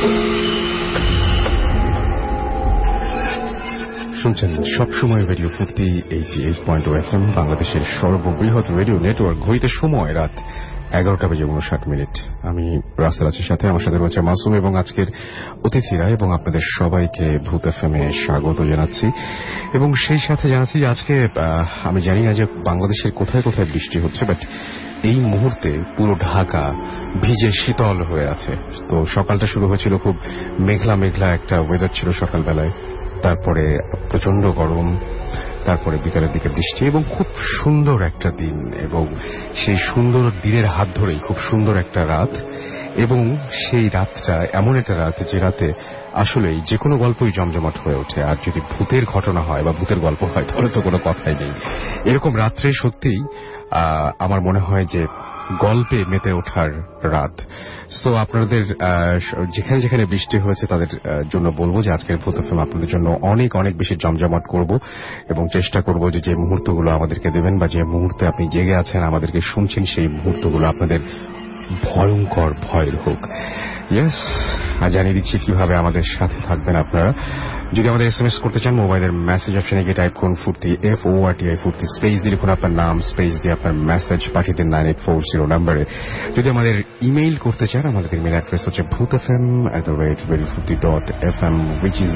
শুনছেন সবসময় রেডিও ফুর্তি 88.0 FM, বাংলাদেশের সর্ববৃহৎ রেডিও নেটওয়ার্ক। ঘড়িতে সময় রাত 11:59। আমি রাসেল আছি, সাথে আমার সাথে রয়েছে মাসুম এবং আজকের অতিথিরা, এবং আপনাদের সবাইকে ভূত এফএমে স্বাগত জানাচ্ছি। এবং সেই সাথে জানাচ্ছি যে আজকে আমি জানি না যে বাংলাদেশের কোথায় কোথায় বৃষ্টি হচ্ছে, বাট এই মুহূর্তে পুরো ঢাকা ভিজে শীতল হয়ে আছে। তো সকালটা শুরু হয়েছিল খুব মেঘলা মেঘলা একটা ওয়েদার ছিল সকালবেলায়, তারপরে প্রচন্ড গরম, তারপরে বিকালের দিকে বৃষ্টি এবং খুব সুন্দর একটা দিন। এবং সেই সুন্দর দিনের হাত ধরেই খুব সুন্দর একটা রাত, এবং সেই রাতটা এমন একটা রাত যে রাতে আসলেই যে কোনো গল্পই জমজমাট হয়ে ওঠে। আর যদি ভূতের ঘটনা হয় বা ভূতের গল্প হয় তাহলে তো কোনো কথাই নেই। এরকম রাত্রে সত্যিই আমার মনে হয় যে গল্পে মেতে ওঠার রাত। সো আপনাদের যেখানে যেখানে বৃষ্টি হয়েছে তাদের জন্য বলবো যে আজকের ভূত এফএম আপনাদের জন্য অনেক অনেক বেশি জমজমাট করব, এবং চেষ্টা করব যে যে মুহূর্তগুলো আমাদেরকে দেবেন বা যে মুহূর্তে আপনি জেগে আছেন আমাদেরকে শুনছেন সেই মুহূর্তগুলো আপনাদের ভয়ঙ্কর ভয়ের হোক। ইয়েস, জানিয়ে দিচ্ছি কিভাবে আমাদের সাথে থাকবেন আপনারা। যদি আমাদের এসএমএস করতে চান, মোবাইলের মেসেজ অপশনে গিয়ে টাইপ করুন ফুর্তি, FORTI ফুর্তি, স্পেস দিয়ে লিখুন আপনার নাম, স্পেস দিয়ে আপনার মেসেজ পাঠিয়ে দিন 9840 নম্বরে। যদি আমাদের ইমেইল করতে চান, আমাদের ইমেইল অ্যাড্রেস হচ্ছে bhutfm@radiofm, which is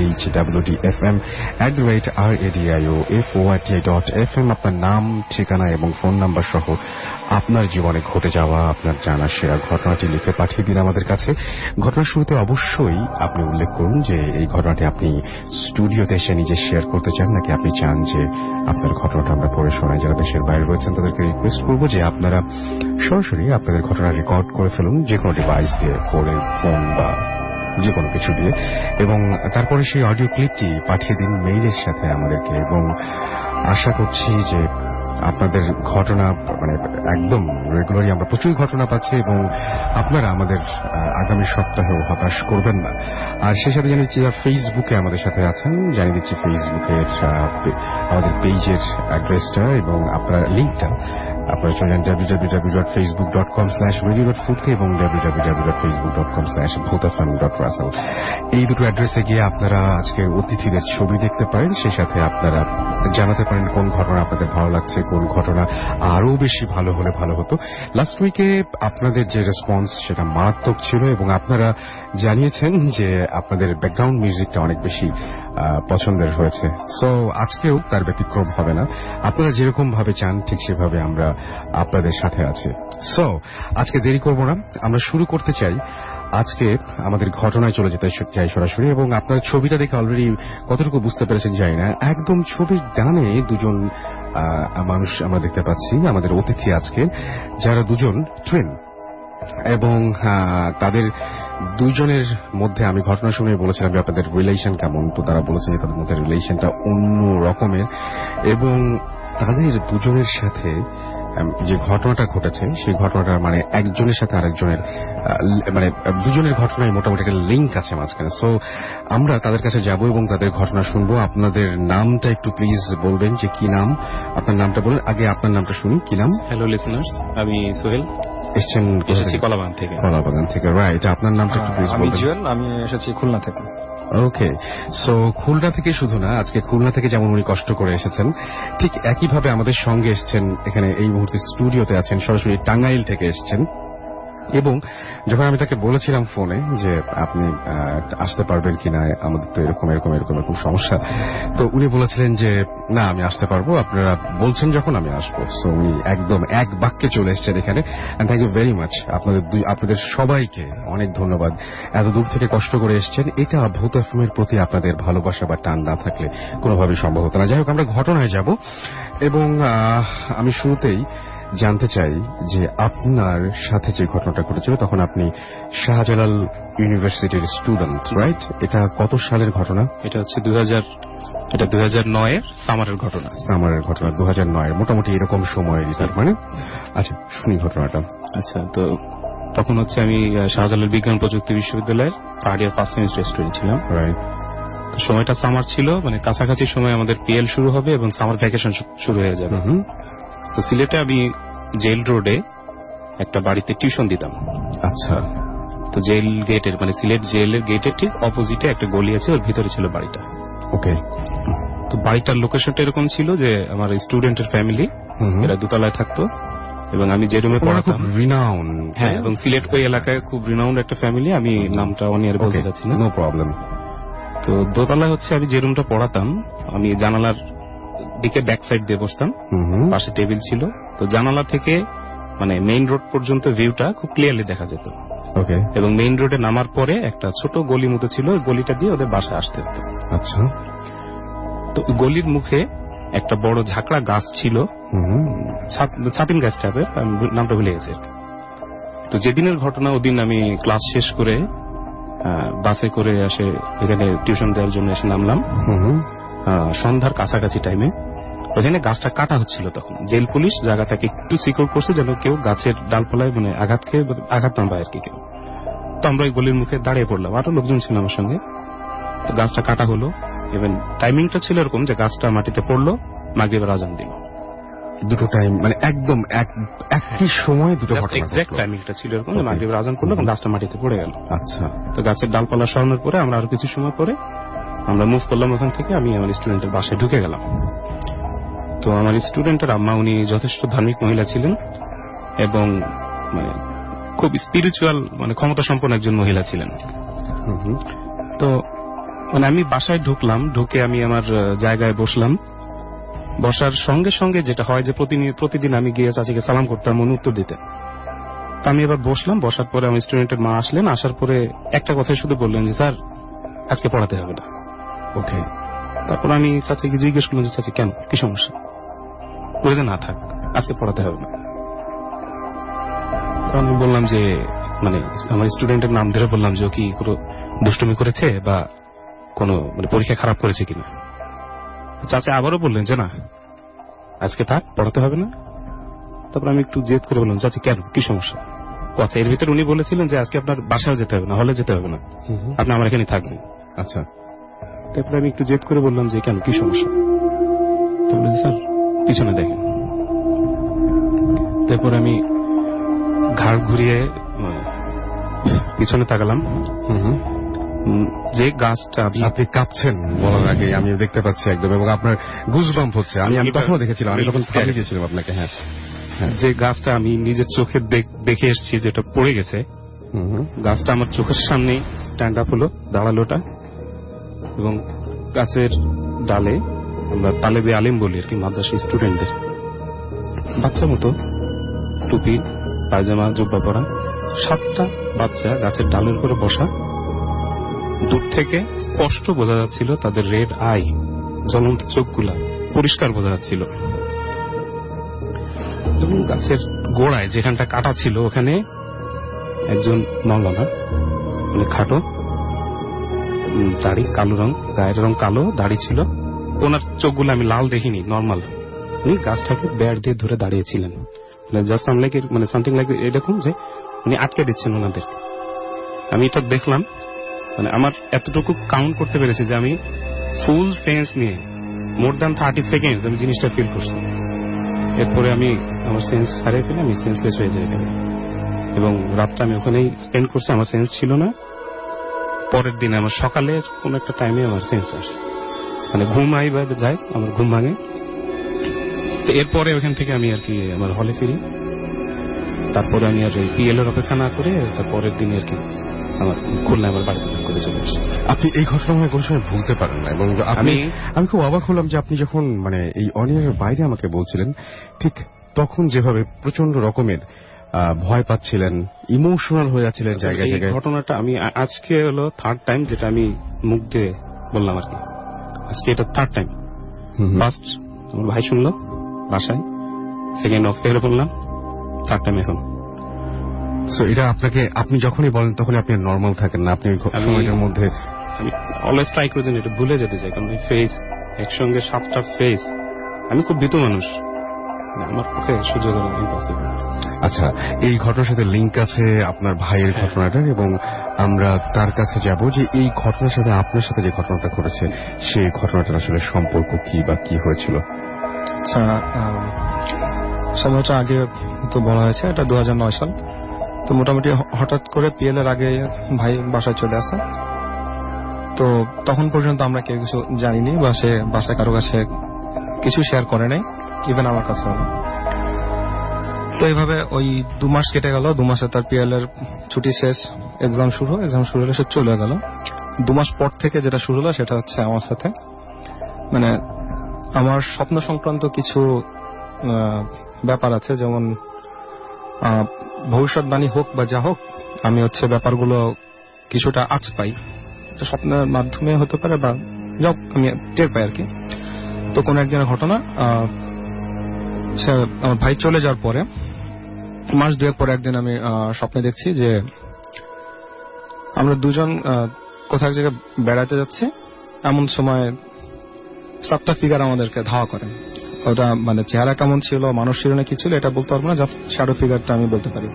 BHWTFM@radioforti.fm। আপনার নাম, ঠিকানা এবং ফোন নাম্বার সহ আপনার জীবনে ঘটে যাওয়া আপনার জানা সেরা ঘটনাটি লিখে পাঠিয়ে দিন আমাদের কাছে। ঘটনার শুরুতে অবশ্যই আপনি উল্লেখ করুন যে এই ঘটনাটি আপনি স্টুডিওতে এসে নিজে শেয়ার করতে চান, নাকি আপনি চান যে আপনার ঘটনাটা আমরা পড়ে শোনাই। যারা দেশের বাইরে রয়েছেন তাদেরকে রিকোয়েস্ট করবো যে আপনারা সরাসরি আপনাদের ঘটনা রেকর্ড করে ফেলুন যে কোনো ডিভাইস দিয়ে, ফোন বা যে কোনো কিছু দিয়ে, এবং তারপরে সেই অডিও ক্লিপটি পাঠিয়ে দিন মেইলের সাথে আমাদেরকে। এবং আশা করছি যে আপনাদের ঘটনা মানে একদম রেগুলারই আমরা প্রচুর ঘটনা পাচ্ছি, এবং আপনারা আমাদের আগামী সপ্তাহেও হতাশ করবেন না। আর সেই সাথে জানিয়ে দিচ্ছি যারা ফেসবুকে আমাদের সাথে আছেন, জানিয়ে দিচ্ছি ফেসবুকের আমাদের পেজের অ্যাড্রেসটা এবং আপনার লিঙ্কটা আপনারা চলে যান www.facebook.com/radio.ফুর্তি এবং www.facebook.com/bhutfm.russell। এই দুটো অ্যাড্রেসে গিয়ে আপনারা আজকে অতিথিদের ছবি দেখতে পারেন, সেই সাথে আপনারা জানাতে পারেন কোন ঘটনা আপনাদের ভালো লাগছে, কোন ঘটনা আরো বেশি ভালো হলে ভালো হতো। লাস্ট উইকে আপনাদের যে রেসপন্স সেটা মারাত্মক ছিল, এবং আপনারা জানিয়েছেন যে আপনাদের ব্যাকগ্রাউন্ড মিউজিকটা অনেক বেশি পছন্দের হয়েছে। সো আজকেও তার ব্যতিক্রম হবে না। আপনারা যেরকম ভাবে চান ঠিক সেভাবে আমরা আপনাদের সাথে আছি। সো আজকে দেরি করব না, আমরা শুরু করতে চাই। আজকে আমাদের ঘটনায় চলে যেতে চাই সরাসরি, এবং আপনার ছবিটা দেখে অলরেডি কতটুকু বুঝতে পেরেছেন জানি না, একদম ছবির ডানে দুজন মানুষ আমরা দেখতে পাচ্ছি, আমাদের অতিথি আজকে, যারা দুজন টুইন। এবং তাদের দুইজনের মধ্যে আমি ঘটনা শুনে বলেছিলাম যে আপনাদের রিলেশন কেমন, তো তারা বলেছে যে তাদের মধ্যে রিলেশনটা অন্য রকমের, এবং তাদের দুজনের সাথে যে ঘটনাটা ঘটেছে সেই ঘটনাটা মানে একজনের সাথে আরেকজনের মানে দুজনের ঘটনায় মোটামুটি একটা লিঙ্ক আছে মাঝখানে। সো আমরা তাদের কাছে যাব এবং তাদের ঘটনা শুনবো। আপনাদের নামটা একটু প্লিজ বলবেন যে কি নাম, আপনার নামটা বলুন। আগে আপনার নামটা শুনি, কি নাম? হ্যালো লিসনার্স, আমি সোহেল, এসেছেন কলাবাগান থেকে। কলাবাগান থেকে, রাইট। আপনার নামটা একটু প্লিজ বলবেন। আমি জুয়েল, আমি এসেছি খুলনা থেকে। ওকে, সো খুলনা থেকে শুধু না, আজকে খুলনা থেকে যেমন উনি কষ্ট করে এসেছেন, ঠিক একইভাবে আমাদের সঙ্গে এসেছেন, এখানে এই মুহূর্তে স্টুডিওতে আছেন, সরাসরি টাঙ্গাইল থেকে এসেছেন। এবং যখন আমি তাকে বলেছিলাম ফোনে যে আপনি আসতে পারবেন কিনা, আমাদের তো এরকম এরকম এরকম এরকম সমস্যা, তো উনি বলেছিলেন যে না, আমি আসতে পারবো, আপনারা বলছেন যখন আমি আসবো। সো উনি একদম এক বাক্যে চলে এসেছেন এখানে। Thank you very much. আপনাদের সবাইকে অনেক ধন্যবাদ, এত দূর থেকে কষ্ট করে এসেছেন। এটা ভূত এফএমের প্রতি আপনাদের ভালোবাসা বা টান না থাকলে কোনোভাবেই সম্ভব হতো না। যাই হোক, আমরা ঘটনায় যাব, এবং আমি শুরুতেই জানতে চাই যে আপনার সাথে যে ঘটনাটা ঘটেছিল তখন আপনি শাহজালাল ইউনিভার্সিটির স্টুডেন্ট, রাইট? এটা কত সালের ঘটনা? এটা হচ্ছে 2009-এর সামারের ঘটনা। 2009-এর মোটামুটি এরকম সময়েরই, তার মানে। আচ্ছা, শুনি ঘটনাটা। আচ্ছা, তো তখন হচ্ছে আমি শাহজালাল বিজ্ঞান প্রযুক্তি বিশ্ববিদ্যালয়ের third year first semester student ছিলাম, রাইট। তো সময়টা সামার ছিল, মানে কাছাকাছি সময় আমাদের পিএল শুরু হবে এবং সামার ভ্যাকেশন শুরু হয়ে যাবে। তো সিলেটে আমি জেল রোডে একটা বাড়িতে টিউশন দিতাম। আচ্ছা। তো জেল গেটের মানে সিলেট জেলের গেটের ঠিক অপোজিটে একটা গলি আছে, ওর ভিতরে ছিল বাড়িটা। ওকে। তো বাড়িটার লোকেশনটা এরকম ছিল যে আমার স্টুডেন্টের ফ্যামিলি, এরা দোতলায় থাকতো এবং আমি যে রুমে পড়াতাম রিনাউন, হ্যাঁ, এবং সিলেট ওই এলাকায় খুব রিনাউন্ড একটা ফ্যামিলি, আমি নামটা অনিয়ারে বলতে চাচ্ছি না। No problem. তো দোতলায় হচ্ছে আমি যে রুমটা পড়াতাম, আমি জানালার দিকে ব্যাক সাইড দিয়ে বসতাম, পাশে টেবিল ছিল। তো জানালা থেকে মানে মেইন রোড পর্যন্ত ভিউটা খুব ক্লিয়ারলি দেখা যেত। ওকে। এবং মেইন রোডে নামার পরে একটা ছোট গলি মতো ছিল, ওই গলিটা দিয়ে ওদের বাসায় আসতে হতো। আচ্ছা। তো গলির মুখে একটা বড় ঝাঁকড়া গাছ ছিল, ছাতিম গাছ টাইপের, নামটা ভুলে গেছে। তো যেদিনের ঘটনা, ওদিন আমি ক্লাস শেষ করে বাসে করে এসে এখানে টিউশন দেওয়ার জন্য এসে নামলাম সন্ধ্যার কাছাকাছি টাইমে। ওখানে গাছটা কাটা হচ্ছিল, তখন জেল পুলিশ জায়গাটাকে একটু সিকিউর করছে যেন কেউ গাছের ডালপালায় মানে আঘাত না পায় আর কি কেউ। তো আমরা ওই গলির মুখে দাঁড়িয়ে পড়লাম, আরো লোকজন ছিল আমার সঙ্গে। তো গাছটা কাটা হলো, ইভেন টাইমিংটা ছিল এরকম যে গাছটা মাটিতে পড়লো, মাগরিবের আজান দিল। দুটো টাইম মানে একদম একই সময় দুটো ঘটনা, এক্সাক্ট টাইমিংটা ছিল এরকম যে মাগরিবের আজান করলো এবং গাছটা মাটিতে পড়ে গেল। আচ্ছা। তো গাছের ডালপালা সরানোর পরে আমরা আরো কিছু সময় পরে আমরা মুভ করলাম ওখান থেকে, আমি আমার স্টুডেন্টের বাসায় ঢুকে গেলাম। তো আমার স্টুডেন্টের আম্মা, উনি যথেষ্ট ধার্মিক মহিলা ছিলেন এবং মানে খুব স্পিরিচুয়াল মানে ক্ষমতা সম্পন্ন একজন মহিলা ছিলেন। তো মানে আমি বাসায় ঢুকলাম, ঢুকে আমি আমার জায়গায় বসলাম। বসার সঙ্গে সঙ্গে যেটা হয় যে প্রতিদিন আমি গিয়ে চাচিকে সালাম করতাম, উনি উত্তর দিতেন। তা আমি এবার বসলাম, বসার পরে আমার স্টুডেন্টের মা আসলেন, আসার পরে একটা কথাই শুধু বললেন যে স্যার আজকে পড়াতে হবে না। ওকে। তারপর আমি চাচিকে জিজ্ঞেস করলাম যে চাচি কেন, কি সমস্যা? বলে যে না থাক, আজকে পড়াতে হবে না। তো আমি বললাম যে মানে আমার স্টুডেন্টের নাম ধরে বললাম যে ও কি কোনো দুষ্টুমি করেছে বা কোনো মানে পরীক্ষা খারাপ করেছে কিনা। চাচা আবারও বললেন যে না আজকে থাক, পড়াতে হবে না। তারপর আমি একটু জেদ করে বললাম চাচি কেন, কি সমস্যা? আচ্ছা, এর ভিতরে উনি বলেছিলেন যে আজকে আপনার বাসায় যেতে হবে না, হলে যেতে হবে না, আপনি আমার এখানে থাকবেন। আচ্ছা। তারপরে আমি একটু জেদ করে বললাম যে কেন, কি সমস্যা? তো বলে স্যার পিছনে দেখেন। তারপর আমি ঘাড় ঘুরিয়ে পিছনে তাকালাম, যে গাছটা আপনি কাঁপছেন বলার আগে আমি দেখতে পাচ্ছি একদম, এবং আপনার গুজবাম্প হচ্ছে। আমি তখনও দেখেছিলাম, আমি তখন থামিয়ে দিয়েছিলাম আপনাকে। হ্যাঁ, যে গাছটা আমি নিজের চোখে দেখে এসেছি যেটা পড়ে গেছে, গাছটা আমার চোখের সামনে স্ট্যান্ড আপ হলো, দাঁড়ালোটা, এবং গাছের ডালে আমরা তালেবে আলিম বলি আর কি, মাদ্রাসা স্টুডেন্টদের বাচ্চা মতো টুপি পায়জামা জুব্বা পরা 7টা বাচ্চা গাছের ডালের উপরে বসা। দূর থেকে স্পষ্ট বোঝা যাচ্ছিল তাদের রেড আই, জ্বলন্ত চোখগুলা পরিষ্কার বোঝা যাচ্ছিল। এবং গাছের গোড়ায় যেখানটা কাটা ছিল ওখানে একজন মৌলানা, মানে খাটো, দাড়ি কালো রং, গায়ের রং কালো, দাড়ি ছিল। ওনার চোখগুলো আমি লাল দেখিনি, নর্মাল। উনি গাছটাকে ব্যাট দিয়ে ধরে দাঁড়িয়েছিলেন, জাস্ট মানে সামথিং লাইক এরকম যে উনি আটকে দিচ্ছেন ওনাদের। আমি এটা দেখলাম, মানে আমার এতটুকু কাউন্ট করতে পেরেছি যে আমি ফুল সেন্স নিয়ে মোর দ্যান 30 সেকেন্ডস আমি জিনিসটা ফিল করছি। এরপরে আমি আমার সেন্স হারিয়ে ফেলে আমি সেন্সলেস হয়ে যাই এখানে, এবং রাতটা আমি ওখানেই স্পেন্ড করছি। আমার সেন্স ছিল না। পরের দিন আমার সকালের কোন একটা টাইমে আমার সেন্স আসে, মানে ঘুম যায়, আমার ঘুম ভাঙে। তো এরপরে ওখান থেকে আমি আর কি আমার হলে ফিরি। তারপরে আমি আর পিএল এর অপেক্ষা না করে তারপরের দিন আর কি আমার খুলনা আমার বাড়িতে করে চলে আসি। আপনি এই ঘটনা কোনো সময় ভুলতে পারেন না, এবং আমি খুব অবাক হলাম যে আপনি যখন মানে এই অনিয়নের বাইরে আমাকে বলছিলেন, ঠিক তখন যেভাবে প্রচন্ড রকমের ভয় পাচ্ছিলেন, ইমোশনাল হয়ে যাচ্ছিলেন জায়গায় জায়গায়। ঘটনাটা আমি আজকে হলো 3rd টাইম যেটা আমি মুখ দিয়ে বললাম আর কি। আজকে এটা 3rd টাইম। ফার্স্ট আমার ভাই শুনলো বাসায়, সেকেন্ড অফ এর বললাম, 3rd টাইম এখন। সো এটা আপনাকে, আপনি যখনই বলেন তখনই আপনি নর্মাল থাকেন না, আপনি সময়টার মধ্যে আমি অলওয়েজ ট্রাই করে এটা ভুলে যেতে চাই, কারণ এই ফেস একসঙ্গে 7টা ফেস, আমি খুব ভীতু মানুষ, আমার পক্ষে সহ্য করা ইম্পসিবল। আচ্ছা, এই ঘটনার সাথে লিঙ্ক আছে আপনার ভাইয়ের ঘটনাটার, এবং আমরা তার কাছে যাব যে এই ঘটনার সাথে আপনার সাথে যে ঘটনাটা ঘটেছে সেই ঘটনাটার আসলে সম্পর্ক কি বা কি হয়েছিল। আচ্ছা, সময়টা আগে তো বলা হয়েছে, এটা 2009 সাল। তো মোটামুটি হঠাৎ করে পিএল এর আগে ভাই বাসায় চলে আসে। তো তখন পর্যন্ত আমরা কেউ কিছু জানিনি বা সে বাসায় কারো কাছে কিছু শেয়ার করে নাই, ইভেন আমার কাছেও না। তো এইভাবে ওই 2 মাস কেটে গেল। 2 মাসে তার পিএল এর ছুটি শেষ, এক্সাম শুরু হলে সে চলে গেল। 2 মাস পর থেকে যেটা শুরু হলো সেটা হচ্ছে আমার সাথে মানে আমার স্বপ্ন সংক্রান্ত কিছু ব্যাপার আছে, যেমন ভবিষ্যৎবাণী হোক বা যা হোক, আমি হচ্ছে ব্যাপারগুলো কিছুটা আঁচ পাই, স্বপ্নের মাধ্যমে হতে পারে বা যাও আমি টের পাই আর কি। তো কোন একদিনের ঘটনা, আমার ভাই চলে যাওয়ার পরে মাস 2 পরে একদিন আমি স্বপ্নে দেখছি যে আমরা দুজন কোথাও এক জায়গায় বেড়াতে যাচ্ছি। এমন সময় 7টা ফিগার আমাদেরকে ধাওয়া করে। ওটা মানে চেহারা কেমন ছিল, মানুষ ছিল না কি ছিল এটা বলতে পারবো না, জাস্ট শ্যাডো ফিগারটা আমি বলতে পারি।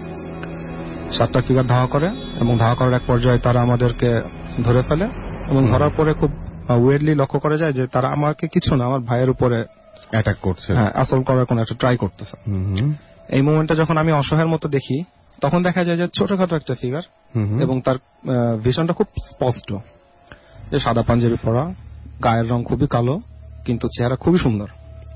7টা ফিগার ধাওয়া করে এবং ধাওয়া করার এক পর্যায়ে তারা আমাদেরকে ধরে ফেলে এবং ধরার পরে খুব ওয়েডলি লক্ষ্য করা যায় যে তারা আমাকে কিছু না, আমার ভাইয়ের উপরে অ্যাটাক করছে, আসল্ট করার কোন একটা ট্রাই করতেছে। এই মোমেন্টটা যখন আমি অসহায়ের মতো দেখি, তখন দেখা যায় যে ছোটখাটো একটা ফিগার এবং তার ভিশনটা খুব স্পষ্ট, যে সাদা পাঞ্জাবি পরা, গায়ের রং খুবই কালো কিন্তু চেহারা খুবই সুন্দর,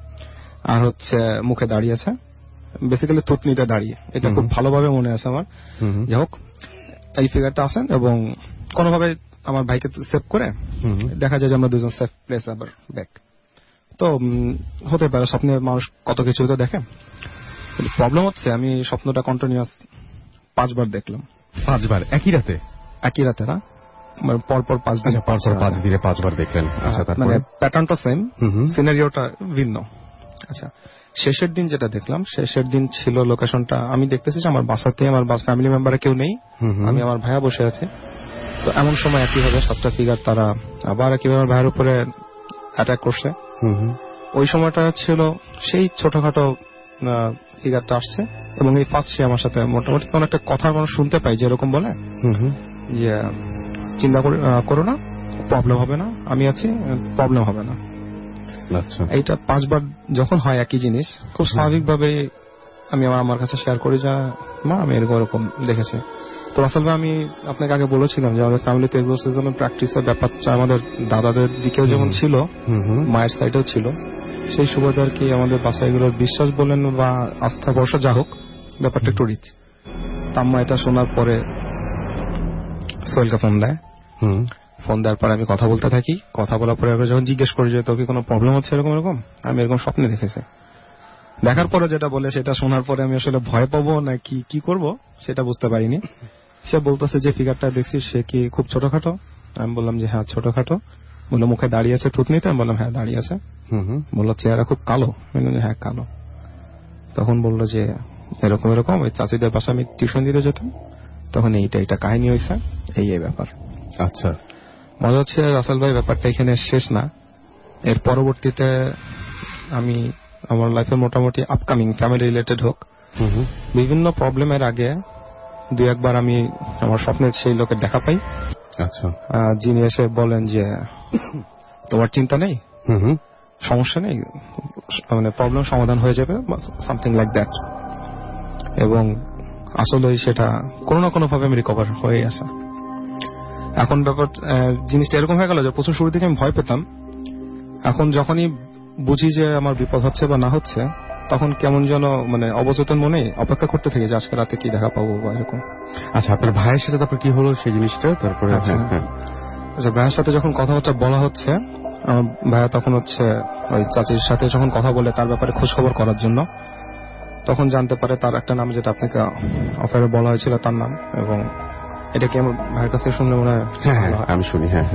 আর হচ্ছে মুখে দাঁড়িয়ে আছে, বেসিক্যালি থুতনিতে দাঁড়িয়ে। এটা খুব ভালোভাবে মনে আছে আমার। যাই হোক, এই ফিগারটা আসেন এবং কোনোভাবে আমার ভাইকে সেভ করে দেখা যায় যে আমরা দুজন সেফ প্লেস আবার ব্যাক। তো হতে পারে স্বপ্নে মানুষ কত কিছু তো দেখে। প্রবলেম হচ্ছে আমি স্বপ্নটা কন্টিনিউয়াস 5 বার দেখলাম। 5 বার একই রাতে? একই রাতে না, পরপর 5 দিন, 5 দিনে 5 বার দেখলেন। আচ্ছা, মানে প্যাটার্নটা সেম, সিনারিওটা ভিন্ন। আচ্ছা, শেষের দিন যেটা দেখলাম, শেষের দিন ছিল লোকেশনটা আমি দেখতেছি যে আমার বাসাতে আমার ফ্যামিলি মেম্বারে কেউ নেই, আমি আমার ভাইয়া বসে আছে। তো এমন সময় একইভাবে 7টা ফিগার তারা আবার একইভাবে আমার ভাইয়ের উপরে অ্যাটাক করছে। ওই সময়টা ছিল সেই ছোটখাটো ফিগারটা আসছে এবং এই ফার্স্ট সে আমার সাথে মোটামুটি কোন একটা কথা মানুষ শুনতে পাই, যেরকম বলে যে চিন্তা করো না, প্রবলেম হবে না, আমি আছি, প্রবলেম হবে না। আচ্ছা, এইটা 5 বার যখন হয় একই জিনিস, খুব স্বাভাবিকভাবে আমি আমার কাছে শেয়ার করি যে মা আমি এরকম দেখেছি। তো রাসেল ভাই, আমি আপনাকে আগে বলেছিলাম যে আমাদের ফ্যামিলিতে এক্সোরসিজমের প্র্যাকটিসের ব্যাপারটা আমাদের দাদাদের দিকেও যেমন ছিল, মায়ের সাইডেও ছিল। সেই সুবাদে আর কি আমাদের বাসাইগুলোর বিশ্বাস বলেন বা আস্থা ভরসা যা হোক, ব্যাপারটা একটু রিচ। তাম্মা এটা শোনার পরে সোহেলকে ফোন দেয়। ফোন দেওয়ার পরে আমি কথা বলতে থাকি। কথা বলার পরে যখন জিজ্ঞেস করি যে তোর কি কোনো প্রবলেম হচ্ছে এরকম, আমি এরকম স্বপ্নে দেখেছি। দেখার পরে যেটা বলে সেটা শোনার পরে আমি আসলে ভয় পাবো না কি করব সেটা বুঝতে পারিনি। সে বলতেছে যে ফিগারটা দেখছিস সে কি খুব ছোটখাটো? আমি বললাম যে হ্যাঁ ছোটখাটো। বললো মুখে দাঁড়িয়ে আছে থুতনিতে? আমি বললাম হ্যাঁ দাঁড়িয়ে আছে। বললো চেহারা খুব কালো? আমি বললাম হ্যাঁ কালো। তখন বললো যে এরকম ওই চাচিদের বাসা আমি টিউশন দিতে যেতাম, তখন এইটা কাহিনী হয়েছে, এই ব্যাপার। আচ্ছা, মজা হচ্ছে রাসেল ভাই, ব্যাপারটা এখানে শেষ না। এর পরবর্তীতে আমি আমার লাইফের মোটামুটি আপকামিং ফ্যামিলি রিলেটেড হোক, বিভিন্ন প্রবলেমের আগে 2-1 বার আমি আমার স্বপ্নে সেই লোকের দেখা পাই। আচ্ছা, যিনি এসে বলেন যে তোমার চিন্তা নেই, সমস্যা নেই, মানে প্রবলেম সমাধান হয়ে যাবে, সামথিং লাইক দ্যাট। এবং আসলে সেটা কোনো না কোনো ভাবে আমি রিকভার হয়ে আসা। এখন ব্যাপার জিনিসটা এরকম হয়ে গেল যে প্রথম শুরু থেকে আমি ভয় পেতাম, এখন যখনই বুঝি যে আমার বিপদ হচ্ছে বা না হচ্ছে, তখন কেমন যেন মানে অবচেতন মনে অপেক্ষা করতে থাকি যে আজকে রাতে কি দেখা পাবো বা এরকম। আচ্ছা, আপনার ভাইয়ের সাথে তারপর কি হলো সেই জিনিসটা? তারপরে আচ্ছা, ভাইয়ের সাথে যখন কথাবার্তা বলা হচ্ছে, ভাইয়া তখন হচ্ছে ওই চাচির সাথে যখন কথা বলে তার ব্যাপারে খোঁজ খবর করার জন্য, তখন জানতে পারে তার একটা নাম যেটা আপনাকে অফারে বলা হয়েছিল তার নাম। এবং এটা কি আমার ভাইয়ের কাছে শুনলে মনে হয়? হ্যাঁ, আমি শুনি। হ্যাঁ,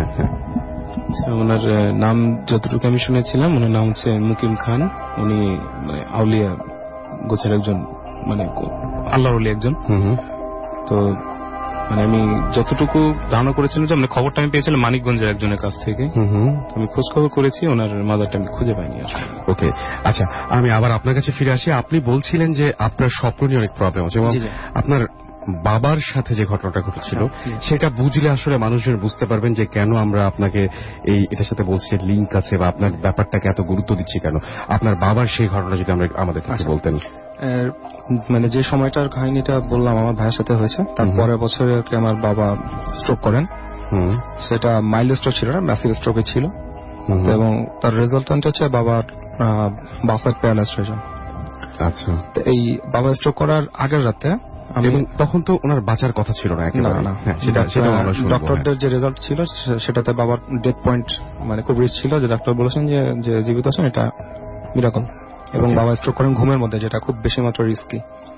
ওনার নাম যতটুকু আমি শুনেছিলাম, ওনার নাম হচ্ছে মুকিম খান। উনি মানে আউলিয়া গোছের একজন, মানে আল্লাহর ওলি একজন। তো মানে আমি যতটুকু ধারণা করেছিলাম যে খবরটা আমি পেয়েছিলাম মানিকগঞ্জের একজনের কাছ থেকে। আমি খোঁজ খবর করেছি, ওনার মাজারটা আমি খুঁজে পাইনি আসলে। ওকে, আচ্ছা, আমি আবার আপনার কাছে ফিরে আসি। আপনি বলছিলেন যে আপনার স্বপ্ন নিয়ে অনেক প্রবলেম আছে এবং আপনার বাবার সাথে যে ঘটনাটা ঘটেছিল সেটা বুঝলে আসলে মানুষজন বুঝতে পারবেন যে কেন আমরা আপনাকে এটার সাথে বলছি লিঙ্ক আছে বা আপনার ব্যাপারটাকে এত গুরুত্ব দিচ্ছি কেন। আপনার বাবার সেই ঘটনা যদি আমাদের কাছে বলতেন। মানে যে সময়টার কাহিনীটা বললাম আমার ভাইয়ের সাথে হয়েছে, তার পরের বছরে আমার বাবা স্ট্রোক করেন। সেটা মাইল্ড স্ট্রোক ছিল না, ম্যাসিভ স্ট্রোকে ছিল, এবং তার রেজাল্টেন্ট হচ্ছে বাবার বাসার প্যারালাইজড হয়ে যায়। আচ্ছা, এই বাবা স্ট্রোক করার আগের রাতে এবং তখন তো ওনার বাঁচার কথা ছিল না একেবারে। না, সেটা ডক্টরদের যে রেজাল্ট ছিল সেটাতে বাবার ডেথ পয়েন্ট মানে খুব রিস্ক ছিল, যে ডাক্তার বলেছেন যে জীবিত আছেন, এটা মিরাকল। এবং বাবা স্ট্রোক করেন ঘুমের মধ্যে, যেটা খুব বেশি মাত্রা রিস্কি।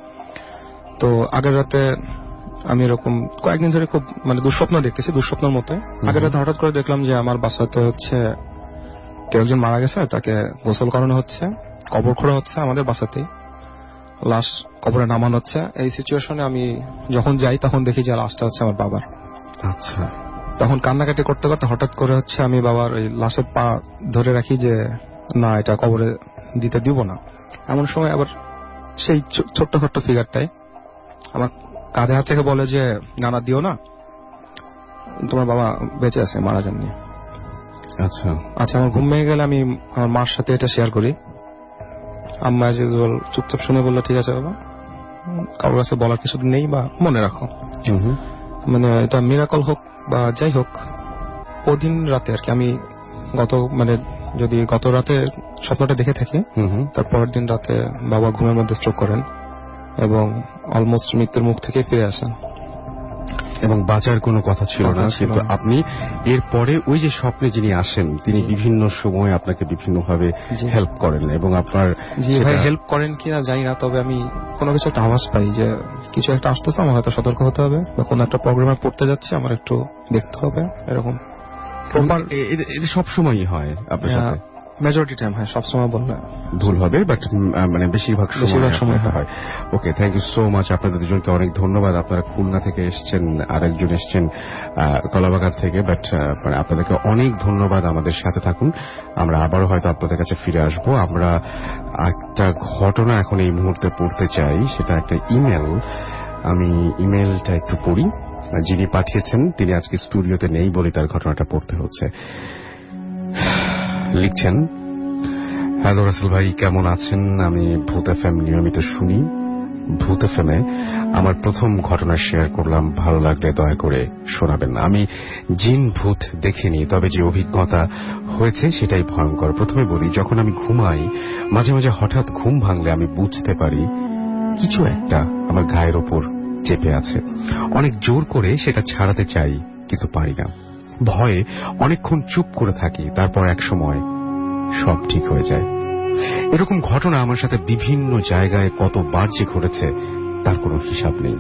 তো আগের রাতে আমি এরকম কয়েকদিন ধরে খুব মানে দুঃস্বপ্ন দেখতেছি, দুঃস্বপ্নের মতো। আগের রাতে হঠাৎ করে দেখলাম যে আমার বাসাতে হচ্ছে কেউ একজন মারা গেছে, তাকে গোসল করানো হচ্ছে, কবর খোঁড়া হচ্ছে আমাদের বাসাতেই, লাশ কবরে নামানো হচ্ছে। এই সিচুয়েশনে আমি যখন যাই তখন দেখি যে লাশটা হচ্ছে আমার বাবার। আচ্ছা, তখন কান্নাকাটি করতে করতে হঠাৎ করে হচ্ছে আমি বাবার ওই লাশের পা ধরে রাখি যে না, এটা কবরে দিতে দিব না। এমন সময় আবার সেই ছোট্ট ফিগারটাই আমার কাঁধে হাত থেকে বলে যে না দিও না, তোমার বাবা বেঁচে আছে, মারা যাননি। আচ্ছা আচ্ছা, আমার ঘুম ভেঙে গেলে আমি আমার মার সাথে এটা শেয়ার করি। আম্মা যে চুপচাপ শুনে বললো ঠিক আছে বাবা, কারোর কাছে বলার কিছু নেই, বা মনে রাখো। মানে এটা মিরাকল হোক বা যাই হোক, ওদিন রাতে আর কি আমি যদি গত রাতে স্বপ্নটা দেখে থাকি, তার পরের দিন রাতে বাবা ঘুমের মধ্যে স্ট্রোক করেন এবং অলমোস্ট মৃত্যুর মুখ থেকে ফিরে আসেন, এবং বাঁচার কোনো কথা ছিল না। কিন্তু আপনি এরপরে ওই যে স্বপ্নে যিনি আসেন, তিনি বিভিন্ন সময় আপনাকে বিভিন্নভাবে হেল্প করেন, এবং আপনার হেল্প করেন কিনা জানি না, তবে আমি কোনো কিছু একটা আভাস পাই যে কিছু একটা আসতেছে, আমার হয়তো সতর্ক হতে হবে, বা কোনো একটা প্রোগ্রামে পড়তে যাচ্ছে, আমার একটু দেখতে হবে। এরকম এটা সবসময়ই হয় আপনার সাথে? মেজরিটি টাইম, হ্যাঁ, সবসময় বললে ভুল হবে, বাট মানে বেশিরভাগ সময় হয়। Okay, thank you so much. আপনাদের দুজনকে অনেক ধন্যবাদ। আপনারা খুলনা থেকে এসছেন, আরেকজন এসছেন কলাবাগার থেকে, বাট মানে আপনাদেরকে অনেক ধন্যবাদ। আমাদের সাথে থাকুন, আমরা আবারও হয়তো আপনাদের কাছে ফিরে আসবো। আমরা একটা ঘটনা এখন এই মুহূর্তে পড়তে চাই, সেটা একটা ইমেল। আমি ইমেলটা একটু পড়ি। যিনি পাঠিয়েছেন তিনি আজকে স্টুডিওতে নেই বলে তার ঘটনাটা পড়তে হচ্ছে। লিখছেন, হ্যালো রাসেল ভাই, কেমন আছেন? আমি ভূত এফএম নিয়মিত শুনি। ভূত এফএমে আমার প্রথম ঘটনা শেয়ার করলাম, ভালো লাগলে দয়া করে শোনাবেন। আমি জিন ভূত দেখিনি, তবে যে অভিজ্ঞতা হয়েছে সেটাই ভয়ঙ্কর। প্রথমে বলি, যখন আমি ঘুমাই মাঝে মাঝে হঠাৎ ঘুম ভাঙলে আমি বুঝতে পারি কিছু একটা আমার গায়ের ওপর চেপে আছে। অনেক জোর করে সেটা ছাড়াতে চাই, কিন্তু পারি না। ভয়ে অনেকক্ষণ চুপ করে থাকি, তারপর এক সময় সব ঠিক হয়ে যায়। এরকম ঘটনা আমার সাথে বিভিন্ন জায়গায় কতবার যে ঘটেছে তার কোনো হিসাব নেই।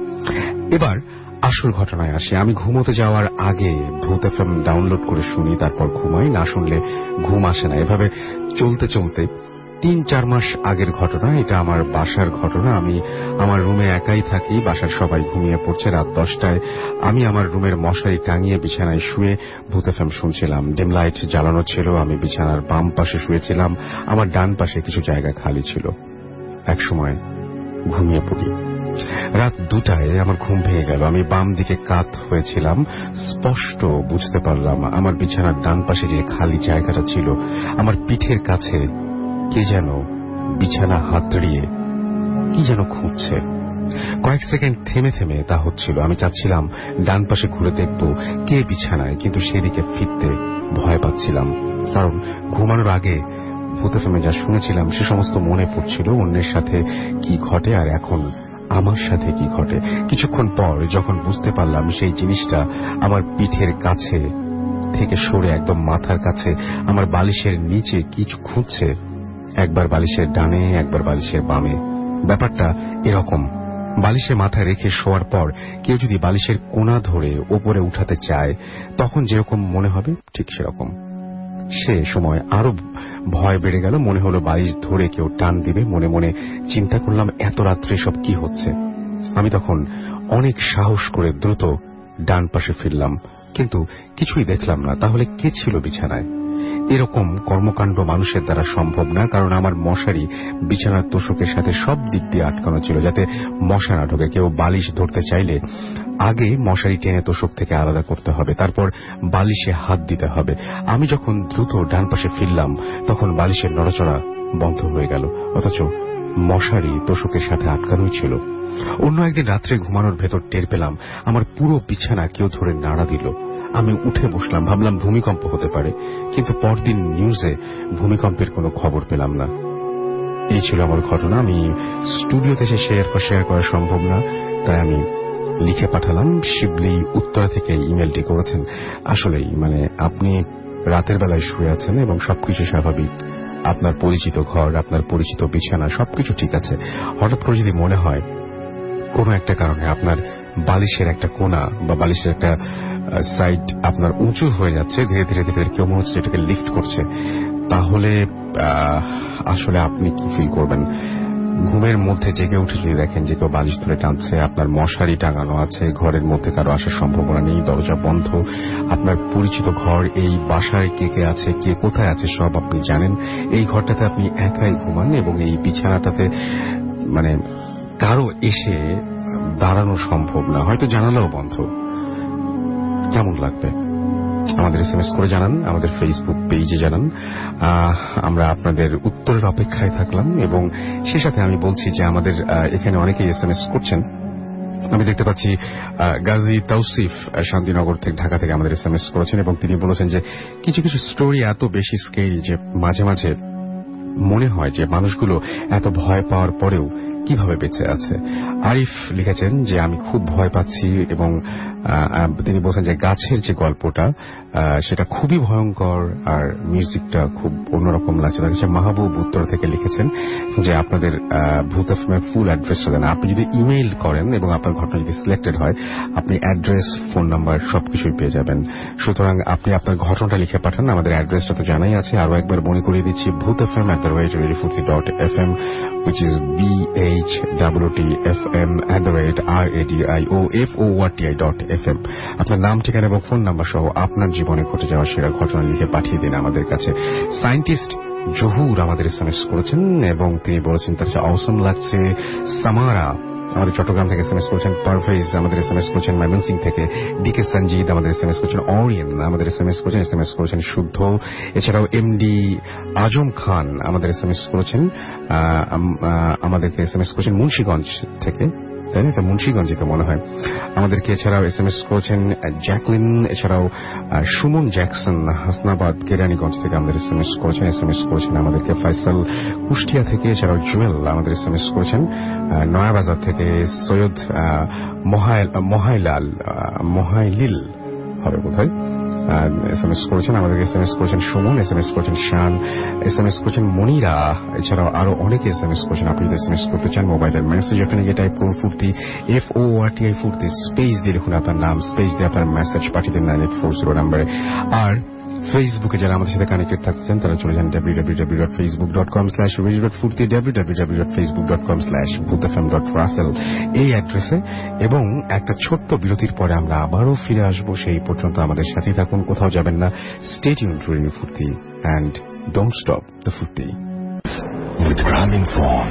এবার আসল ঘটনায় আসি। আমি ঘুমোতে যাওয়ার আগে ভূত এফএম ডাউনলোড করে শুনি, তারপর ঘুমাই। না শুনলে ঘুম আসে না। এভাবে চলতে চলতে 3-4 মাস আগের ঘটনা। এটা আমার বাসার ঘটনা। আমি আমার রুমে একাই থাকি, বাসার সবাই ঘুমিয়ে পড়ছে। রাত 10টায় আমি আমার রুমের মশারি টাঙিয়ে বিছানায় শুয়ে ভূত এফএম শুনছিলাম। ডিম লাইট জ্বালানো ছিল। আমি বিছানার বাম পাশে শুয়েছিলাম, আমার ডান পাশে কিছু জায়গা খালি ছিল। একসময় ঘুমিয়ে পড়ি। রাত 2টায় আমার ঘুম ভেঙে গেল। আমি বাম দিকে কাত হয়েছিলাম। স্পষ্ট বুঝতে পারলাম আমার বিছানার ডান পাশে যে খালি জায়গাটা ছিল, আমার পিঠের কাছে কে যেন বিছানা হাতড়িয়ে কি যেন খুঁজছে। কয়েক সেকেন্ড থেমে থেমে তা হচ্ছিল। আমি চাচ্ছিলাম ডান পাশে ঘুরে দেখব কে বিছানায়, কিন্তু সেদিকে ফিরতে ভয় পাচ্ছিলাম, কারণ ঘুমানোর আগে ভূত এফএমে যা শুনেছিলাম সে সমস্ত মনে পড়ছিল। অন্যের সাথে কি ঘটে আর এখন আমার সাথে কি ঘটে। কিছুক্ষণ পর যখন বুঝতে পারলাম সেই জিনিসটা আমার পিঠের কাছে থেকে সরে একদম মাথার কাছে আমার বালিশের নিচে কিছু খুঁজছে, একবার বালিশের ডানে একবার বালিশের বামে। ব্যাপারটা এরকম, বালিশে মাথা রেখে শোয়ার পর কেউ যদি বালিশের কোণা ধরে ওপরে উঠাতে চায় তখন যেরকম মনে হবে ঠিক সেরকম। সে সময় আরো ভয় বেড়ে গেল। মনে হলো বালিশ ধরে কেউ টান দিবে। মনে মনে চিন্তা করলাম এত রাত্রে সব কি হচ্ছে। আমি তখন অনেক সাহস করে দ্রুত ডান পাশে ফিরলাম, কিন্তু কিছুই দেখলাম না। তাহলে কে ছিল বিছানায়? এরকম কর্মকাণ্ড মানুষের দ্বারা সম্ভব না, কারণ আমার মশারি বিছানার তোষকের সাথে সব দিক দিয়ে আটকানো ছিল যাতে মশা না ঢোকে। কেউ বালিশ ধরতে চাইলে আগে মশারি টেনে তোষক থেকে আলাদা করতে হবে, তারপর বালিশে হাত দিতে হবে। আমি যখন দ্রুত ডান পাশে ফিরলাম তখন বালিশের নড়াচড়া বন্ধ হয়ে গেল, অথচ মশারি তোশকের সাথে আটকানোই ছিল। অন্য একদিন রাত্রে ঘুমানোর ভেতর টের পেলাম আমার পুরো বিছানা কেউ ধরে নাড়া দিল। আমি উঠে বসলাম, ভাবলাম ভূমিকম্প হতে পারে, কিন্তু পরদিন নিউজে ভূমিকম্পের কোনো খবর পেলাম না। এই ছিল আমার ঘটনা। আমি স্টুডিওতে এসে শেয়ার করা সম্ভব না, তাই আমি লিখে পাঠালাম। শিবলি উত্তরা থেকে ইমেলটি করেছেন। আসলেই আপনি রাতের বেলায় শুয়ে আছেন এবং সবকিছু স্বাভাবিক, আপনার পরিচিত ঘর, আপনার পরিচিত বিছানা, সবকিছু ঠিক আছে। হঠাৎ করে যদি মনে হয় কোনো একটা কারণে আপনার বালিশের একটা কোণা বা বালিশের একটা সাইড আপনার উঁচু হয়ে যাচ্ছে, ধীরে ধীরে ধীরে কেউ মনে হচ্ছে এটাকে লিফট করছে, তাহলে আসলে আপনি কি ফিল করবেন? ঘুমের মধ্যে জেগে উঠে যদি দেখেন যে কেউ বালিশ ধরে টানছে, আপনার মশারি টাঙানো আছে, ঘরের মধ্যে কারো আসার সম্ভাবনা নেই, দরজা বন্ধ, আপনার পরিচিত ঘর, এই বাসায় কে কে আছে, কে কোথায় আছে সব আপনি জানেন, এই ঘরটাতে আপনি একাই ঘুমান এবং এই বিছানাটাতে কারো এসে দাঁড়ানো সম্ভব না, হয়তো জানালাও বন্ধ, কেমন লাগবে? আমাদের এসএমএস করে জানান, আমাদের ফেসবুক পেজে জানান। আমরা আপনাদের উত্তরের অপেক্ষায় থাকলাম। এবং সে সাথে আমি বলছি যে আমাদের এখানে অনেকেই এসএমএস করছেন। আমি দেখতে পাচ্ছি গাজী তৌসিফ শান্তিনগর থেকে, ঢাকা থেকে আমাদের এসএমএস করেছেন এবং তিনি বলেছেন যে কিছু কিছু স্টোরি এত বেশি স্কেরি যে মাঝে মাঝে মনে হয় যে মানুষগুলো এত ভয় পাওয়ার পরেও কিভাবে বেঁচে আছে। আরিফ লিখেছেন যে আমি খুব ভয় পাচ্ছি এবং তিনি বলছেন যে গাছের যে গল্পটা সেটা খুবই ভয়ঙ্কর আর মিউজিকটা খুব অন্যরকম লাগছে। মাহবুব উত্তর থেকে লিখেছেন যে আপনাদের ভূত এফএমের ফুল অ্যাড্রেসটা দেন। আপনি যদি ইমেইল করেন এবং আপনার ঘটনা যদি সিলেক্টেড হয়, আপনি অ্যাড্রেস, ফোন নাম্বার সবকিছুই পেয়ে যাবেন। সুতরাং আপনি আপনার ঘটনাটা লিখে পাঠান। আমাদের অ্যাড্রেসটা তো জানাই আছে, আরো একবার মনে করিয়ে দিচ্ছি, bhutfm@radiofurti.fm, which is BHWTFM@radiofurti.fm। আপনার নাম, ঠিকানা এবং ফোন নাম্বার সহ আপনার জীবনে ঘটে যাওয়া সেরা ঘটনা লিখে পাঠিয়ে দিন আমাদের কাছে। সায়েন্টিস্ট জহুর আমাদের এসএমএস করেছেন এবং তিনি বলেছেন তার অসম লাগছে। সামারা আমাদের চট্টগ্রাম থেকে এসএমএস করেছেন। পারভেজ আমাদের এসএমএস করেছেন ময়মনসিংহ থেকে। ডিকে সঞ্জিত আমাদের এসএমএস করেছেন। অরিয়ন আমাদের এসএমএস করেছেন শুদ্ধ। এছাড়াও এমডি আজম খান আমাদের এসএমএস করেছেন, আমাদেরকে এসএমএস করেছেন মুন্সিগঞ্জ থেকে, তাই না? এটা মুন্সিগঞ্জই তো মনে হয়। আমাদেরকে এছাড়াও এসএমএস করেছেন জ্যাকলিন, এছাড়াও সুমন জ্যাকসন হাসনাবাদ কেরানীগঞ্জ থেকে আমাদের এসএমএস করেছেন আমাদেরকে ফয়সাল কুষ্টিয়া থেকে। এছাড়াও জুয়েল আমাদের এসএমএস করেছেন নয়াবাজার থেকে। সৈয়দ মহাইলিল হবে বোধহয় এসএমএস করেছেন আমাদেরকে। এসএমএস করেছেন সুমন, এসএমএস করেছেন শান, এসএমএস করেছেন মনিরা, এছাড়াও আরো অনেকে এসএমএস করেছেন। আপনি যদি এসএমএস করতে চান মোবাইলের মেসেজ ওখানে গিয়ে টাইপ করুন ফুর্তি, FORTI ফুর্তি, স্পেস দিয়ে লিখুন আপনার নাম, স্পেস দিয়ে আপনার মেসেজ পাঠিয়ে দিন 9840 নাম্বারে। আর ফেসবুকে যারা আমাদের সাথে কানেক্টেড থাকছেন তারা চলে যান www.facebook.com/radio.furti, www.facebook.com/bhutfm.russell এই অ্যাড্রেসে। এবং একটা ছোট্ট বিরতির পরে আমরা আবারও ফিরে আসবো। সেই পর্যন্ত আমাদের সাথেই থাকুন, কোথাও যাবেন না। Stay tuned to radio Foorti and don't stop the Furti with Graminphone.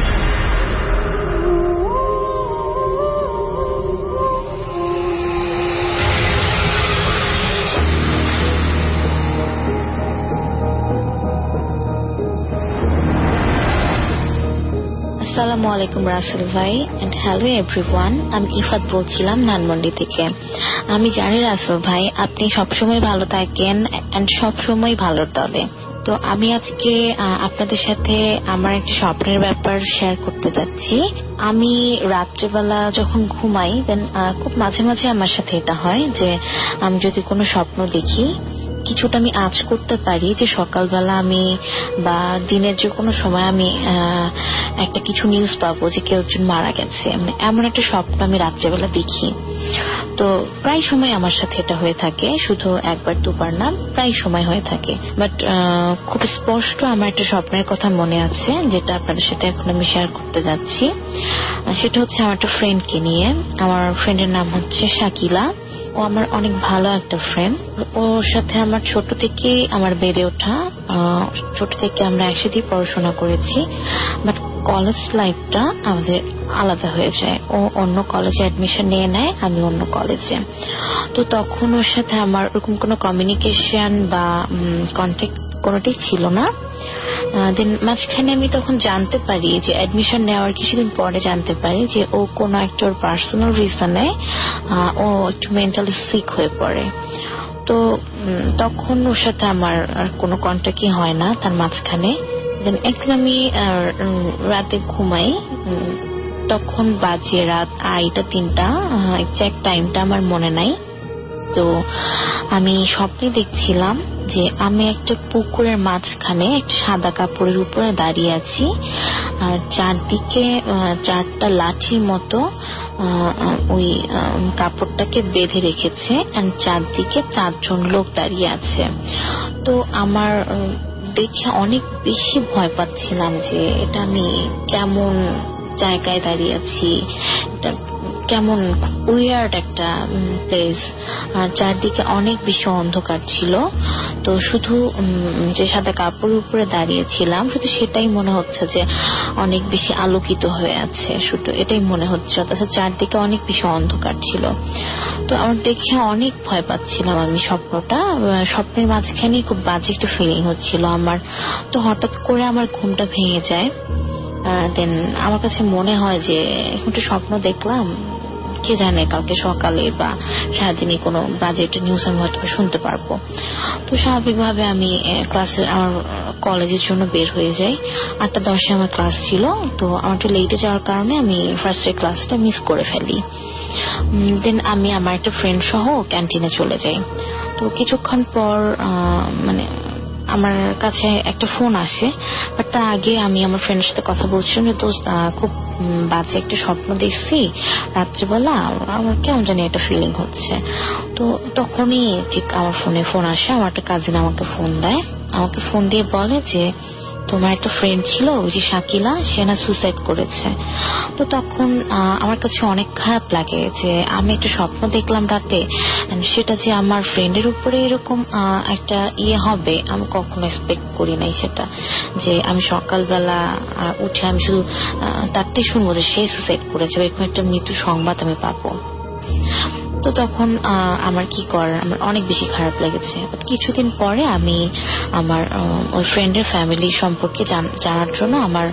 আসসালামু আলাইকুম রাসেল ভাই এন্ড হ্যালো এভরিওয়ান। আমি ইফাত বলছিলাম ধানমন্ডি থেকে। আমি জানি রাসেল ভাই আপনি সবসময় ভালো থাকেন এন্ড সবসময় ভালোর দলে। তো আমি আজকে আপনাদের সাথে আমার একটা স্বপ্নের ব্যাপার শেয়ার করতে যাচ্ছি। আমি রাত্রেবেলা যখন ঘুমাই দেন খুব মাঝে মাঝে আমার সাথে এটা হয় যে আমি যদি কোনো স্বপ্ন দেখি, কিছুটা আমি আঁচ করতে পারি যে সকালবেলা আমি বা দিনের যে কোনো সময় আমি একটা কিছু নিউজ পাবো যে কেউ একজন মারা গেছে, এমন একটা স্বপ্ন আমি রাত্রেবেলা দেখি। তো প্রায় সময় আমার সাথে এটা হয়ে থাকে, শুধু একবার দুবার না, প্রায় সময় হয়ে থাকে। বাট খুব স্পষ্ট আমার একটা স্বপ্নের কথা মনে আছে যেটা আপনাদের সাথে এখন আমি শেয়ার করতে যাচ্ছি। সেটা হচ্ছে আমার একটা ফ্রেন্ডকে নিয়ে। আমার ফ্রেন্ডের নাম হচ্ছে শাকিলা। ও আমার অনেক ভালো একটা ফ্রেন্ড। ওর সাথে আমার ছোট থেকে আমার বেড়ে ওঠা, ছোট থেকে আমরা একসাথে পড়াশোনা করেছি। বাট কলেজ লাইফটা আমাদের আলাদা হয়ে যায়। ও অন্য কলেজে অ্যাডমিশন নিয়ে নেয়, আমি অন্য কলেজে। তো তখন ওর সাথে আমার ওরকম কোনো কমিউনিকেশন বা কন্ট্যাক্ট কোনোটাই ছিল না। দেন মাঝখানে আমি তখন জানতে পারি যে অ্যাডমিশন নেওয়ার কিছুদিন পরে জানতে পারি যে ও কোনো একটা ওর পার্সোনাল রিজনে ও একটু মেন্টালি সিক হয়ে পড়ে। তো তখন ওর সাথে আমার আর কোনো কন্ট্যাক্টই হয় না তার মাঝখানে। দেন একদিন আমি রাতে ঘুমাই, তখন বাজে রাত 2:30, এক্সাক্ট টাইমটা আমার মনে নাই। তো আমি স্বপ্নে দেখছিলাম যে আমি একটা পুকুরের মাঝখানে একটা সাদা কাপড়ের উপরে দাঁড়িয়ে আছি, আর চারদিকে 4টা লাঠির মতো ওই কাপড়টাকে বেঁধে রেখেছে, আর চারদিকে 4 জন লোক দাঁড়িয়ে আছে। তো আমার দেখে অনেক বেশি ভয় পাচ্ছিলাম যে এটা আমি কেমন জায়গায় দাঁড়িয়ে আছি, এটা কেমন উইয়ার্ড একটা প্লেস, আর চারদিকে অনেক বেশি অন্ধকার ছিল। তো শুধু যে সাদা কাপড়ের উপরে দাঁড়িয়েছিলাম শুধু সেটাই মনে হচ্ছে যে অনেক বেশি আলোকিত হয়ে আছে, শুধু এটাই মনে হচ্ছে, অথচ চারদিকে অনেক বেশি অন্ধকার ছিল। তো আমার দেখে অনেক ভয় পাচ্ছিলাম আমি স্বপ্নের মাঝখানেই খুব বাজে একটা ফিলিং হচ্ছিল আমার। তো হঠাৎ করে আমার ঘুমটা ভেঙে যায়। দেন আমার কাছে মনে হয় যে এখন তো স্বপ্ন দেখলাম, কে জানে কালকে সকালে বা সারাদিনই কোনো বাজেট নিউজ আমি হয়তো শুনতে পারবো। তো স্বাভাবিকভাবে আমি আমার কলেজের জন্য বের হয়ে যাই। 8:10 আমার ক্লাস ছিল, তো আমার একটু লেটে যাওয়ার কারণে আমি ফার্স্ট ডে ক্লাসটা মিস করে ফেলি। দেন আমি আমার একটা ফ্রেন্ড সহ ক্যান্টিনে চলে যাই। তো কিছুক্ষণ পর আমার কাছে একটা ফোন আসে, বাট তার আগে আমি আমার ফ্রেন্ডের সাথে কথা বলছিলাম যে দোস্ত খুব বাজে একটা স্বপ্ন দেখছি রাত্রিবেলা, আমার কেমন জানি একটা ফিলিং হচ্ছে। তো তখনই ঠিক আমার ফোন আসে, আমার একটা কাজিন আমাকে ফোন দিয়ে বলে যে তোমার একটা ফ্রেন্ড ছিল ওই যে শাকিলা, সে না সুসাইড করেছে। তো তখন আমার কাছে অনেক খারাপ লাগে যে আমি একটা স্বপ্ন দেখলাম রাতে, সেটা যে আমার ফ্রেন্ডের উপরে এরকম একটা হবে আমি কখনো এক্সপেক্ট করি নাই। সেটা যে আমি সকালবেলা উঠে আমি শুধু তারটাই শুনবো যে সে সুসাইড করেছে, এরকম একটা মৃত্যু সংবাদ আমি পাবো। তো তখন আমার কি করার, আমার অনেক বেশি খারাপ লেগেছে। কিছুদিন পরে আমি আমার ওই ফ্রেন্ডের ফ্যামিলি সম্পর্কে জানার জন্য আমার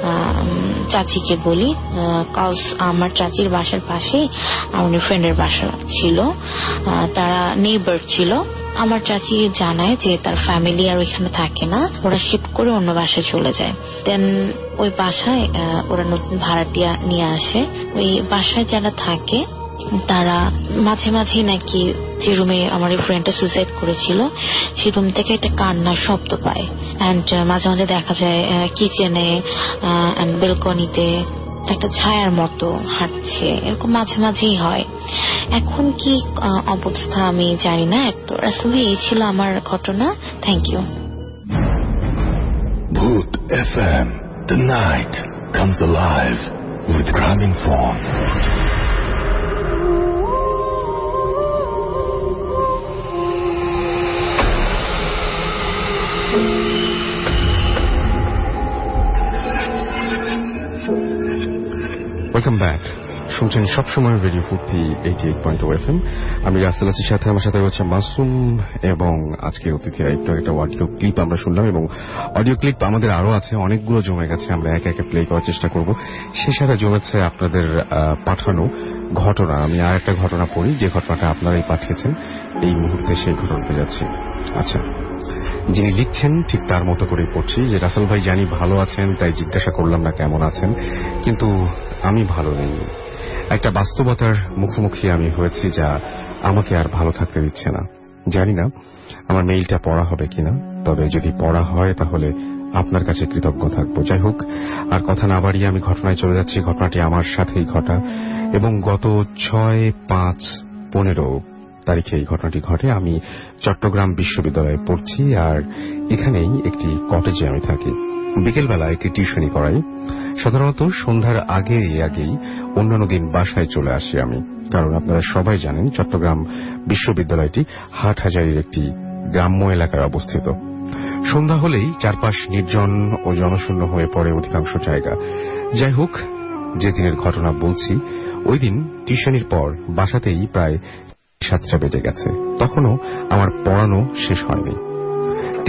চাচিকে বলি, কজ আমার চাচির বাসার পাশেই আমার ফ্রেন্ডের বাসা ছিল, তারা নেইবার ছিল। আমার চাচি জানায় যে তার ফ্যামিলি আর ওইখানে থাকে না, ওরা শিফট করে অন্য বাসায় চলে যায়। দেন ওই বাসায় ওরা নতুন ভাড়াটিয়া নিয়ে আসে। ওই বাসায় যারা থাকে তারা মাঝে মাঝে নাকি যে রুমে আমার এই ফ্রেন্ডটা সুসাইড করেছিল সেই রুম থেকে একটা কান্নার শব্দ পায়, এন্ড মাঝে মাঝে দেখা যায় কিচেনে এন্ড বেলকনিতে একটা ছায়ার মতো হাঁটছে, এরকম মাঝে মাঝেই হয়। এখন কি অবস্থা আমি জানি না। আসলে এই ছিল আমার ঘটনা। Thank you. Bhoot FM, the night comes alive with Graminphone. Welcome back. শুনছেন সবসময় রেডিও ফুর্তি 88.2 FM। আমি রাসেল আছি, সাথে আমার সাথে রয়েছে মাসুম এবং আজকের অতিথি। একটা অডিও ক্লিপ আমরা শুনলাম এবং অডিও ক্লিপ আমাদের আরো আছে, অনেকগুলো জমে গেছে, আমরা একে একে প্লে করার চেষ্টা করব। সে সাথে জমেছে আপনাদের পাঠানো ঘটনা। আমি আর একটা ঘটনা পড়ি, যে ঘটনাটা আপনারাই পাঠিয়েছেন। এই মুহূর্তে সেই ঘটনাতে যাচ্ছি। আচ্ছা, যিনি লিখছেন ঠিক তার মতো করেই পড়ছি যে রাসেল ভাই জানি ভালো আছেন, তাই জিজ্ঞাসা করলাম না কেমন আছেন, কিন্তু আমি ভালো নেই। একটা বাস্তবতার মুখোমুখি আমি হয়েছি যা আমাকে আর ভালো থাকতে দিচ্ছে না। জানি না আমার মেইলটা পড়া হবে কিনা, তবে যদি পড়া হয় তাহলে আপনার কাছে কৃতজ্ঞ থাকবো। যাই হোক, আর কথা না বাড়িয়ে আমি ঘটনায় চলে যাচ্ছি। ঘটনাটি আমার সাথেই ঘটা এবং গত 6/5/15 তারিখে এই ঘটনাটি ঘটে। আমি চট্টগ্রাম বিশ্ববিদ্যালয়ে পড়ছি, আর এখানেই একটি কটেজে আমি থাকি। বিকেলবেলা একটি টিউশনি করাই। সাধারণত সন্ধ্যার আগেই অন্যান্য দিন বাসায় চলে আসি আমি, কারণ আপনারা সবাই জানেন চট্টগ্রাম বিশ্ববিদ্যালয়টি হাটহাজারীর একটি গ্রাম্য এলাকায় অবস্থিত। সন্ধ্যা হলেই চারপাশ নির্জন ও জনশূন্য হয়ে পড়ে অধিকাংশ জায়গা। যাই হোক, যে দিনের ঘটনা বলছি, ওই দিন টিউশনির পর বাসাতেই প্রায় 7টা বেজে গেছে। তখনও আমার পড়ানো শেষ হয়নি। ঠিক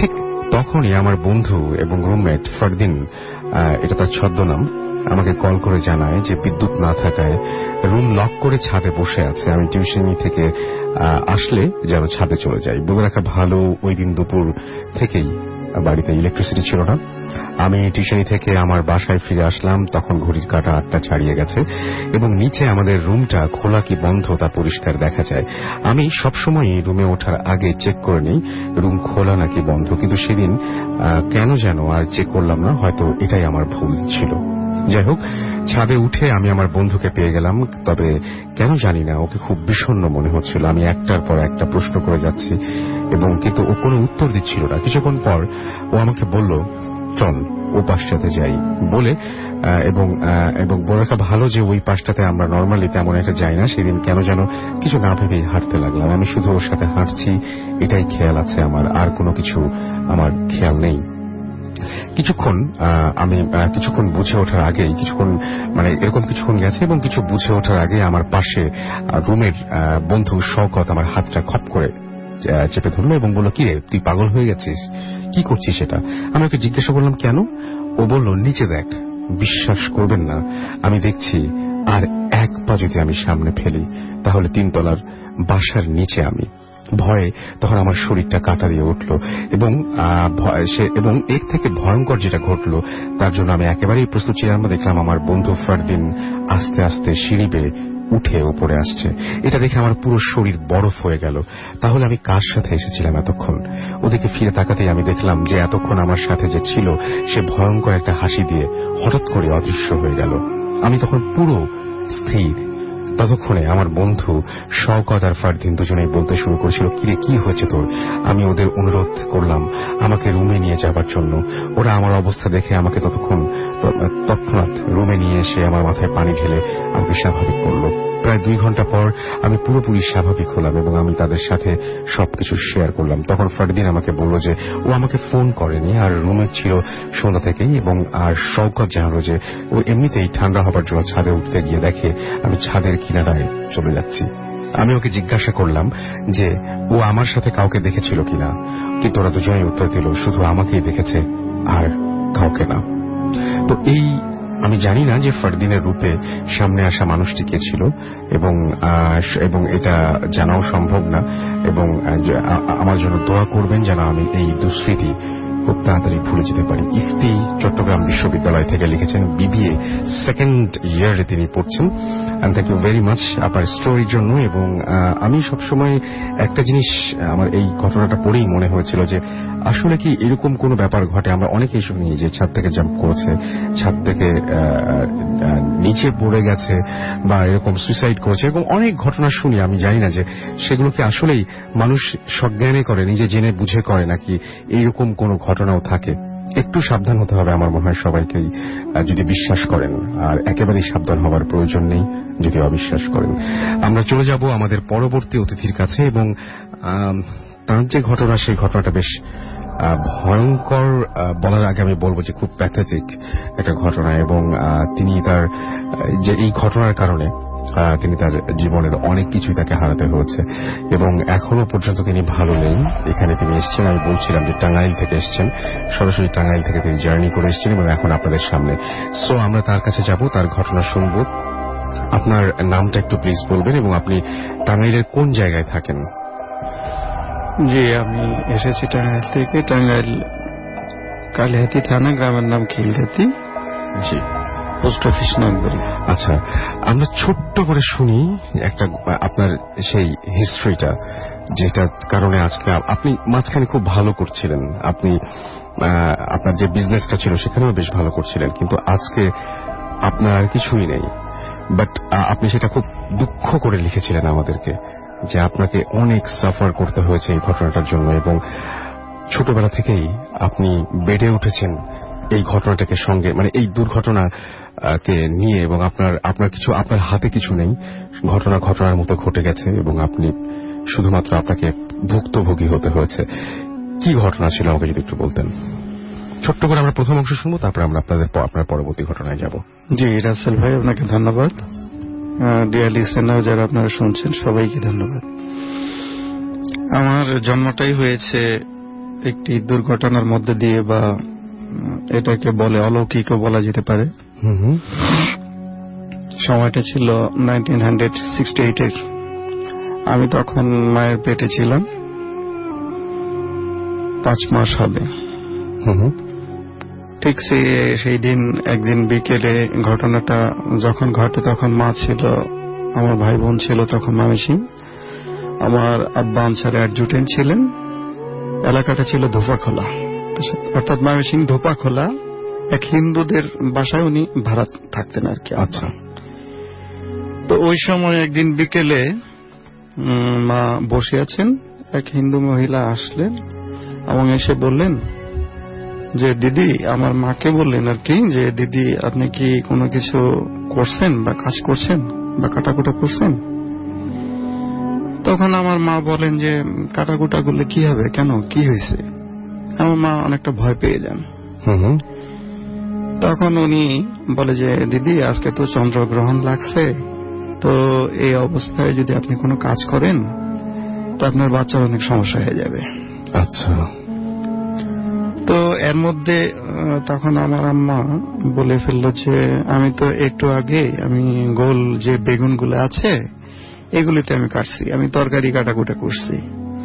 তখনই আমার বন্ধু এবং রুমমেট ফারদিন, এটা তার ছদ্মনাম, আমাকে কল করে জানায় যে বিদ্যুৎ না থাকায় রুম লক করে ছাদে বসে আছে। আমি টিউশনি থেকে আসলে যেন ছাদে চলে যাই। বলে রাখা ভালো, ওই দিন দুপুর থেকেই বাড়িতে ইলেকট্রিসিটি ছিল না। আমি টিউশনি থেকে আমার বাসায় ফিরে আসলাম, তখন ঘড়ির কাঁটা 8টা ছাড়িয়ে গেছে এবং নিচে আমাদের রুমটা খোলা কি বন্ধ তা পরিষ্কার দেখা যায়। আমি সবসময়ই রুমে ওঠার আগে চেক করে নিই রুম খোলা নাকি বন্ধ, কিন্তু সেদিন কেন যেন আর চেক করলাম না। হয়তো এটাই আমার ভুল ছিল। যাই হোক, ছাদে উঠে আমি আমার বন্ধুকে পেয়ে গেলাম। তবে কেন জানি না, ওকে খুব বিষণ্ণ মনে হচ্ছিল। আমি একটার পর একটা প্রশ্ন করে যাচ্ছি এবং কিন্তু ও কোনো উত্তর দিচ্ছিল না। কিছুক্ষণ পর ও আমাকে বলল, চল ও পাশটাতে যাই বলে, এবং বড় একটা ভালো যে ওই পাশটাতে আমরা নর্মালি তেমন একটা যাই না। সেদিন কেন যেন কিছু না ভেবেই হাঁটতে লাগলাম। আমি শুধু ওর সাথে হাঁটছি, এটাই খেয়াল আছে আমার, আর কোনো কিছু আমার খেয়াল নেই। কিছুক্ষণ বুঝে ওঠার আগেই, কিছুক্ষণ গেছে এবং কিছু বুঝে ওঠার আগে আমার পাশে রুমের বন্ধু শওকত আমার হাতটা খপ করে চেপে ধরলো এবং বলল, কি রে, তুই পাগল হয়ে গেছিস, কি করছিস সেটা? আমি ওকে জিজ্ঞাসা করলাম কেন? ও বলল, নিচে দেখ। বিশ্বাস করবেন না, আমি দেখছি আর এক পা যদি আমি সামনে ফেলি তাহলে 3 তলার বাসার নিচে আমি। ভয়ে তখন আমার শরীরটা কাঁটা দিয়ে উঠল এবং এর থেকে ভয়ঙ্কর যেটা ঘটল তার জন্য আমি একেবারেই প্রস্তুত ছিলাম না। দেখলাম আমার বন্ধু ফারদিন আস্তে আস্তে সিঁড়ি বেয়ে উঠে উপরে আসছে। এটা দেখে আমার পুরো শরীর বরফ হয়ে গেল। তাহলে আমি কার সাথে এসেছিলাম এতক্ষণ? ওদিকে ফিরে তাকাতেই আমি দেখলাম যে এতক্ষণ আমার সাথে যে ছিল সে ভয়ঙ্কর একটা হাসি দিয়ে হঠাৎ করে অদৃশ্য হয়ে গেল। আমি তখন পুরো স্থির। ততক্ষণে আমার বন্ধু শওকত আর ফারদিন দুজনেই বলতে শুরু করেছিল, কিরে, কি হয়েছে তোর? আমি ওদের অনুরোধ করলাম আমাকে রুমে নিয়ে যাবার জন্য। ওরা আমার অবস্থা দেখে আমাকে তৎক্ষণাৎ রুমে নিয়ে এসে আমার মাথায় পানি ঢেলে আমাকে স্বাভাবিক করলো। প্রায় 2 ঘন্টা পর আমি পুরোপুরি স্বাভাবিক হলাম এবং আমি তাদের সাথে সবকিছু শেয়ার করলাম। তখন ফারদিন আমাকে বলল যে ও আমাকে ফোন করেনি আর রুমে ছিল সন্ধ্যা থেকেই, এবং আর শওকত জানালো যে ও এমনিতেই ঠান্ডা হবার জন্য ছাদে উঠতে গিয়ে দেখে আমি ছাদের কিনারায় চলে যাচ্ছি। আমি ওকে জিজ্ঞাসা করলাম যে ও আমার সাথে কাউকে দেখেছিল কিনা, কিন্তু ওরা দুজনেই উত্তর দিল শুধু আমাকেই দেখেছে আর কাউকে না। তো আমি জানি না যে ফারদিনের রূপে সামনে আসা মানুষটি কে ছিল এবং এটা জানাও সম্ভব না, এবং আমার জন্য দোয়া করবেন যেন আমি এই দুঃস্মৃতি খুব তাড়াতাড়ি ভুলে যেতে পারি। ইফতি চট্টগ্রাম বিশ্ববিদ্যালয় থেকে লিখেছেন, BBA সেকেন্ড ইয়ারে তিনি পড়ছেন। And thank you very much আপনার স্টোরির জন্য। এবং আমি সবসময় একটা জিনিস আমার এই ঘটনাটা পড়েই মনে হয়েছিল যে আসলে কি এরকম কোন ব্যাপার ঘটে? আমরা অনেকেই শুনি যে ছাদ থেকে জাম্প করেছে, ছাদ থেকে নিচে পড়ে গেছে বা এরকম সুইসাইড করেছে, এরকম অনেক ঘটনা শুনি। আমি জানি না যে সেগুলোকে আসলেই মানুষ সজ্ঞানে করে, নিজে জেনে বুঝে করে, নাকি এইরকম কোন ঘটনাও থাকে। একটু সাবধান হতে হবে আমার মনে হয় সবাইকেই, যদি বিশ্বাস করেন, আর একেবারেই সাবধান হওয়ার প্রয়োজন নেই যদি অবিশ্বাস করেন। আমরা চলে যাব আমাদের পরবর্তী অতিথির কাছে, এবং তার যে ঘটনা, সেই ঘটনাটা বেশ ভয়ঙ্কর বলার আগে আমি বলবো যে খুব প্যাথেটিক একটা ঘটনা, এবং তিনি তার যে এই ঘটনার কারণে তিনি তার জীবনের অনেক কিছুই তাকে হারাতে হয়েছে এবং এখনো পর্যন্ত তিনি ভালো নেই। এখানে তিনি এসেছেন, আমি বলছিলাম যে টাঙ্গাইল থেকে এসেছেন, সরাসরি টাঙ্গাইল থেকে তিনি জার্নি করে এসেছেন এবং এখন আপনাদের সামনে। সো আমরা তার কাছে যাব, তার ঘটনা শুনব। আপনার নামটা একটু প্লিজ বলবেন এবং আপনি টাঙ্গাইলের কোন জায়গায় থাকেন? জি, আমি এসেছি টাঙ্গাইল থেকে। টাঙ্গাইল কালিহাতি থানা, গ্রামের নাম খিলহাতি। জি, পোস্ট অফিস নাগবাড়ি। আচ্ছা, আমরা ছোট্ট করে শুনি একটা আপনার সেই হিস্ট্রিটা, যেটার কারণে আজকে আপনি মাঝখানে খুব ভালো করছিলেন, আপনি আপনার যে বিজনেসটা ছিল সেখানেও বেশ ভালো করছিলেন, কিন্তু আজকে আপনার আর কিছুই নেই। বাট আপনি সেটা খুব দুঃখ করে লিখেছিলেন আমাদেরকে যে আপনাকে অনেক সাফার করতে হয়েছে এই ঘটনাটার জন্য, এবং ছোটবেলা থেকেই আপনি বেড়ে উঠেছেন এই ঘটনাটাকে সঙ্গে, মানে এই দুর্ঘটনাকে নিয়ে, এবং আপনার হাতে কিছু নেই, ঘটনার মতো ঘটে গেছে এবং আপনি শুধুমাত্র আপনাকে ভুক্তভোগী হতে হয়েছে। কি ঘটনা ছিল আমাকে যদি একটু বলতেন ছোট্ট করে। আমরা প্রথম অংশ শুনবো, তারপর আমরা আপনার পরবর্তী ঘটনায় যাব। জি রাসেল ভাই, আপনাকে ধন্যবাদ। ডিয়ার লিসেনার যারা আপনারা শুনছেন সবাইকে ধন্যবাদ। আমার জন্মটাই হয়েছে একটি দুর্ঘটনার মধ্যে দিয়ে, বা এটাকে বলে অলৌকিকও বলা যেতে পারে। সময়টা ছিল 1968-এর। আমি তখন মায়ের পেটে ছিলাম, 5 মাস হবে। ঠিক সেই দিন একদিন বিকেলে ঘটনাটা যখন ঘটে, তখন মা ছিল, আমার ভাই বোন ছিল তখন ময়মনসিংহ। আমার আব্বা আনসারে অ্যাডজুটেন্ট ছিলেন। এলাকাটা ছিল ধোপাখোলা, অর্থাৎ ময়মনসিংহ ধোপাখোলা এক হিন্দুদের বাসায় উনি ভাড়া থাকতেন আর কি। আচ্ছা। তো ওই সময় একদিন বিকেলে মা বসে আছেন, এক হিন্দু মহিলা আসলেন এবং এসে বললেন যে দিদি, আমার মাকে বললেন আর কি, যে দিদি আপনি কি কোনো কিছু করছেন বা কাজ করছেন বা কাটাকুটা করছেন? তখন আমার মা বলেন যে কাটাকুটা করলে কি হবে, কেন, কি হয়েছে? আমার মা অনেকটা ভয় পেয়ে যান। তখন উনি বলে যে দিদি, আজকে তো চন্দ্রগ্রহণ লাগছে, তো এই অবস্থায় যদি আপনি কোনো কাজ করেন তো আপনার বাচ্চার অনেক সমস্যা হয়ে যাবে। আচ্ছা। তো এর মধ্যে তখন আমার আম্মা বলে ফেললো যে আমি তো একটু আগে আমি গোল যে বেগুনগুলো আছে এগুলিতে আমি কাটছি, আমি তরকারি কাটাকুটা করছি।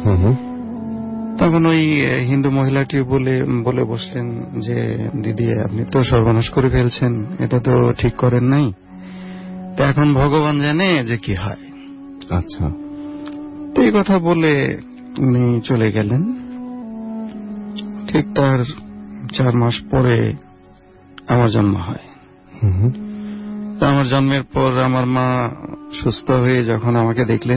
তখন ওই হিন্দু মহিলাটি বলে বসলেন যে দিদি, আপনি তো সর্বনাশ করে ফেলছেন, এটা তো ঠিক করেন নাই, তো এখন ভগবান জানে যে কি হয়। আচ্ছা। তো এই কথা বলে উনি চলে গেলেন। ঠিক তার 4 মাস পরে আমার জন্ম হয়। তো আমার জন্মের পর আমার মা সুস্থ হয়ে যখন আমাকে দেখলেন,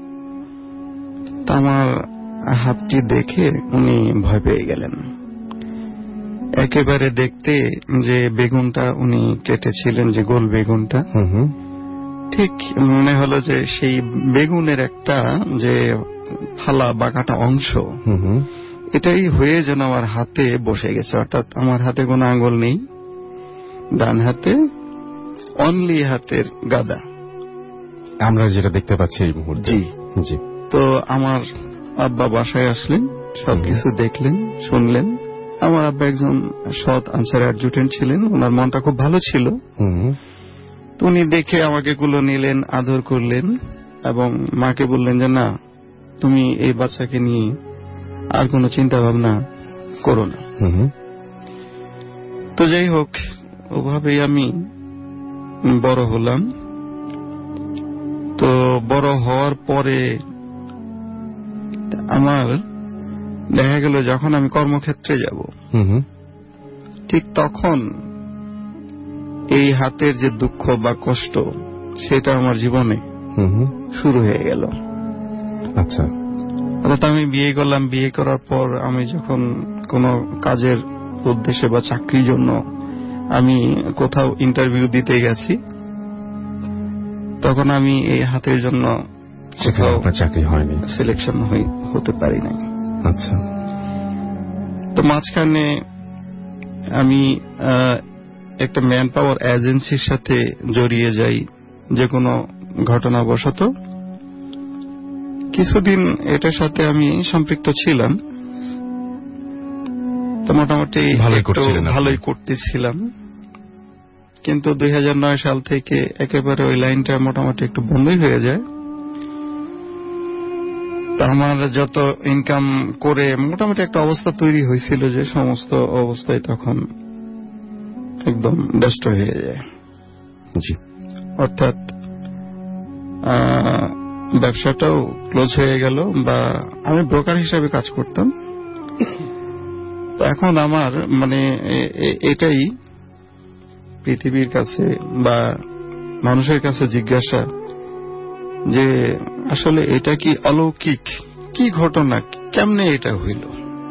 তা আমার হাতটি দেখে উনি ভয় পেয়ে গেলেন। একেবারে দেখতে যে বেগুনটা উনি কেটেছিলেন, যে গোল বেগুনটা, ঠিক মনে হলো যে সেই বেগুনের একটা যে ফালা বা কাটা অংশ, এটাই হয়ে যেন আমার হাতে বসে গেছে। অর্থাৎ আমার হাতে কোনো আঙ্গুল নেই, ডান হাতে অনলি হাতের গাদা, আমরা যেটা দেখতে পাচ্ছি এই মুহূর্তে। জি জি। তো আমার আব্বা বাসায় আসলেন, সবকিছু দেখলেন, শুনলেন। আমার আব্বা একজন সৎ আনসার অ্যাডজুটেন্ট ছিলেন, ওনার মনটা খুব ভালো ছিল। তো উনি দেখে আমাকে কুলো নিলেন, আদর করলেন এবং মাকে বললেন যে না, তুমি এই বাচ্চাকে নিয়ে আর কোনো চিন্তা ভাবনা করো না। তো যাই হোক, ওভাবেই আমি বড় হলাম। তো বড় হওয়ার পরে আমার দেখা গেল যখন আমি কর্মক্ষেত্রে যাব, ঠিক তখন এই হাতের যে দুঃখ বা কষ্ট, সেটা আমার জীবনে শুরু হয়ে গেল। আচ্ছা। অর্থাৎ আমি বিয়ে করলাম, বিয়ে করার পর আমি যখন কোনো কাজের উদ্দেশ্যে বা চাকরির জন্য আমি কোথাও ইন্টারভিউ দিতে গেছি, তখন আমি এই হাতের জন্য চাকরি হয়নি, সিলেকশন হতে পারি নাই। আচ্ছা। তো মাঝখানে আমি একটা ম্যান পাওয়ার এজেন্সির সাথে জড়িয়ে যাই যে কোনো ঘটনাবশত। কিছুদিন এটার সাথে আমি সম্পৃক্ত ছিলাম, তো মোটামুটি ভালোই করতেছিলাম। কিন্তু 2009 সাল থেকে একেবারে ওই লাইনটা মোটামুটি একটু বন্ধই হয়ে যায়। তো আমার যত ইনকাম করে মোটামুটি একটা অবস্থা তৈরি হয়েছিল যে সমস্ত অবস্থায় তখন একদম নষ্ট হয়ে যায়। জি। অর্থাৎ ব্যবসাটাও ক্লোজ হয়ে গেল, বা আমি ব্রোকার হিসাবে কাজ করতাম। তো এখন আমার মানে এটাই পৃথিবীর কাছে বা মানুষের কাছে জিজ্ঞাসা যে আসলে এটা কি অলৌকিক, কি ঘটনা, কেমনে এটা হইল,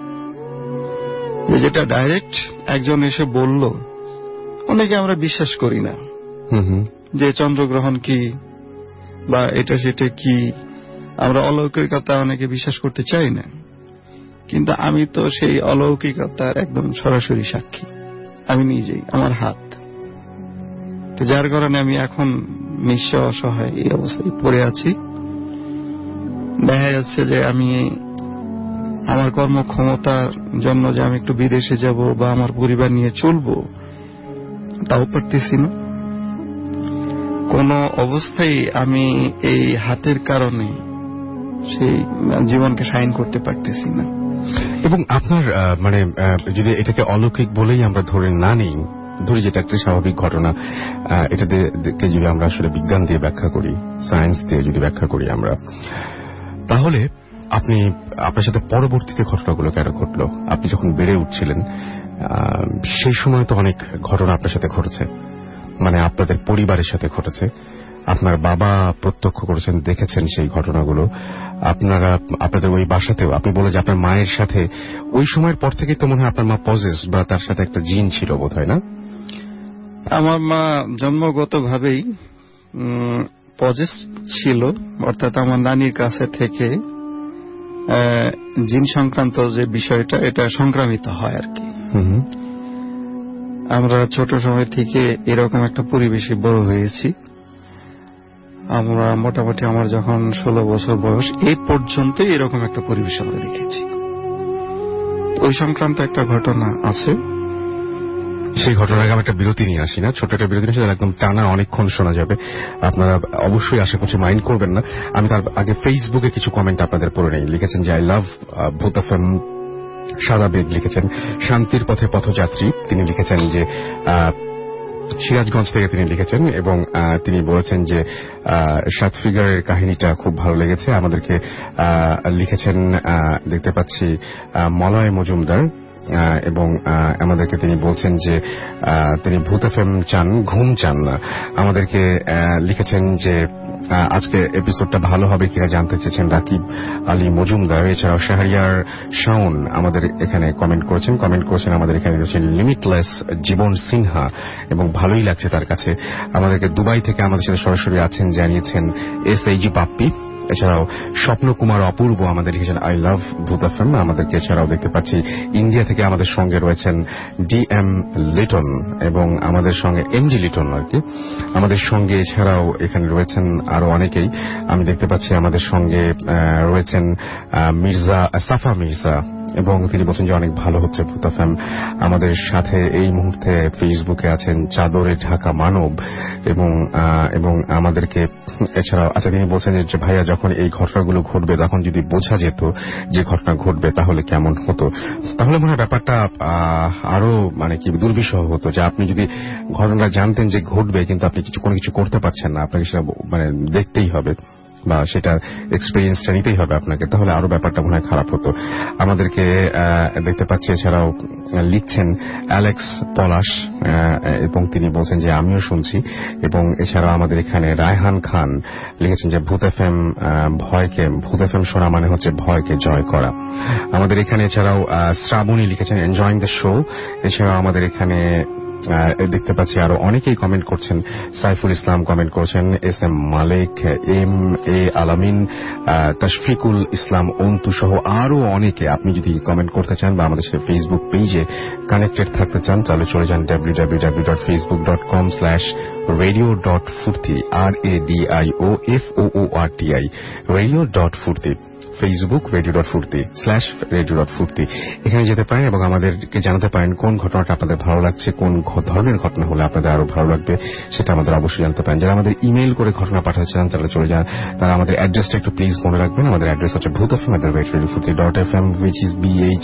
যেটা ডাইরেক্ট একজন এসে বলল, অনেকে আমরা বিশ্বাস করি না যে চন্দ্রগ্রহণ কি বা এটা সেটা কি, আমরা অলৌকিকতা অনেকে বিশ্বাস করতে চাই না। কিন্তু আমি তো সেই অলৌকিকতার একদম সরাসরি সাক্ষী, আমি নিজেই, আমার হাত। যার কারণে আমি এখন নিঃস্ব অসহায় এই অবস্থায় পড়ে আছি। দেখা যাচ্ছে যে আমি আমার কর্মক্ষমতার জন্য যে আমি একটু বিদেশে যাব বা আমার পরিবার নিয়ে চলবো, তাও পারতেছি না। কোন অবস্থায় আমি এই হাতের কারণে সেই জীবনকে সাইন করতে পারতেছি না। এবং আপনার মানে যদি এটাকে অলৌকিক বলেই আমরা ধরে না নিই, ধরি যেটা একটা স্বাভাবিক ঘটনা, এটাকে যদি আমরা আসলে বিজ্ঞান দিয়ে ব্যাখ্যা করি, সায়েন্স দিয়ে যদি ব্যাখ্যা করি আমরা, তাহলে আপনার সাথে পরবর্তীতে ঘটনাগুলো কেন ঘটলো? আপনি যখন বেড়ে উঠছিলেন সেই সময় তো অনেক ঘটনা আপনার সাথে ঘটেছে, মানে আপনাদের পরিবারের সাথে ঘটেছে। আপনার বাবা প্রত্যক্ষ করেছেন, দেখেছেন সেই ঘটনাগুলো। আপনাদের ওই বাসাতেও আপনি বলে যে আপনার মায়ের সাথে ওই সময়ের পর থেকেই তো মনে হয় আপনার মা পজেস বা তার সাথে একটা জিন ছিল বোধ হয়, না? আমার মা জন্মগতভাবেই পজেস ছিল, অর্থাৎ আমার নানির কাছে থেকে জিন সংক্রান্ত যে বিষয়টা এটা সংক্রামিত হয় আর কি। আমরা ছোট সময় থেকে এরকম একটা পরিবেশে বড় হয়েছি। আমরা মোটামুটি আমার যখন 16 বছর বয়স এই পর্যন্ত এরকম একটা পরিবেশ আমরা দেখেছি। ওই সংক্রান্ত একটা ঘটনা আছে। সেই ঘটনাকে আমি একটা বিরতি নিয়ে আসি না, ছোট একটা বিরতি নিয়ে আসি, একদম টানা অনেকক্ষণ শোনা যাবে। আপনারা অবশ্যই আশা করছি মাইন্ড করবেন না। আমি তার আগে ফেসবুকে কিছু কমেন্ট আপনাদের পড়ে নেই। লিখেছেন যে আই লাভ ভূত এফএম, সাদা বেগ লিখেছেন শান্তির পথে পথযাত্রী, তিনি লিখেছেন যে সিরাজগঞ্জ থেকে তিনি লিখেছেন এবং তিনি বলেছেন যে 7 ফিগারের কাহিনীটা খুব ভালো লেগেছে। আমাদেরকে লিখেছেন দেখতে পাচ্ছি মলয় মজুমদার, এবং আমাদেরকে তিনি বলছেন যে তিনি ভূত এফএম চান, ঘুম চান না। আমাদেরকে লিখেছেন যে আজকে এপিসোডটা ভালো হবে কিনা জানতে চেয়েছেন রাকিব আলী মজুমদার। এছাড়াও শাহরিয়ার শাওন আমাদের এখানে কমেন্ট করেছেন। আমাদের এখানে রয়েছেন লিমিটলেস জীবন সিনহা এবং ভালোই লাগছে তার কাছে। আমাদেরকে দুবাই থেকে আমাদের সাথে সরাসরি আছেন জানিয়েছেন SAG বাপ্পি। এছাড়াও স্বপ্নকুমার অপূর্ব আমাদের লিখেছেন আই লাভ ভূত এফএম। আমাদেরকে এছাড়াও দেখতে পাচ্ছি ইন্ডিয়া থেকে আমাদের সঙ্গে রয়েছেন DM লিটন এবং আমাদের সঙ্গে MG লিটন আর কি। আমাদের সঙ্গে এছাড়াও এখানে রয়েছেন আরো অনেকেই। আমি দেখতে পাচ্ছি আমাদের সঙ্গে রয়েছেন সাফা মির্জা এবং তিনি বলছেন যে অনেক ভালো হচ্ছে ভূত এফএম। আমাদের সাথে এই মুহূর্তে ফেসবুকে আছেন চাদরে ঢাকা মানব এবং আমাদেরকে এছাড়াও আচ্ছা তিনি বলছেন যে ভাইয়া যখন এই ঘটনাগুলো ঘটবে তখন যদি বোঝা যেত যে ঘটনা ঘটবে তাহলে কেমন হতো, তাহলে মনে হয় ব্যাপারটা আরো মানে কি দুর্বিষহ হতো। যে আপনি যদি ঘটনাটা জানতেন যে ঘটবে কিন্তু আপনি কোনো কিছু করতে পারছেন না, আপনাকে সেটা মানে দেখতেই হবে বা সেটা এক্সপেরিয়েন্সটা নিতেই হবে আপনাকে, তাহলে আরো ব্যাপারটা মনে হয় খারাপ হতো। আমাদেরকে দেখতে পাচ্ছি এছাড়াও লিখছেন অ্যালেক্স পলাশ এবং তিনি বলছেন যে আমিও শুনছি। এবং এছাড়াও আমাদের এখানে রায়হান খান লিখেছেন যে ভূত এফএম শোনা মানে হচ্ছে ভয়কে জয় করা। আমাদের এখানে এছাড়াও শ্রাবণী লিখেছেন এনজয়িং দ্য শো। এছাড়াও আমাদের এখানে দেখতে পাচ্ছি আরো অনেকেই কমেন্ট করছেন। সাইফুল ইসলাম কমেন্ট করছেন, SM মালিক, MA আলামিন, তশফিকুল ইসলাম অন্তু সহ আরো অনেকে। আপনি যদি কমেন্ট করতে চান বা আমাদের সাথে ফেসবুক পেজে কানেক্টেড থাকতে চান তাহলে চলে যান www.facebook.com/radio.furti RADIOFOORTI radio.furti Facebook radio.furti/radio.furti এখানে যেতে পারেন এবং আমাদেরকে জানাতে পারেন কোন ঘটনাটা আপনাদের ভালো লাগছে, কোন ধরনের ঘটনা হলে আপনাদের আরো ভালো লাগবে সেটা আমাদের অবশ্যই জানতে পারেন। যারা আমাদের ইমেইল করে ঘটনা পাঠাতে চান তারা চলে যান, তারা আমাদের অ্যাড্রেসটা একটু প্লিজ মনে রাখবেন। আমাদের অ্যাড্রেস হচ্ছে bhutfm@radiofurti.fm which is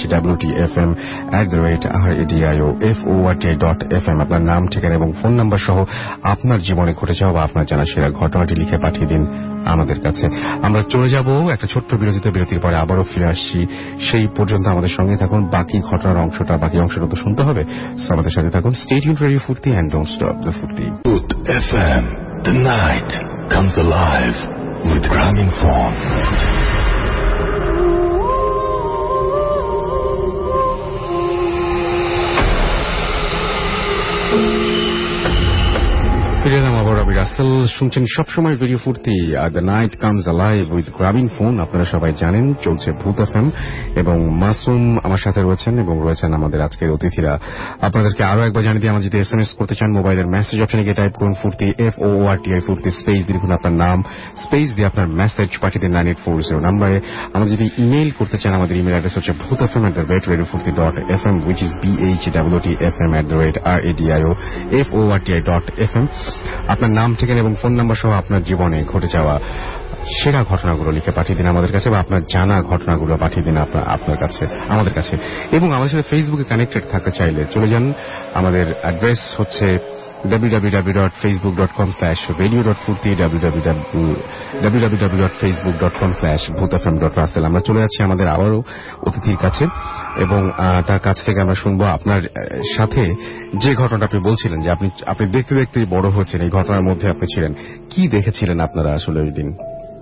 BHWTFM@radiofurti.fm। আপনার নাম, ঠিকানা এবং ফোন নাম্বার সহ আপনার জীবনে ঘটে যাওয়া বা আপনার জানা সেরা ঘটনাটি লিখে পাঠিয়ে দিন আমাদের কাছে। আমরা চলে যাব একটা ছোট্ট বিরতির পরে আবারও ফিরে আসছি। সেই পর্যন্ত আমাদের সঙ্গে থাকুন। বাকি ঘটনার বাকি অংশটা তো শুনতে হবে, আমাদের সাথে থাকুন। Stay tuned to Radio Furti and don't stop the Furti. Bhut FM, the night comes alive with Grameenphone. ফিরে এলাম আবার আমি রাসেল রাসেল, শুনছেন সবসময় radio Foorti, the night comes alive with Grameenphone. আপনারা সবাই জানেন চলছে ভূত এফএম, এবং মাসুম আমার সাথে রয়েছেন এবং রয়েছেন আমাদের আজকের অতিথিরা। আপনাদেরকে আরো একবার জানিয়ে দিয়ে, আমার যদি এসএমএস করতে চান মোবাইলের মেসেজ অপশনে গিয়ে টাইপ করুন ফুর্তি, FOORTI ফুর্তি, স্পেস দিয়ে লিখুন আপনার নাম, স্পেস দিয়ে আপনার মেসেজ পাঠিয়ে দিন 9840 নাম্বারে। আমাদের যদি ইমেইল করতে চান, আমাদের ইমেল অ্যাড্রেস হচ্ছে bhootfm@radiofurti.fm, which is BHOOTFM@radioForti.fm। আপনার নাম, ঠিকানা এবং ফোন নাম্বার সহ আপনার জীবনে ঘটে যাওয়া সেরা ঘটনাগুলো লিখে পাঠিয়ে দিন আমাদের কাছে, বা আপনার জানা ঘটনাগুলো পাঠিয়ে দিন আপনার কাছে, আমাদের কাছে। এবং আমাদের সাথে ফেসবুকে কানেক্টেড থাকতে চাইলে চলে যান, আমাদের অ্যাড্রেস হচ্ছে www.facebook.com/radio.furti, www.facebook.com/bhootfm.russell। আমরা চলে যাচ্ছি আমাদের আবারও অতিথির কাছে, এবং তার কাছ থেকে আমরা শুনবো আপনার সাথে যে ঘটনাটা আপনি বলছিলেন যে আপনি দেখতে দেখতে বড় হচ্ছেন, এই ঘটনার মধ্যে আপনি ছিলেন। কি দেখেছিলেন আপনারা আসলে ওই দিন?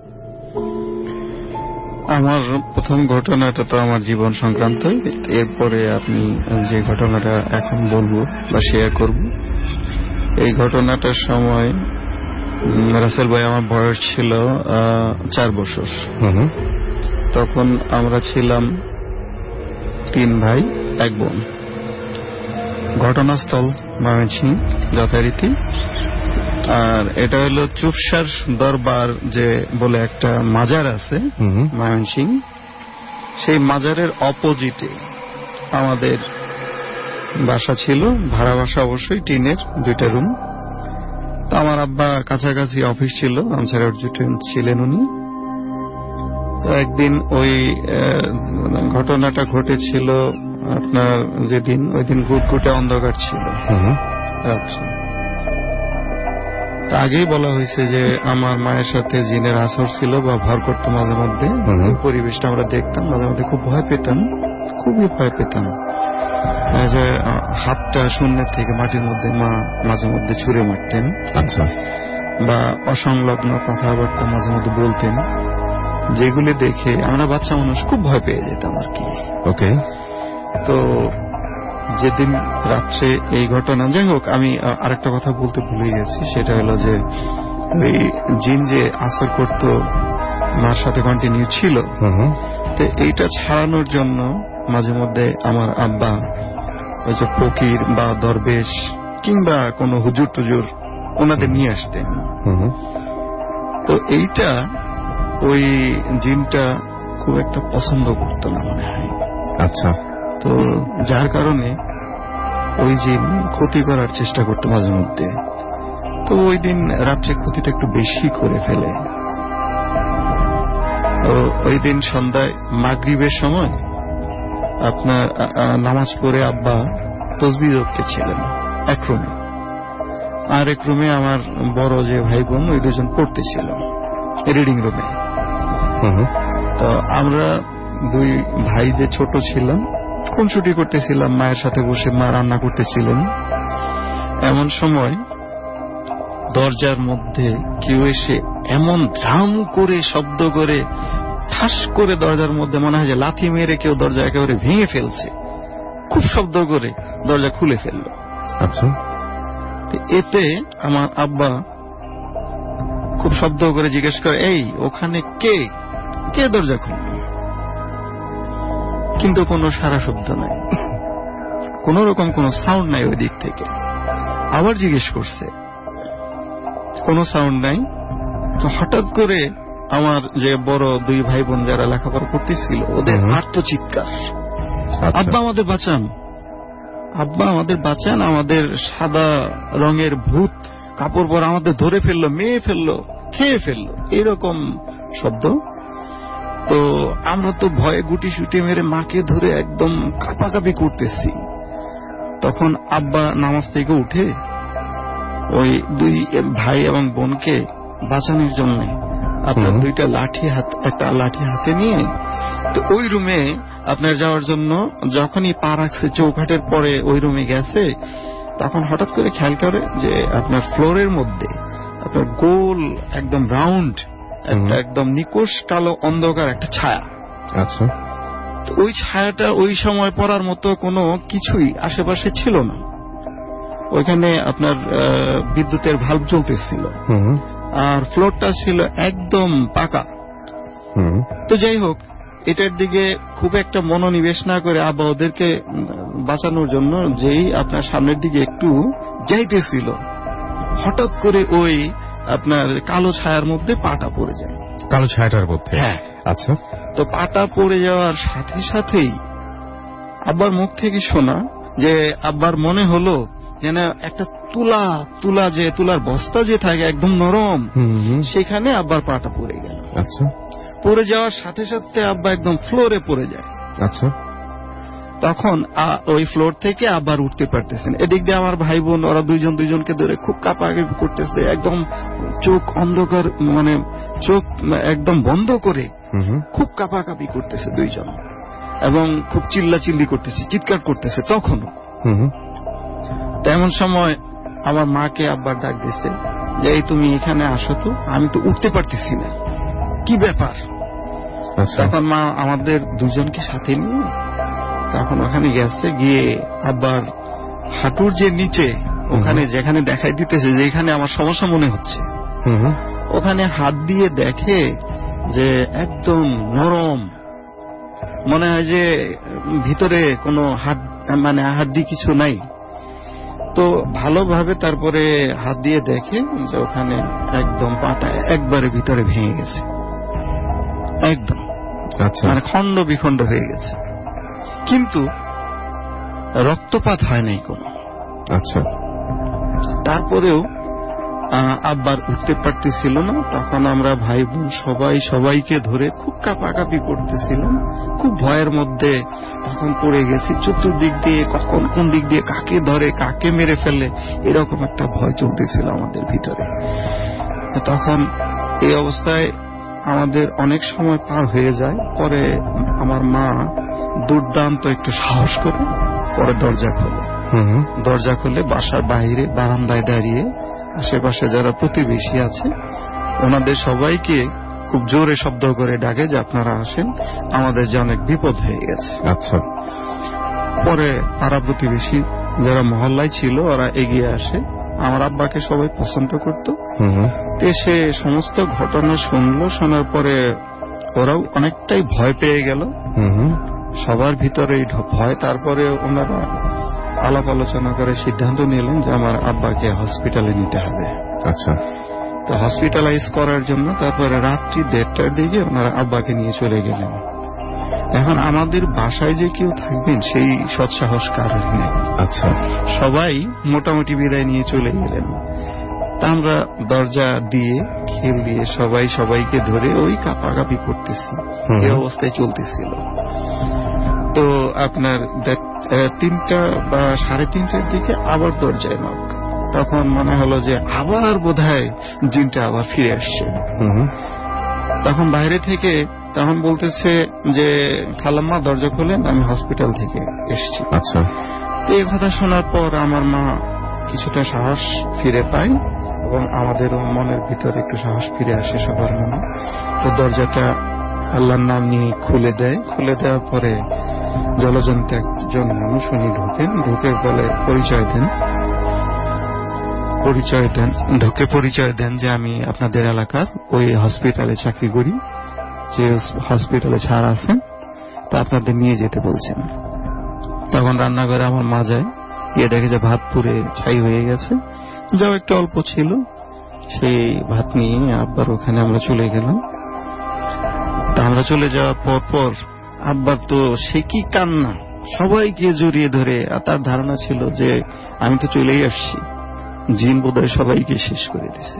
আমার প্রথম ঘটনাটা তো আমার জীবন সংক্রান্তই। এরপরে আপনি যে ঘটনাটা এখন বলবো বা শেয়ার করব, এই ঘটনাটার সময় রাসেল ভাই আমার বয়স ছিল 4 বছর। তখন আমরা ছিলাম 3 ভাই 1 বোন। ঘটনাস্থল ময়মনসিংহ যথারীতি। আর এটা হলো চুপসার দরবার যে বলে একটা মাজার আছে ময়মনসিংহ, সেই মাজারের অপোজিটে আমাদের বাসা ছিল, ভাড়া বাসা অবশ্যই, টিনের 2টা রুম। তো আমার আব্বা কাছাকাছি অফিস ছিল, আনসার অ্যাডজুটেন্ট ছিলেন উনি। তো একদিন ওই ঘটনাটা ঘটেছিল আপনার যেদিন, ওই দিন ঘুটঘুটে অন্ধকার ছিল রাত্রে। আগেই বলা হয়েছে যে আমার মায়ের সাথে জিনের আসর ছিল বা ভর করতো মাঝে মধ্যে। পরিবেশটা আমরা দেখতাম, মাঝে মধ্যে খুব ভয় পেতাম, খুবই ভয় পেতাম। যে হাতটা শূন্যের থেকে মাটির মধ্যে মা মাঝে মধ্যে ছুঁড়ে মারতেন, আচ্ছা, বা অসংলগ্ন কথাবার্তা মাঝে মধ্যে বলতেন, যেগুলি দেখে আমরা বাচ্চা মানুষ খুব ভয় পেয়ে যেতাম আর কি। ওকে। তো যেদিন রাত্রে এই ঘটনা, যাই হোক, আমি আরেকটা কথা বলতে ভুলে গেছি, সেটা হলো যে ওই জিন যে আসর করতো মার সাথে কন্টিনিউ ছিল, তো এইটা ছাড়ানোর জন্য মাঝে মধ্যে আমার আব্বা ওই যে ফকির বা দরবেশ কিংবা কোনো হুজুর টুজুর ওনাদের নিয়ে আসতেন। তো এইটা ওই জিনটা খুব একটা পছন্দ করতো না মনে হয়। আচ্ছা। তো যার কারণে ওই জিন ক্ষতি করার চেষ্টা করতো মাঝে মধ্যে। তো ওই দিন রাত্রে ক্ষতিটা একটু বেশি করে ফেলে। তো ওই দিন সন্ধ্যায় মাগরিবের সময় আপনার নামাজ পড়ে আব্বা তসবিহ করতেছিলেন এক রুমে, আর এক রুমে আমার বড় যে ভাই বোন ওই 2জন পড়তেছিল রিডিং রুমে। তো আমরা 2 ভাই যে ছোট ছিলাম খুনসুটি করতেছিলাম, মায়ের সাথে বসে মা রান্না করতেছিলেন। এমন সময় দরজার মধ্যে কেউ এসে এমন ঢাম করে শব্দ করে ঠাস করে দরজার মধ্যে মনে হয় যে লাথি মেরে কেউ দরজা একেবারে ভেঙে ফেলছে, খুব শব্দ করে দরজা খুলে ফেলল। আচ্ছা। এতে আমার আব্বা খুব শব্দ করে জিজ্ঞেস করে, এই ওখানে কে কে দরজা খুলল? কিন্তু কোনো সারা শব্দ নাই, কোন রকম কোন সাউন্ড নাই ওই দিক থেকে। আবার জিজ্ঞেস করছে, কোন সাউন্ড নাই। তো হঠাৎ করে আমার যে বড় 2 ভাই বোন যারা লেখাপড়া করতেছিল ওদের আর্তচিৎকার, আব্বা আমাদের বাঁচান, আব্বা আমাদের বাঁচান, আমাদের সাদা রঙের ভূত কাপড় পরা আমাদের ধরে ফেললো, মেয়ে ফেললো, খেয়ে ফেললো, এরকম শব্দ। তো আমরা তো ভয়ে গুটি সুটি মেরে মাকে ধরে একদম কাঁপাকাঁপি করতেছি। তখন আব্বা নামাজ থেকে উঠে ওই 2 ভাই এবং বোনকে বাঁচানোর জন্য আপনার 2টা লাঠি একটা লাঠি হাতে নিয়ে তো ওই রুমে আপনার যাওয়ার জন্য যখনই পা রাখছে চৌকাঠের পরে ওই রুমে গেছে, তখন হঠাৎ করে খেয়াল করে যে আপনার ফ্লোরের মধ্যে আপনার গোল একদম রাউন্ড একটা একদম নিকোষ কালো অন্ধকার একটা ছায়া। আচ্ছা। তো ওই ছায়াটা ওই সময় পড়ার মতো কোনো কিছুই আশেপাশে ছিল না। ওইখানে আপনার বিদ্যুতের ভাল্ব চলতেছিল, আর ফ্লোরটা ছিল একদম পাকা। তো যাই হোক, এটার দিকে খুব একটা মনোনিবেশ না করে আব্বা ওদেরকে বাঁচানোর জন্য যেই আপনার সামনের দিকে একটু যাইতেছিল, হঠাৎ করে ওই আপনার কালো ছায়ার মধ্যে পাটা পড়ে যায়। কালো ছায়াটার মধ্যে? হ্যাঁ। আচ্ছা। তো পাটা পড়ে যাওয়ার সাথে সাথেই আব্বার মুখ থেকে শোনা যে আব্বার মনে হলো যেন একটা তুলা যে তুলার বস্তা যে থাকে একদম নরম, সেখানে আব্বার পাটা পড়ে গেল। আচ্ছা। পড়ে যাওয়ার সাথে সাথে আব্বা একদম ফ্লোরে পড়ে যায়। আচ্ছা। তখন ওই ফ্লোর থেকে আবার উঠতে পারতেছেন। এদিক দিয়ে আমার ভাই বোন ওরা দুইজনকে ধরে খুব কাঁপাকাঁপি করতেছে, একদম চোখ অন্ধকার, মানে চোখ একদম বন্ধ করে খুব কাঁপাকাঁপি করতেছে দুইজন, এবং খুব চিল্লাচিল্লি করতেছে, চিৎকার করতেছে তখনও। তেমন সময় আমার মাকে আব্বার ডাক দিছে যে এই তুমি এখানে আসো তো, আমি তো উঠতে পারতেছি না, কি ব্যাপার? তখন মা আমাদের দুজনকে সাথে নিয়ে তখন ওখানে গেছে, গিয়ে আব্বার হাঁটুর যে নিচে ওখানে যেখানে দেখাই দিতেছে যে এখানে আমার সমস্যা মনে হচ্ছে, ওখানে হাত দিয়ে দেখে যে একদম নরম, মনে হয় যে ভিতরে কোনো হাড্ডি কিছু নাই। তো ভালোভাবে তারপরে হাত দিয়ে দেখে যে ওখানে একদম পাটা একবারে ভিতরে ভেঙে গেছে, একদম মানে খন্ড বিখণ্ড হয়ে গেছে, কিন্তু রক্তপাত হয় নাই কোনো। আচ্ছা। তারপরেও আব্বার উঠতে পারতেছিল না। তখন আমরা ভাই বোন সবাইকে ধরে খুব কাঁপাকাঁপি করতেছিলাম, খুব ভয়ের মধ্যে তখন পড়ে গেছি। চতুর্দিক দিয়ে কখন কোন দিক দিয়ে কাকে ধরে কাকে মেরে ফেলে এরকম একটা ভয় চলতেছিল আমাদের ভিতরে। তখন এই অবস্থায় আমাদের অনেক সময় পার হয়ে যায়। পরে আমার মা দুর্দান্ত একটু সাহস করে পরে দরজা খুলে বাসার বাইরে বারান্দায় দাঁড়িয়ে আশেপাশে যারা প্রতিবেশী আছে ওনাদের সবাইকে খুব জোরে শব্দ করে ডাকে যে আপনারা আসেন, আমাদের যে অনেক বিপদ হয়ে গেছে। আচ্ছা। পরে পাড়া প্রতিবেশী যারা মহল্লায় ছিল ওরা এগিয়ে আসে, আমার আব্বাকে সবাই পছন্দ করত। সে সমস্ত ঘটনা শুনলো, শোনার পরে ওরাও অনেকটাই ভয় পেয়ে গেল, সবার ভিতরে ভয়। তারপরে ওনারা আলাপ আলোচনা করে সিদ্ধান্ত নিলেন যে আমার আব্বাকে হসপিটালে নিতে হবে। আচ্ছা। তো হসপিটালাইজ করার জন্য তারপরে রাত্রি 1:30টার দিকে ওনারা আব্বাকে নিয়ে চলে গেলেন। এখন আমাদের বাসায় যে কেউ থাকবেন সেই সৎসাহস কারোর নেই। আচ্ছা। সবাই মোটামুটি বিদায় নিয়ে চলে গেলেন। তা আমরা দরজা দিয়ে খিল দিয়ে সবাইকে ধরে ওই কাঁপাকাঁপি করতেছি, এই অবস্থায় চলতেছিল। তো আপনার 3টা বা 3:30টার দিকে আবার দরজায় নক। তখন মনে হলো যে আবার বোধহয় জিনটা আবার ফিরে আসছে। তখন বাইরে থেকে তখন বলতেছে যে খালাম্মা দরজা খোলেন, আমি হসপিটাল থেকে এসেছি। আচ্ছা। এই কথা শোনার পর আমার মা কিছুটা সাহস ফিরে পায় এবং আমাদেরও মনের ভিতরে একটু সাহস ফিরে আসে সবার মনে। তো দরজাটা আল্লাহর নাম নিয়ে খুলে দেয়। খুলে দেওয়ার পরে জলজন্ত একজন মানুষ উনি ঢুকে বলে পরিচয় দেন যে আমি আপনাদের এলাকার ওই হসপিটালে চাকরি করি, যে হসপিটালে ছাড় আছেন, তা আপনাদের নিয়ে যেতে বলছেন। তখন রান্নাঘরে আমার মা যায়, গিয়ে দেখে যে ভাত পুড়ে ছাই হয়ে গেছে, যাও একটু অল্প ছিল, সেই ভাত নিয়ে আব্বার ওখানে আমরা চলে গেলাম। তা আমরা চলে যাওয়ার পর আব্বার তো সে কি কান্না, সবাইকে জড়িয়ে ধরে। তার ধারণা ছিল যে আমি তো চলেই আসছি, জিন বোধহয় সবাইকে শেষ করে দিছে।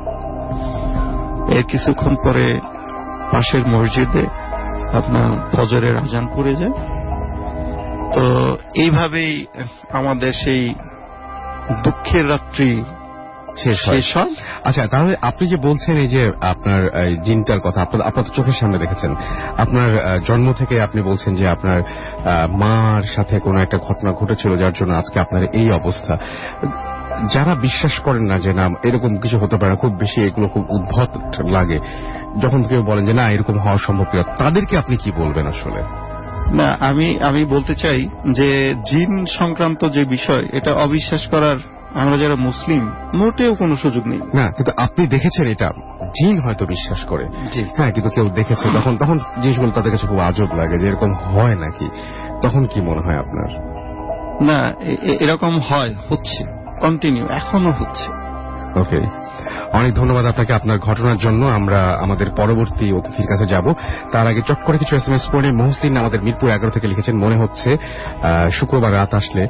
এর কিছুক্ষণ পরে পাশের মসজিদে আপনার ফজরের আজান পড়ে যায়। তো এইভাবেই আমাদের সেই দুঃখের রাত্রি শেষ হয়। আচ্ছা, তাহলে আপনি যে বলছেন এই যে আপনার জিনটার কথা আপনার চোখের সামনে দেখেছেন, আপনার জন্ম থেকে আপনি বলছেন যে আপনার মার সাথে কোনো একটা ঘটনা ঘটেছিল যার জন্য আজকে আপনার এই অবস্থা। যারা বিশ্বাস করেন না যে না এরকম কিছু হতে পারে না, খুব বেশি এগুলো খুব উদ্ভট লাগে, যখন কেউ বলেন যে না এরকম হওয়া সম্ভব না, তাদেরকে আপনি কি বলবেন আসলে? না, আমি বলতে চাই যে জিন সংক্রান্ত যে বিষয়, এটা অবিশ্বাস করার আমরা যারা মুসলিম মোটেও কোনো সুযোগ নেই। না, কিন্তু আপনি দেখেছেন এটা, জিন হয়তো বিশ্বাস করে, হ্যাঁ, কিন্তু কেউ দেখেছে, তখন জিনিসগুলো তাদের কাছে খুব আজব লাগে যে এরকম হয় নাকি। তখন কি মনে হয় আপনার? না, এরকম হয়, হচ্ছে, কন্টিনিউ, এখনো হচ্ছে। ওকে, অনেক ধন্যবাদ আপনাকে আপনার ঘটনার জন্য। আমরা আমাদের পরবর্তী অতিথির কাছে যাব। তার আগে চট করে কিছু SMS পড়ে মহসিন আমাদের মিরপুর 11 থেকে লিখেছেন, মনে হচ্ছে শুক্রবার রাত আসলে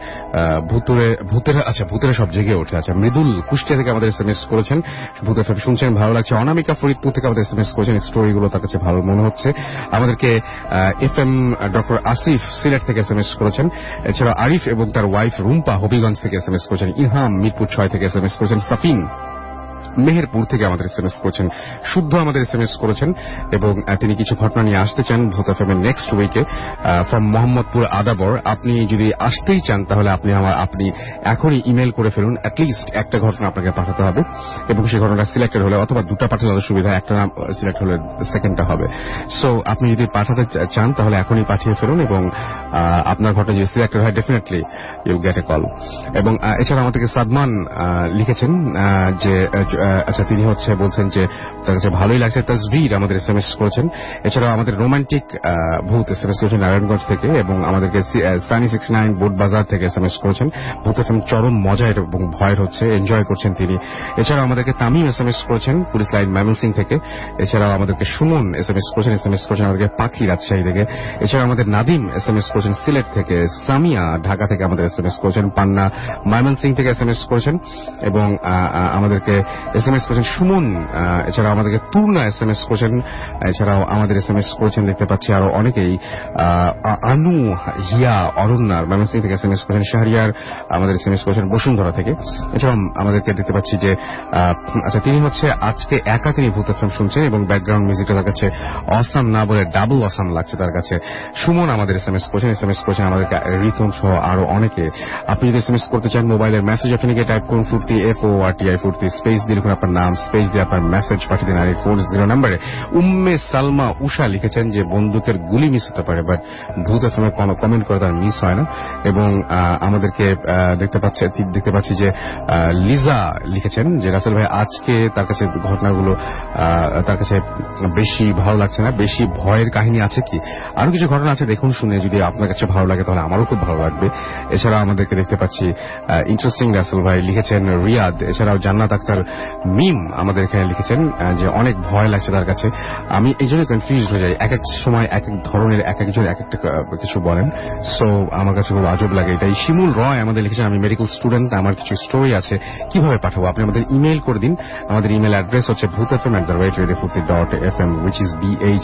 ভূতেরা সব জেগে ওঠে। আচ্ছা, মৃদুল কুষ্টিয়া থেকে আমাদের SMS করেছেন, ভূত FM শুনছেন, ভালো লাগছে। অনামিকা ফরিদপুর থেকে আমাদের SMS করেছেন, স্টোরিগুলো তার কাছে ভালো মনে হচ্ছে। আমাদেরকে FM ডক্টর আসিফ সিলেট থেকে SMS করেছেন। এছাড়া আরিফ এবং তার ওয়াইফ রুম্পা হবিগঞ্জ থেকে SMS করেছেন। ইহাম মিরপুর 6 থেকে SMS করেছেন। সাফিন মেহেরপুর থেকে আমাদের SMS করেছেন। শুদ্ধ আমাদের SMS করেছেন এবং তিনি কিছু ঘটনা নিয়ে আসতে চান ভূত এফএম এর নেক্সট উইকে ফ্রম মোহাম্মদপুর আদাবর। আপনি যদি আসতেই চান তাহলে আপনি এখনই ইমেল করে ফেলুন, অ্যাটলিস্ট একটা ঘটনা আপনাকে পাঠাতে হবে এবং সেই ঘটনাটা সিলেক্টেড হলে, অথবা দুটো পাঠালে সুবিধা, একটা নাম সিলেক্ট হলে সেকেন্ডটা হবে। সো আপনি যদি পাঠাতে চান তাহলে এখনই পাঠিয়ে ফেলুন এবং আপনার ঘটনা যদি সিলেক্টেড হয় definitely you'll get a call. এবং এছাড়া আমাদেরকে সাদমান লিখেছেন যে আচ্ছা, তিনি বলছেন যে তার কাছে ভালোই লাগছে। তাসভির আমাদের SMS করেছেন। এছাড়াও আমাদের রোমান্টিক ভূত SMS করেছেন নারায়ণগঞ্জ থেকে এবং আমাদেরকে সানি 69 বোট বাজার থেকে SMS করেছেন। ভূত FM চরম মজার এবং ভয়ের হচ্ছে, এনজয় করছেন তিনি। এছাড়াও আমাদেরকে তামিম SMS করেছেন পুলিশ লাইন ময়মনসিংহ থেকে। এছাড়াও আমাদেরকে সুমন SMS করেছেন আমাদেরকে পাখি রাজশাহী থেকে। এছাড়াও আমাদের নাদিম SMS করেছেন সিলেট থেকে। সামিয়া ঢাকা থেকে আমাদের SMS করেছেন। পান্না ময়মনসিংহ থেকে SMS করেছেন এবং আমাদেরকে SMS করেছেন সুমন। এছাড়াও আমাদেরকে তুর্না SMS করেছেন। এছাড়াও আমাদের SMS করেছেন দেখতে পাচ্ছি আরো অনেকেই। আনু, হিয়া, অরণ্যার ময়মনসিংহ থেকে SMS করেছেন। শাহরিয়ার আমাদের SMS করেছেন বসুন্ধরা থেকে। এছাড়াও আমাদেরকে দেখতে পাচ্ছি যে আচ্ছা, তিনি আজকে একা তিনি ভূত এফএম শুনছেন এবং ব্যাকগ্রাউন্ড মিউজিকটা তার কাছে অসাম না বলে ডাবল অসাম লাগছে তার কাছে। সুমন আমাদের SMS করেছেন আমাদেরকে রিতম সহ আরো অনেকে। আপনি যদি SMS করতে চান মোবাইলের মেসেজ অপশনে গিয়ে টাইপ করুন ফুর্তি, FORTI ফুর্তি, স্পেস দিয়ে লিখুন আপনার নাম, স্পেস দিয়ে আপনার মেসেজ পাঠিয়ে দিন 840 নম্বরে। উম্মে সালমা উষা লিখেছেন যে বন্দুকের গুলি মিস হতে পারে, বাট ভূত এফএমে কোনো কমেন্ট করে তার মিস হয় না। এবং আমাদেরকে দেখতে পাচ্ছি যে লিজা লিখেছেন যে রাসেল ভাই আজকে তার কাছে ঘটনাগুলো তার কাছে বেশি ভালো লাগছে না, বেশি ভয়ের কাহিনী আছে কি, আরো কিছু ঘটনা আছে দেখুন, শুনে যদি আপনার কাছে ভালো লাগে তাহলে আমারও খুব ভালো লাগবে। এছাড়া আমাদেরকে দেখতে পাচ্ছি ইন্টারেস্টিং রাসেল ভাই লিখেছেন রিয়াদ। এছাড়াও জান্নাত আক্তার মিম আমাদের এখানে লিখেছেন যে অনেক ভয় লাগছে তার কাছে। আমি এই জন্য কনফিউজ হয়ে যাই, এক এক সময় এক এক ধরনের এক একজন এক একটা কিছু বলেন, সো আমার কাছে খুব আজব লাগে এটাই। শিমুল রয় আমাদের লিখেছেন আমি মেডিকেল স্টুডেন্ট, আমার কিছু স্টোরি আছে, কিভাবে পাঠাবো? আপনি আমাদের ইমেল করে দিন। আমাদের ইমেল অ্যাড্রেস হচ্ছে bhootfm@radiofurti.fm which is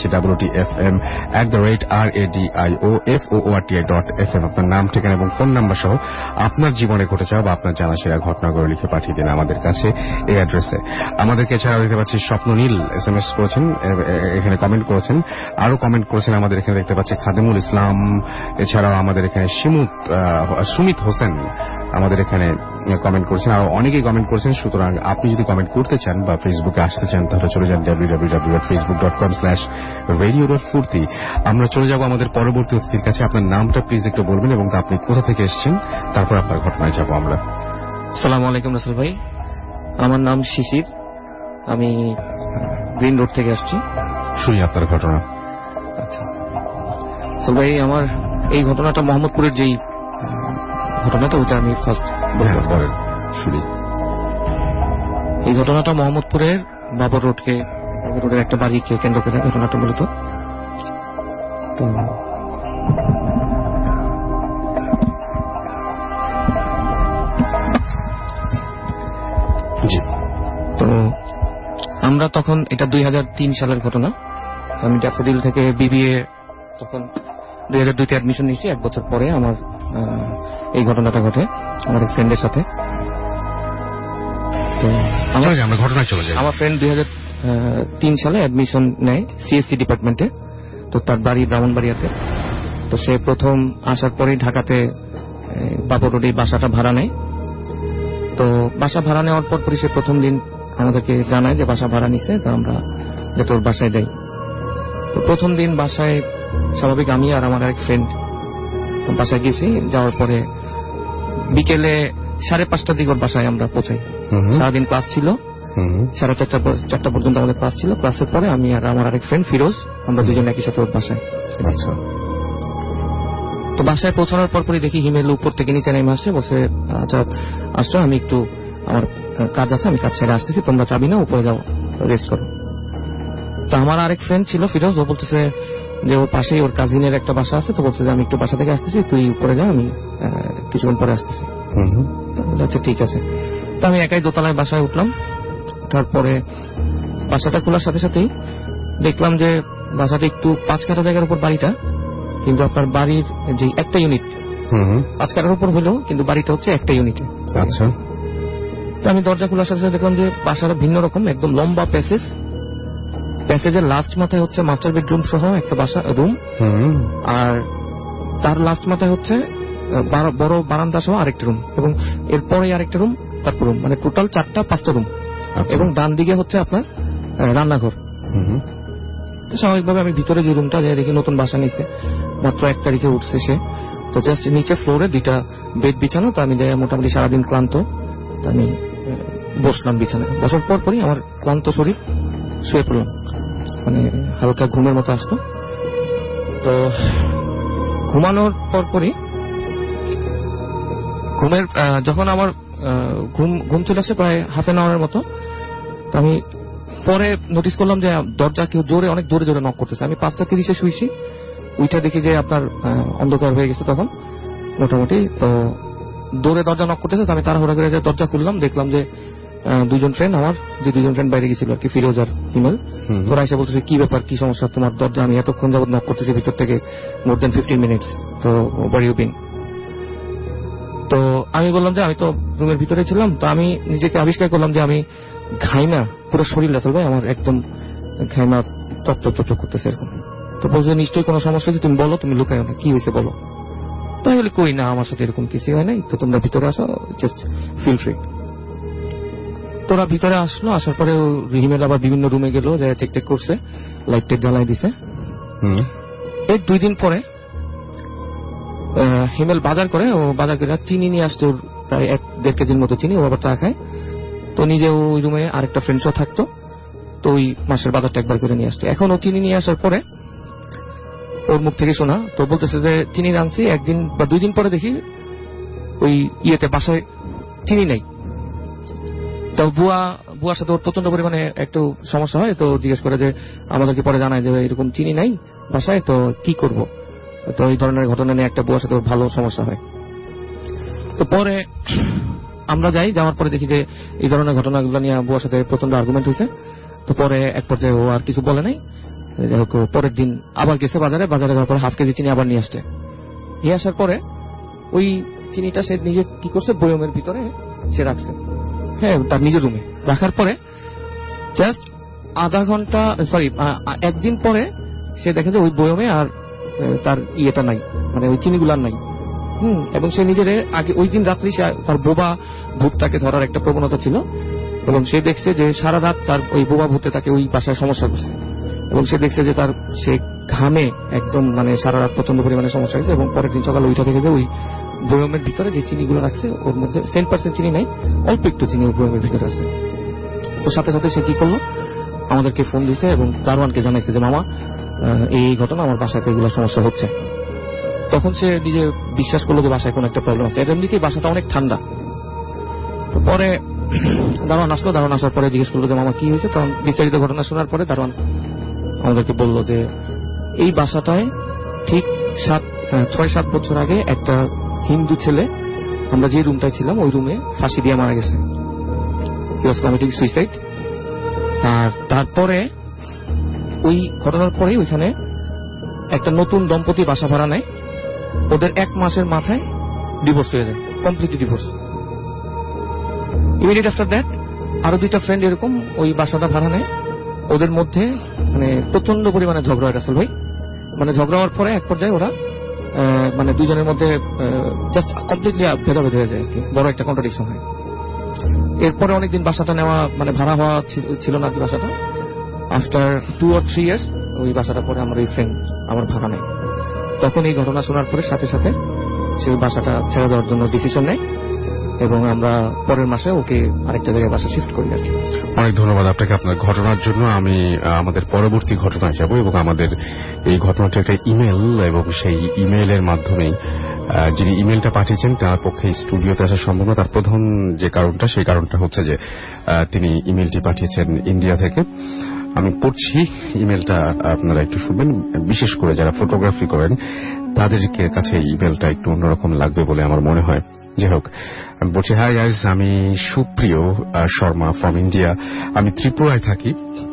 BHWTFM@radioFOORTI.fm। আপনার নাম, ঠিকানা এবং ফোন নাম্বার সহ আপনার জীবনে ঘটে যাওয়া বা আপনার জানা সেরা ঘটনাগুলো লিখে পাঠিয়ে দিন আমাদের কাছে এই অ্যাড্রেসে। আমাদেরকে এছাড়াও দেখতে পাচ্ছি স্বপ্ননীল SMS করেছেন, এখানে কমেন্ট করেছেন, আরো কমেন্ট করেছেন আমাদের এখানে দেখতে পাচ্ছি খাদেমুল ইসলাম। এছাড়াও আমাদের এখানে সুমিত হোসেন আমাদের এখানে কমেন্ট করেছেন, আরো অনেকেই কমেন্ট করেছেন। সুতরাং আপনি যদি কমেন্ট করতে চান বা ফেসবুকে আসতে চান তাহলে চলে যান www.facebook.com/radio.furti। আমরা চলে যাব আমাদের পরবর্তী অতিথির কাছে। আপনার নামটা প্লিজ একটু বলবেন এবং আপনি কোথা থেকে এসেছেন, তারপর আপনার ঘটনায় যাব আমরা। আসসালামু আলাইকুম রাসেল ভাই, আমার নাম শিশির, আমি গ্রিন রোড থেকে আসছি। শুনি আপনার ঘটনা। আচ্ছা রাসেল ভাই, আমার এই ঘটনাটা মোহাম্মদপুরের যেই ঘটনাটা ওইটা আমি ফার্স্ট বলেন শুনি। এই ঘটনাটা মোহাম্মদপুরের বাবর রোডের একটা বাড়িকে কেন্দ্র করে ঘটনাটা মূলত। তো তো আমরা তখন, এটা 2003 সালের ঘটনা, আমি ড্যাফোডিল থেকে BBA তখন 2002-তে অ্যাডমিশন নিয়েছি। এক বছর পরে আমার এই ঘটনাটা ঘটে আমার এক ফ্রেন্ডের সাথে। তো আমরা ঘটনায় চলে যাই। আমার ফ্রেন্ড 2003 সালে অ্যাডমিশন নেয় CSC ডিপার্টমেন্টে, তো তার বাড়ি ব্রাহ্মণবাড়িয়াতে। তো সে প্রথম আসার পরেই ঢাকাতে বাবর রোডে বাসাটা ভাড়া নেয়। তো বাসা ভাড়া নেওয়ার পরপরই সে প্রথম দিন আমাদেরকে জানায় যে বাসা ভাড়া নিছে, তো আমরা যে তোর বাসায় যাই। তো প্রথম দিন বাসায় স্বাভাবিক আমি আর আমার এক ফ্রেন্ড বাসায় গেছি। যাওয়ার পরে বিকেলে 5:30টার দিকে ওর বাসায় আমরা পৌঁছাই। সারাদিন ক্লাস ছিল, 4:30 পর্যন্ত আমাদের ক্লাস ছিল। ক্লাসের পরে আমি আর আমার আরেক ফ্রেন্ড ফিরোজ, আমরা দুজন একই সাথে ওর বাসায়। আচ্ছা, তো বাসায় পৌঁছানোর পরপরই দেখি হিমেল উপর থেকে নিচে নেমে আসছে, বসে আচ্ছা আসছো, আমি একটু আমার কাজ আছে, আমি কাজ ছেড়ে আসতেছি, তোমরা চাবি না, উপরে যাও, রেস্ট করো। তো আমার আরেক ফ্রেন্ড ছিল ফিরোজ, ও বলতেছে যে ওর পাশেই ওর কাজিনের একটা বাসা আছে, তো বলছে যে আমি একটু বাসা থেকে আসতেছি, তুই উপরে যা, আমি কিছুক্ষণ পরে আসতেছি। আচ্ছা ঠিক আছে। তো আমি একাই দোতলায় বাসায় উঠলাম। তারপরে বাসাটা খোলার সাথে সাথেই দেখলাম যে বাসাটা একটু 5 কাঠা জায়গার উপর বাড়িটা, কিন্তু আপনার বাড়ির যে একটা ইউনিট 5 কাঠার উপর হলেও কিন্তু বাড়িটা হচ্ছে একটা ইউনিটে। আচ্ছা, তো আমি দরজা খোলার সাথে সাথে দেখলাম যে বাসাটা ভিন্ন রকম, একদম লম্বা প্যাসেজ, প্যাসেজের লাস্ট মাথায় হচ্ছে মাস্টার বেডরুম সহ একটা বাসা রুম, আর তার লাস্ট মাথায় হচ্ছে বড় বারান্দা সহ আরেকটা রুম, এবং এরপরে আরেকটা রুম, তারপর রুম, মানে টোটাল 4-5টা রুম। এবং ডান দিকে হচ্ছে আপনার রান্নাঘর। স্বাভাবিকভাবে আমি ভিতরে যে রুমটা যাই দেখি নতুন বাসা নিচ্ছে, মাত্র 1 তারিখে উঠছে সে, তো জাস্ট নিচে ফ্লোরে 2টা বেড বিছানো। তো আমি যাই মোটামুটি সারাদিন ক্লান্ত, তো আমি বসলাম বিছানায়। বসার পরই আমার ক্লান্ত শরীর শুয়ে পড়লাম, মানে হালকা ঘুমের মতো আসতো। তো ঘুমানোর পরপরই যখন আমার ঘুম চলে আসে প্রায় হাফ এন আওয়ারের মতো, তো আমি পরে নোটিস করলাম যে দরজা কেউ অনেক জোরে জোরে নক করতেছে। আমি 5:30 শুয়েছি, উইটা দেখি যে আপনার অন্ধকার হয়ে গেছে তখন মোটামুটি, তো দৌড়ে দরজা নক করতেছে। তো আমি তাড়াহুড়া করে দরজা খুললাম, দেখলাম যে 2জন ফ্রেন্ড আমার, যে 2জন ফ্রেন্ড বাইরে গেছিল আর কি, ফিরোজ আর হিমেল। তোরা এসে বলতেছে কি ব্যাপার, কি সমস্যা, তোমার দরজা আমি এতক্ষণ যাবত নক করতেছি ভিতর থেকে, মোর দেন 15 মিনিটস, তো ওয়ার ইউ বিন। তো আমি বললাম যে আমি তো রুমের ভিতরে ছিলাম। তো আমি নিজেকে আবিষ্কার করলাম যে আমি ঘাইমা, পুরো শরীর আসল ভাই আমার একদম ঘাইমা চট করতেছে এরকম। তো বলছে নিশ্চয়ই কোনো সমস্যা হয়েছে, তুমি বলো, তুমি লুকায় না, কি হয়েছে বলো। তাই বলে কই না, আমার সাথে এরকম কিছু হয় নাই, তো তোমরা ভিতরে আসো, জাস্ট ফিল ফ্রি। তোরা ভিতরে আসলো, আসার পরে হিমেল আবার বিভিন্ন রুমে গেল, যে চেক করছে, লাইট টেক জ্বালাই দিছে। এর 2 দিন পরে হিমেল বাজার করে, ও বাজার করে চিনি নিয়ে আসছে, ওর প্রায় 1-1.5 কেজির মতো চিনি, ও আবার চা খায়। তো নিজে ওই রুমে আরেকটা ফ্রেন্ডসও থাকতো, তো ওই মাসের বাজারটা একবার করে নিয়ে আসছে। এখন ও চিনি নিয়ে আসার পরে ওর মুখ থেকে শোনা, তো বলতেছে যে চিনি আনছি, 1 দিন বা 2 দিন পরে দেখি ওই বাসায় চিনি নেই। তো বুয়ার সাথে ওর প্রচন্ড পরিমাণে একটু সমস্যা হয়, তো জিজ্ঞেস করে যে আমাদেরকে পরে জানায় যে এরকম চিনি নাই বাসায়, তো কি করব। তো এই ধরনের ঘটনা নিয়ে একটা বুয়ার সাথে ওর ভালো সমস্যা হয়। তো পরে আমরা যাওয়ার পরে দেখি যে এই ধরনের ঘটনাগুলো নিয়ে বুয়ার সাথে প্রচন্ড আর্গুমেন্ট হয়েছে। তো পরে এক পর্যায়ে ও আর কিছু বলে নাই, পরের দিন আবার গেছে বাজারে যাওয়ার পরে 1/2 কেজি চিনি আবার নিয়ে আসছে। নিয়ে আসার পরে ওই চিনিটা সে নিজে কি করছে, বয়মের ভিতরে সে রাখছে, হ্যাঁ, তার নিজের রুমে রাখার পরে জাস্ট আধা ঘন্টা 1 দিন পরে সে দেখে যে ওই বয়মে আর তার ইয়েটা নাই, মানে ওই চিনিগুলার নাই। এবং সে নিজের আগে ওই দিন রাত্রি তার বোবা ভূতটাকে ধরার একটা প্রবণতা ছিল, এবং সে দেখছে যে সারা রাত তার ওই বোবা ভূতে তাকে ওই বাসায় সমস্যা করছে, এবং সে দেখছে যে সে ঘামে একদম, মানে সারা রাত প্রচন্ড পরিমাণে সমস্যা হয়েছে। এবং পরের দিন সকালে ওইটা থেকে যে ওই বয়মের ভিতরে যে চিনিগুলো রাখছে ওর মধ্যে 10% চিনি নাই, অল্প একটু চিনি ওই বয়মের ভিতরে আছে। তো সাথে সাথে সে কি করলো, আমাদেরকে ফোন দিছে এবং দারোয়ানকে জানাইছে যে মামা এই ঘটনা, আমার বাসাতে এগুলো সমস্যা হচ্ছে। তখন সে নিজে বিশ্বাস করলো যে বাসায় কোনো একটা প্রবলেম আছে। এমনিতেই বাসাটা অনেক ঠান্ডা। তো পরে দারোয়ান আসলো, দারোয়ান আসার পরে জিজ্ঞেস করলো যে মামা কি হয়েছে। তখন বিস্তারিত ঘটনা শোনার পরে দারোয়ান আমাদেরকে বললো যে এই বাসাটায় ঠিক 6-7 বছর আগে একটা হিন্দু ছেলে, আমরা যে রুমটায় ছিলাম ওই রুমে ফাঁসি দিয়ে মারা গেছে, হি ওয়াজ কমিটিং সুইসাইড। আর তারপরে ওই ঘটনার পরে ওইখানে একটা নতুন দম্পতি বাসা ভাড়া নেয়, ওদের 1 মাসের মাথায় ডিভোর্স হয়ে যায়, completely divorce. Immediate after that আরো 2টা ফ্রেন্ড এরকম ওই বাসাটা ভাড়া নেয়, ওদের মধ্যে মানে প্রচন্ড পরিমাণে ঝগড়া হয় রাসেল ভাই। মানে ঝগড়া হওয়ার পরে এক পর্যায়ে ওরা মানে 2 জনের মধ্যে জাস্ট কমপ্লিটলি ভেদাভেদ হয়ে যায়, বড় একটা কন্ট্রাডিকশন হয়। এরপরে অনেকদিন বাসাটা নেওয়া মানে ভাড়া হওয়া ছিল না বাসাটা। আফটার 2 or 3 years ওই বাসাটা পরে আমার এই ফ্রেন্ড আমার ভাড়া নেয়। তখন এই ঘটনা শোনার পরে সাথে সাথে সে বাসাটা ছেড়ে দেওয়ার জন্য ডিসিশন নেয় এবং আমরা পরের মাসে ওকে আরেকটা জায়গায় বাসা শিফট করি আর কি। অনেক ধন্যবাদ আপনাকে আপনার ঘটনার জন্য। আমি আমাদের পরবর্তী ঘটনায় যাব এবং আমাদের এই ঘটনাটা একটা ইমেল, এবং সেই ইমেইলের মাধ্যমেই যিনি ইমেলটা পাঠিয়েছেন তার পক্ষে স্টুডিওতে আসা সম্ভব না। তার প্রধান যে কারণটা, সেই কারণটা হচ্ছে যে তিনি ইমেলটি পাঠিয়েছেন ইন্ডিয়া থেকে। আমি পড়ছি ইমেলটা, আপনারা একটু শুনবেন। বিশেষ করে যারা ফটোগ্রাফি করেন তাদেরকে কাছে ইমেলটা একটু অন্যরকম লাগবে বলে আমার মনে হয়। যাই হোক, আমি বলছি, হাই গাইজ, আমি সুপ্রিয় শর্মা ফ্রম ইন্ডিয়া। আমি ত্রিপুরায় থাকি।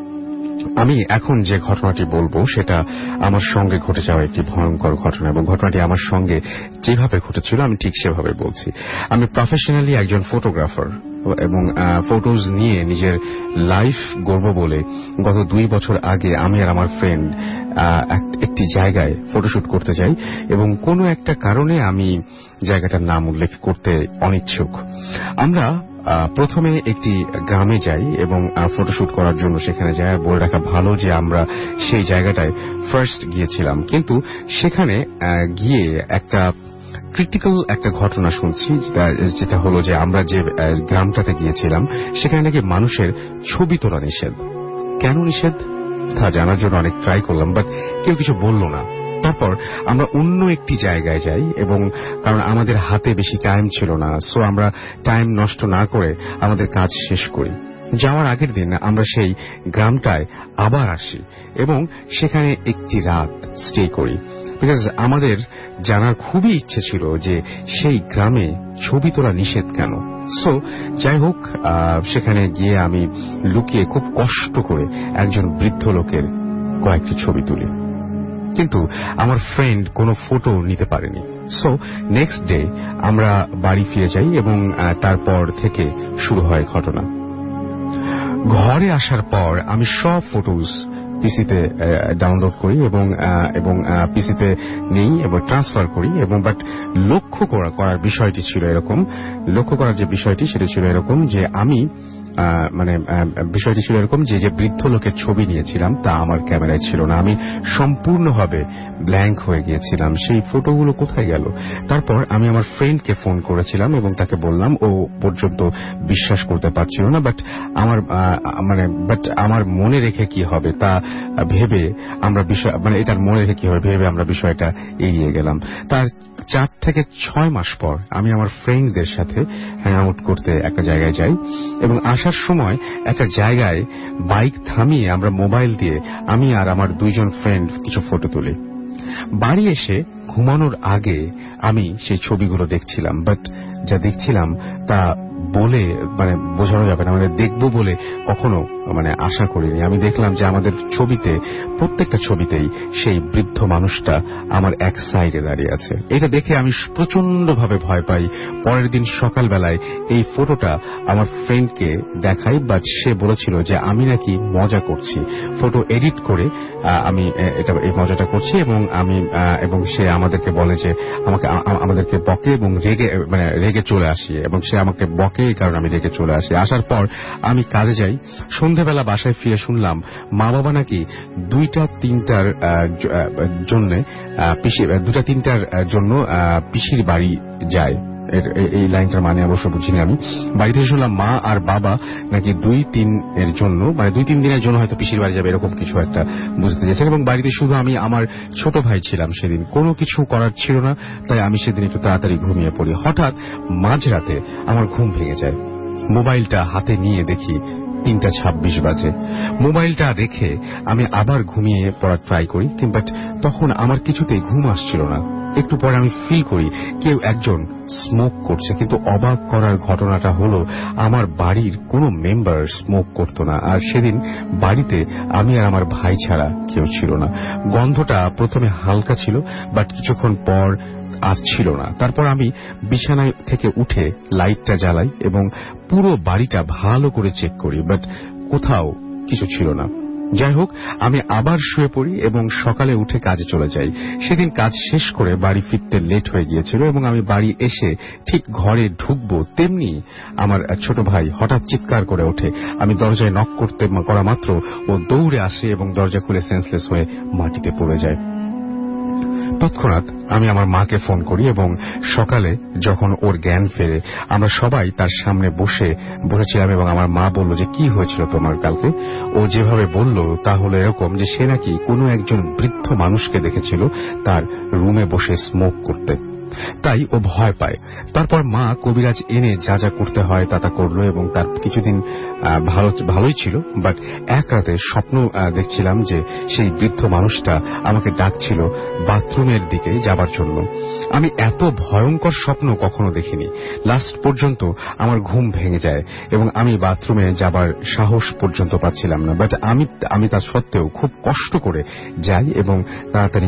আমি এখন যে ঘটনাটি বলবো সেটা আমার সঙ্গে ঘটে যাওয়া একটি ভয়ঙ্কর ঘটনা, এবং ঘটনাটি আমার সঙ্গে যেভাবে ঘটেছিল আমি ঠিক সেভাবে বলছি। আমি প্রফেশনালি একজন ফটোগ্রাফার এবং ফটোজ নিয়ে নিজের লাইফ গড়ব বলে গত 2 বছর আগে আমি আর আমার ফ্রেন্ড একটি জায়গায় ফটোশুট করতে যাই, এবং কোনো একটা কারণে আমি জায়গাটার নাম উল্লেখ করতে অনিচ্ছুক। আমরা প্রথমে একটি গ্রামে যাই এবং ফটোশুট করার জন্য সেখানে যাই। বলে রাখা ভালো যে আমরা সেই জায়গাটায় ফার্স্ট গিয়েছিলাম, কিন্তু সেখানে গিয়ে একটা ক্রিটিক্যাল একটা ঘটনা শুনছি, যেটা হলো যে আমরা যে গ্রামটাতে গিয়েছিলাম সেখানে নাকি মানুষের ছবি তোলা নিষেধ। কেন নিষেধ তা জানার জন্য অনেক ট্রাই করলাম, বাট কেউ কিছু বলল না। তারপর আমরা অন্য একটি জায়গায় যাই, এবং কারণ আমাদের হাতে বেশি টাইম ছিল না, সো আমরা টাইম নষ্ট না করে আমাদের কাজ শেষ করি। যাওয়ার আগের দিন আমরা সেই গ্রামটায় আবার আসি এবং সেখানে একটি রাত স্টে করি, বিকজ আমাদের জানার খুবই ইচ্ছে ছিল যে সেই গ্রামে ছবি তোলা নিষেধ কেন। সো যাই হোক, সেখানে গিয়ে আমি লুকিয়ে খুব কষ্ট করে একজন বৃদ্ধ লোকের কয়েকটি ছবি তুলি, কিন্তু আমার ফ্রেন্ড কোনো ফটো নিতে পারেনি। সো নেক্সট ডে আমরা বাড়ি ফিরে যাই এবং তারপর থেকে শুরু হয় ঘটনা। ঘরে আসার পর আমি সব ফটোজ পিসিতে ডাউনলোড করি এবং পিসিতে নেই এবং ট্রান্সফার করি, এবং বাট লক্ষ্য করার বিষয়টি ছিল এরকম, লক্ষ্য করার যে বিষয়টি সেটা ছিল এরকম যে আমি বিষয়টি ছিল এরকম যে বৃদ্ধ লোকের ছবি নিয়েছিলাম তা আমার ক্যামেরায় ছিল না। আমি সম্পূর্ণভাবে ব্ল্যাঙ্ক হয়ে গিয়েছিলাম, সেই ফটোগুলো কোথায় গেল। তারপর আমি আমার ফ্রেন্ডকে ফোন করেছিলাম এবং তাকে বললাম, ও পর্যন্ত বিশ্বাস করতে পারছিল না, বাট আমার মনে রেখে কি হবে তা ভেবে আমরা এটার মনে রেখে কি হবে ভেবে আমরা বিষয়টা এড়িয়ে গেলাম। তার 4 থেকে 6 মাস পর আমি আমার ফ্রেন্ডদের সাথে হ্যাং আউট করতে একটা জায়গায় যাই, এবং আসার সময় একটা জায়গায় বাইক থামিয়ে আমরা মোবাইল দিয়ে আমি আর আমার 2 জন ফ্রেন্ড কিছু ফটো তুলি। বাড়ি এসে ঘুমানোর আগে আমি সেই ছবিগুলো দেখছিলাম, বাট যা দেখছিলাম তা বলে বোঝানো যাবে না, দেখবো বলে কখনো আশা করিনি। আমি দেখলাম যে আমাদের ছবিতে, প্রত্যেকটা ছবিতেই সেই বৃদ্ধ মানুষটা আমার এক সাইডে দাঁড়িয়ে আছে। এটা দেখে আমি প্রচন্ডভাবে ভয় পাই। পরের দিন সকালবেলায় এই ফটোটা আমার ফ্রেন্ডকে দেখাই, বাট সে বলেছিল যে আমি নাকি মজা করছি, ফটো এডিট করে আমি এই মজাটা করছি, এবং সে আমাদেরকে বলে যে আমাদেরকে বকে এবং রেগে চলে আসি, এবং সে আমাকে বকে, এই কারণে আমি রেগে চলে আসি। আসার পর আমি কাজে যাই। সন্ধ্যাবেলা বাসায় ফিরে শুনলাম মা বাবা নাকি 2-3টার জন্য পিসির বাড়ি যায়। এই লাইনটার মানে অবশ্য বুঝিনি আমি। বাড়িতে শুনলাম মা আর বাবা নাকি 2-3 দিনের জন্য হয়তো পিসির বাড়ি যাবে, এরকম কিছু একটা বুঝতে চেয়েছেন। এবং বাড়িতে শুধু আমি, আমার ছোট ভাই ছিলাম সেদিন। কোনো কিছু করার ছিল না, তাই আমি সেদিন একটু তাড়াতাড়ি ঘুমিয়ে পড়ি। হঠাৎ মাঝরাতে আমার ঘুম ভেঙে যায়। মোবাইলটা হাতে নিয়ে দেখি 3:26 বাজে। মোবাইলটা রেখে আমি আবার ঘুমিয়ে পড়ার ট্রাই করি, বাট তখন আমার কিছুতেই ঘুম আসছিল না। একটু পরে আমি ফিল করি কেউ একজন স্মোক করছে, কিন্তু অবাক করার ঘটনাটা হলো আমার বাড়ির কোনো মেম্বার স্মোক করতো না, আর সেদিন বাড়িতে আমি আর আমার ভাই ছাড়া কেউ ছিল না। গন্ধটা প্রথমে হালকা ছিল, বাট কিছুক্ষণ পর আর ছিল না। তারপর আমি বিছানায় থেকে উঠে লাইটটা জ্বালাই এবং পুরো বাড়িটা ভালো করে চেক করি, বাট কোথাও কিছু ছিল না। যাই হোক, আমি আবার শুয়ে পড়ি এবং সকালে উঠে কাজে চলে যাই। সেদিন কাজ শেষ করে বাড়ি ফিরতে লেট হয়ে গিয়েছিল, এবং আমি বাড়ি এসে ঠিক ঘরে ঢুকবো তেমনি আমার ছোট ভাই হঠাৎ চিৎকার করে ওঠে। আমি দরজায় নক করা মাত্র ও দৌড়ে আসে এবং দরজা খুলে সেন্সলেস হয়ে মাটিতে পড়ে যায়। তৎক্ষণাৎ আমি আমার মাকে ফোন করি এবং সকালে যখন ওর জ্ঞান ফেরে আমরা সবাই তার সামনে বসেছিলাম এবং আমার মা বলল যে কি হয়েছিল তোমার কালকে। ও যেভাবে বলল তা হলো এরকম যে সে নাকি কোনো একজন বৃদ্ধ মানুষকে দেখেছিল তার রুমে বসে স্মোক করতে, তাই ও ভয় পায়। তারপর মা কবিরাজ এনে যা যা করতে হয় তা করলো এবং তার কিছুদিন ভালোই ছিল। বাট এক রাতে স্বপ্ন দেখছিলাম যে সেই বৃদ্ধ মানুষটা আমাকে ডাকছিল বাথরুমের দিকে যাবার জন্য। আমি এত ভয়ঙ্কর স্বপ্ন কখনো দেখিনি। লাস্ট পর্যন্ত আমার ঘুম ভেঙে যায় এবং আমি বাথরুমে যাবার সাহস পর্যন্ত পাচ্ছিলাম না। বাট আমি তা সত্ত্বেও খুব কষ্ট করে যাই এবং তাড়াতাড়ি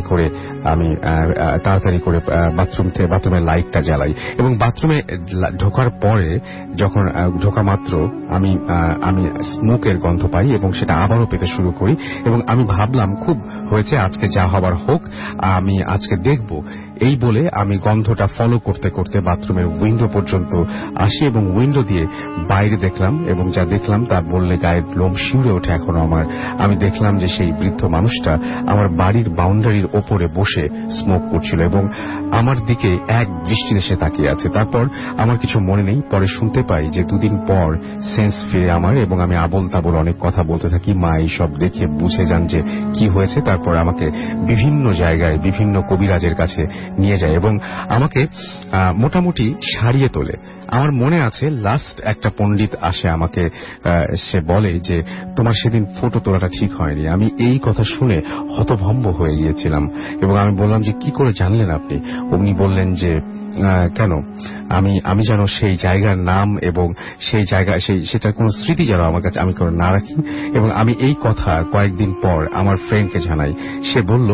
করে বাথরুমের লাইটটা জ্বালাই এবং বাথরুমে ঢোকার পরে যখন ঢোকা মাত্র আমি স্মোকের গন্ধ পাই এবং সেটা আবারও পেতে শুরু করি এবং আমি ভাবলাম খুব হয়েছে, আজকে যা হবার হোক, আমি আজকে দেখব। এই বলে আমি গন্ধটা ফলো করতে করতে বাথরুমের উইন্ডো পর্যন্ত আসি এবং উইন্ডো দিয়ে বাইরে দেখলাম এবং যা দেখলাম তা বললে গায়ের লোম শিউরে ওঠে এখনো আমার। আমি দেখলাম যে সেই বৃদ্ধ মানুষটা আমার বাড়ির বাউন্ডারির ওপরে বসে স্মোক করছিল এবং আমার দিকে এক দৃষ্টিতে সে তাকিয়ে আছে। তারপর আমার কিছু মনে নেই। পরে শুনতে পাই যে দুদিন পর সেন্স ফিরে আমার এবং আমি আবল তাবল অনেক কথা বলতে থাকি। মা এইসব দেখে বুঝে যান যে কি হয়েছে। তারপর আমাকে বিভিন্ন জায়গায় বিভিন্ন কবিরাজের কাছে নিয়ে যায় এবং আমাকে মোটামুটি সারিয়ে তোলে। আমার মনে আছে লাস্ট একটা পণ্ডিত আসে আমাকে, সে বলে যে তোমার সেদিন ফটো তোলাটা ঠিক হয়নি। আমি এই কথা শুনে হতভম্ব হয়ে গিয়েছিলাম এবং আমি বললাম যে কি করে জানলেন আপনি? উনি বললেন যে কেন আমি যেন সেই জায়গার নাম এবং সেই জায়গা সেটার কোন স্মৃতি যেন আমার কাছে আমি করে না রাখি। এবং আমি এই কথা কয়েকদিন পর আমার ফ্রেন্ডকে জানাই। সে বলল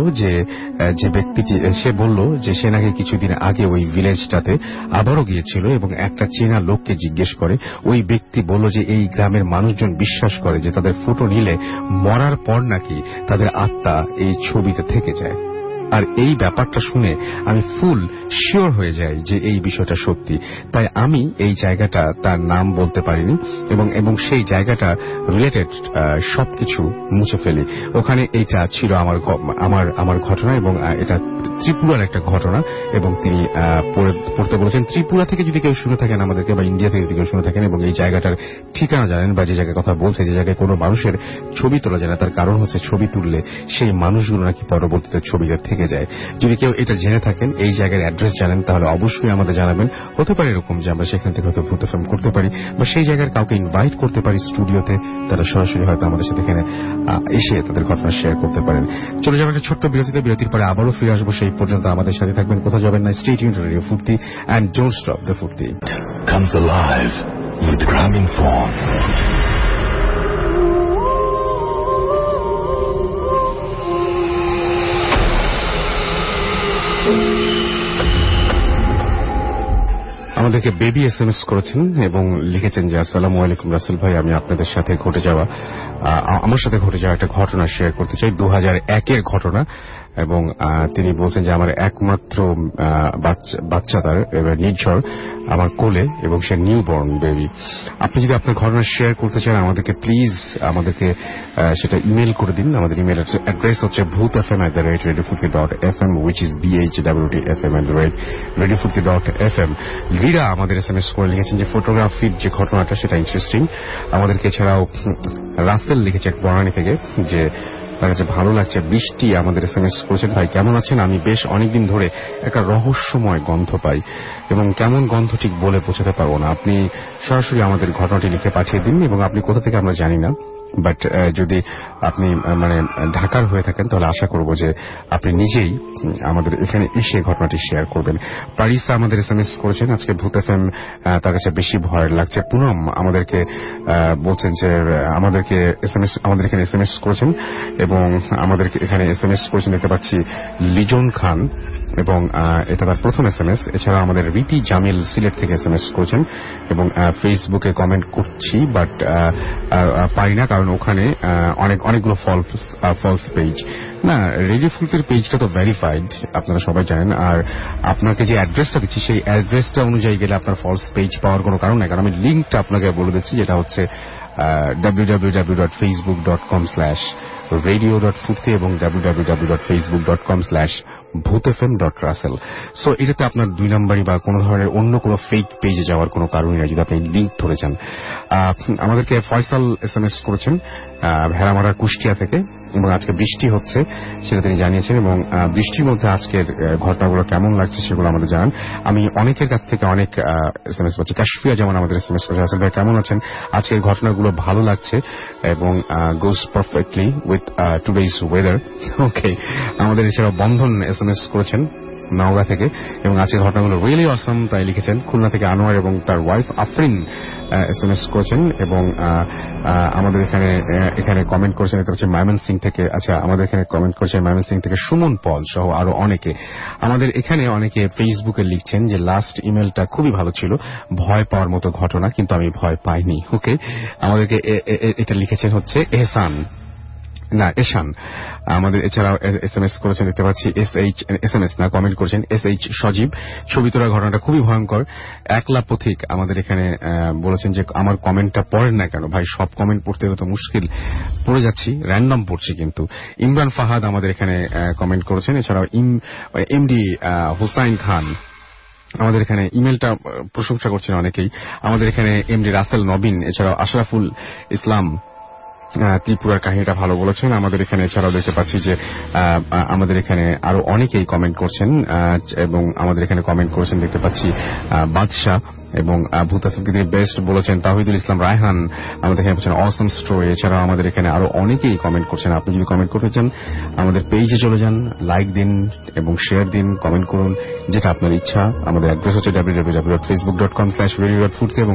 যে সে নাকি কিছুদিন আগে ওই ভিলেজটাতে আবারও গিয়েছিল এবং একটা চেনা লোককে জিজ্ঞেস করে। ওই ব্যক্তি বলল যে এই গ্রামের মানুষজন বিশ্বাস করে যে তাদের ফটো নিলে মরার পর নাকি তাদের আত্মা এই ছবিতে থেকে যায়। আর এই ব্যাপারটা শুনে আমি ফুল শিওর হয়ে যাই যে এই বিষয়টা সত্যি। তাই আমি এই জায়গাটা তার নাম বলতে পারিনি এবং সেই জায়গাটা রিলেটেড সবকিছু মুছে ফেলি। ওখানে এইটা ছিল আমার ঘটনা এবং এটা ত্রিপুরার একটা ঘটনা এবং তিনি পড়তে বলেছেন। ত্রিপুরা থেকে যদি কেউ শুনে থাকেন আমাদেরকে বা ইন্ডিয়া থেকে যদি কেউ শুনে থাকেন এবং এই জায়গাটার ঠিকানা জানেন বা যে জায়গায় কথা বলছে, যে জায়গায় কোনো মানুষের ছবি তোলা যায় না, তার কারণ হচ্ছে ছবি তুললে সেই মানুষগুলো নাকি পরবর্তীতে ছবিতে থেকে যায়। যদি কেউ এটা জেনে থাকেন, এই জায়গার অ্যাড্রেস জানেন, তাহলে অবশ্যই আমাদের জানাবেন। হতে পারে এরকম যে আমরা সেখান থেকে হয়তো ভূত এফএম করতে পারি বা সেই জায়গার কাউকে ইনভাইট করতে পারি স্টুডিওতে, তারা সরাসরি হয়তো আমাদের সাথে এখানে এসে তাদের ঘটনা শেয়ার করতে পারেন। চলে যাবেন একটা ছোট্ট বিরতির পরে আবারও ফিরে আসবো। সেই পর্যন্ত আমাদের সাথে থাকবেন, কোথাও যাবেন না। Stay tuned to radio Foorti and don't stop the Foorti. Comes alive with Grameenphone. আমাদেরকে বেবি এসএমএস করেছেন এবং লিখেছেন যে আসসালামু আলাইকুম রাসেল ভাই, আমি আপনাদের সাথে আমার সাথে ঘটে যাওয়া একটা ঘটনা শেয়ার করতে চাই। 2001-এর ঘটনা এবং তিনি বলছেন যে আমার একমাত্র বাচ্চা তার নির্ঝর আমার কোলে এবং সে নিউবর্ন বেবি। আপনি যদি আপনার ঘটনা শেয়ার করতে চান আমাদেরকে প্লিজ সেটা ইমেল করে দিন। আমাদের ইমেল অ্যাড্রেস হচ্ছে bhutfm@radiofurti.fm which is bhwtfm@radiofurti.fm। Lira আমাদের এসএমএস করে লিখেছেন যে ফটোগ্রাফির যে ঘটনাটা সেটা ইন্টারেস্টিং। আমাদেরকে এছাড়াও রাসেল লিখেছেন বনানী থেকে যে তার কাছে ভালো লাগছে। বৃষ্টি আমাদের এসএমএস করেছেন, ভাই কেমন আছেন? আমি বেশ অনেকদিন ধরে একটা রহস্যময় গন্ধ পাই এবং কেমন গন্ধ ঠিক বলে বোঝাতে পারবো না। আপনি সরাসরি আমাদের ঘটনাটি লিখে পাঠিয়ে দিন এবং আপনি কোথা থেকে আমরা জানি না, বাট যদি আপনি ঢাকার হয়ে থাকেন তাহলে আশা করব যে আপনি নিজেই আমাদের এখানে এসে ঘটনাটি শেয়ার করবেন। পারিসা আমাদের এসএমএস করেছেন আজকে ভূত এফএম তার কাছে বেশি ভয় লাগছে। পুনম আমাদেরকে বলছেন যে আমাদের এখানে এসএমএস করেছেন এবং আমাদেরকে এখানে এসএমএস করেছেন দেখতে পাচ্ছি লিজন খান এবং এটা তার প্রথম এসএমএস। এছাড়া আমাদের রীতি জামিল সিলেট থেকে এসএমএস করেছেন এবং ফেসবুকে কমেন্ট করছি বাট পাই না, কারণ ওখানে অনেকগুলো ফলস পেজ না। রেডিও ফুলতির পেজটা তো ভেরিফাইড, আপনারা সবাই জানেন। আর আপনাকে যে অ্যাড্রেসটা দিচ্ছি সেই অ্যাড্রেসটা অনুযায়ী গেলে আপনার ফলস পেজ পাওয়ার কোনো কারণ নেই, কারণ আমি লিঙ্কটা আপনাকে বলে দিচ্ছি, যেটা হচ্ছে www.facebook.com/ radio.ফুর্তি এবং www.facebook.com/bhutfm.russell। সো এটাতে আপনার 2 নম্বরই বা কোনো ধরনের অন্য কোনো ফেক পেজে যাওয়ার কোনো কারণই নাই যদি আপনি লিংক ধরে যান। আমাদেরকে ফয়সাল SMS করেছেন ভেড়ামারা কুষ্টিয়া থেকে, এবং আজকে বৃষ্টি হচ্ছে সেটা তিনি জানিয়েছেন, এবং বৃষ্টির মধ্যে আজকের ঘটনাগুলো কেমন লাগছে সেগুলো আমাদের জানান। আমি অনেকের কাছ থেকে অনেক SMS পাচ্ছি। কাশফিয়া যেমন আমাদের SMS করেছে, আসল ভাই কেমন আছেন, আজকের ঘটনাগুলো ভালো লাগছে এবং goes perfectly with today's weather. Okay, আমাদের এছাড়াও বন্ধন SMS করেছেন নওগাঁ থেকে, এবং আজকের ঘটনাগুলো রিয়েলি অসম তাই লিখেছেন। খুলনা থেকে আনোয়ার এবং তার ওয়াইফ আফরিন SMS করেছেন, এবং আমাদের এখানে কমেন্ট করেছেন, এটা হচ্ছে ময়মনসিংহ থেকে। আচ্ছা, আমাদের এখানে কমেন্ট করেছেন ময়মনসিংহ থেকে সুমন পল সহ আরো অনেকে। আমাদের এখানে অনেকে ফেসবুকে লিখছেন যে লাস্ট ইমেলটা খুবই ভালো ছিল, ভয় পাওয়ার মতো ঘটনা, কিন্তু আমি ভয় পাইনি। ওকে, আমাদেরকে এটা লিখেছেন হচ্ছে এশান। আমাদের এছাড়াও SMS করেছেন, দেখতে পাচ্ছি SMS না, কমেন্ট করেছেন SH সজীব। ছবি তোলার ঘটনাটা খুবই ভয়ঙ্কর। একলা পথিক আমাদের এখানে বলেছেন যে আমার কমেন্টটা পড়েন না কেন ভাই, সব কমেন্ট পড়তে তো মুশকিল, পড়ে যাচ্ছি, র্যান্ডম পড়ছি কিন্তু। ইমরান ফাহাদ আমাদের এখানে কমেন্ট করেছেন। এছাড়াও MD হুসাইন খান আমাদের এখানে ইমেলটা প্রশংসা করছেন অনেকেই। আমাদের এখানে MD রাসেল নবীন, এছাড়াও আশরাফুল ইসলাম ত্রিপুরার কাহিনীটা ভালো বলেছেন। আমাদের এখানে এছাড়াও দেখতে পাচ্ছি যে আমাদের এখানে আরো অনেকেই কমেন্ট করছেন, এবং আমাদের এখানে কমেন্ট করেছেন দেখতে পাচ্ছি বাদশাহ, এবং ভূতাফিকে বেস্ট বলেছেন তাহিদুল ইসলাম রায়হান। আমাদের এখানে বলছেন অসম স্টোরি। এছাড়াও আমাদের এখানে আরো অনেকেই কমেন্ট করছেন। আপনি যদি কমেন্ট করতে চান আমাদের পেজে চলে যান, লাইক দিন এবং শেয়ার দিন, কমেন্ট করুন, যেটা আপনার ইচ্ছা। আমাদের অ্যাড্রেস হচ্ছে www.facebook.com/radio.ফুর্তি এবং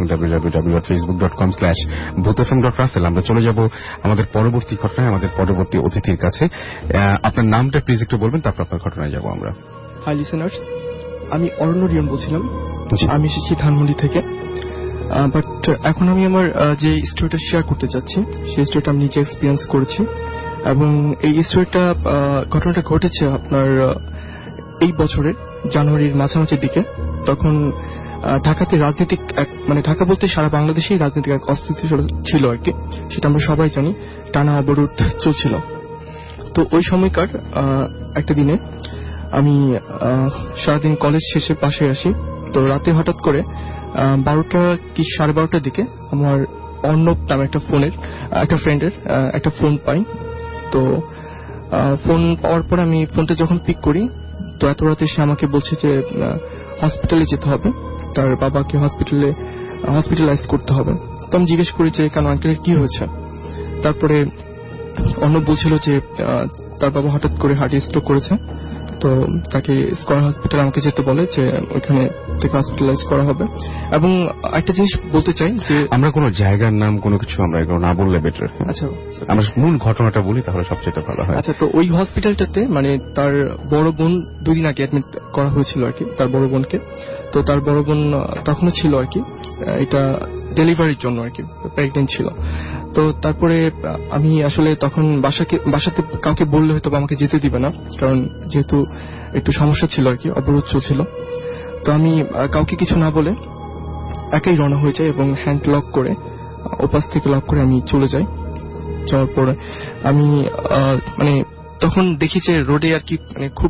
www.facebook.com/bhutfm.russell। আমরা চলে যাব আমাদের পরবর্তী ঘটনায়, আমাদের পরবর্তী অতিথির কাছে। আপনার নামটা প্লিজ একটু বলবেন, তারপর আপনার ঘটনায় যাব আমরা। হাই লিসেনার্স, আমি অরণ্য রিয়ন বলছিলাম। আমি এসেছি ধানমন্ডি থেকে, বাট এখন আমি আমার যে স্টোরিটা শেয়ার করতে চাচ্ছি সেই স্টোরিটা আমি নিজে এক্সপিরিয়েন্স করেছি, এবং এই স্টোরিটা ঘটনাটা ঘটেছে আপনার এই বছরের জানুয়ারির মাঝামাঝির দিকে। তখন ঢাকাতে রাজনৈতিক মানে ঢাকা বলতে সারা বাংলাদেশেই রাজনৈতিক এক অস্থিতি ছিল আর কি, সেটা আমরা সবাই জানি। টানা অবরোধ চলছিল। তো ওই সময়কার একটা দিনে আমি সারাদিন কলেজ শেষে বাসায় আসি। তো রাতে হঠাৎ করে 12টা কি 12:30টার দিকে আমার অর্ণব নামে একটা ফ্রেন্ডের একটা ফোন পাই। তো ফোন পাওয়ার পর আমি ফোনটা যখন পিক করি, তো এত রাতে সে আমাকে বলছে যে হসপিটালে যেতে হবে, তার বাবাকে হসপিটালাইজ করতে হবে। তো আমি জিজ্ঞেস করি যে কেন আঙ্কেলের কি হয়েছে। তারপরে অর্ণব বলছিল যে তার বাবা হঠাৎ করে হার্ট স্ট্রোক করেছে, তো তাকে স্কয়ার হসপিটাল আমাকে যেতে বলে, যে ওইখানে থেকে হসপিটালাইজ করা হবে। এবং একটা জিনিস বলতে চাই যে আমরা কোনো জায়গার নাম কোনো কিছু আমরা এগুলো না বললে বেটার। আচ্ছা, আমরা মূল ঘটনাটা বলি তাহলে সবচেয়ে ভালো হয়। আচ্ছা, তো ওই হসপিটালটাতে মানে তার বড় বোন 2 দিন আগে অ্যাডমিট করা হয়েছিল আর কি, তার বড় বোনকে। তো তার বড় বোন তখনও ছিল আর কি, এটা ডেলিভারির জন্য আর কি, প্রেগনেন্ট ছিল। তো তারপরে আমি আসলে তখন বাসাতে কাউকে বললে হয়তো আমাকে যেতে দিবে না, কারণ যেহেতু একটু সমস্যা ছিল আর কি, অবরোধ চলছিল। তো আমি কাউকে কিছু না বলে একাই রওনা হয়ে যাই, এবং হ্যান্ড লক করে ওপাশ থেকে লক করে আমি চলে যাই। যাওয়ার পরে আমি মানে তখন দেখি যে রোডে আর কি মানে খুব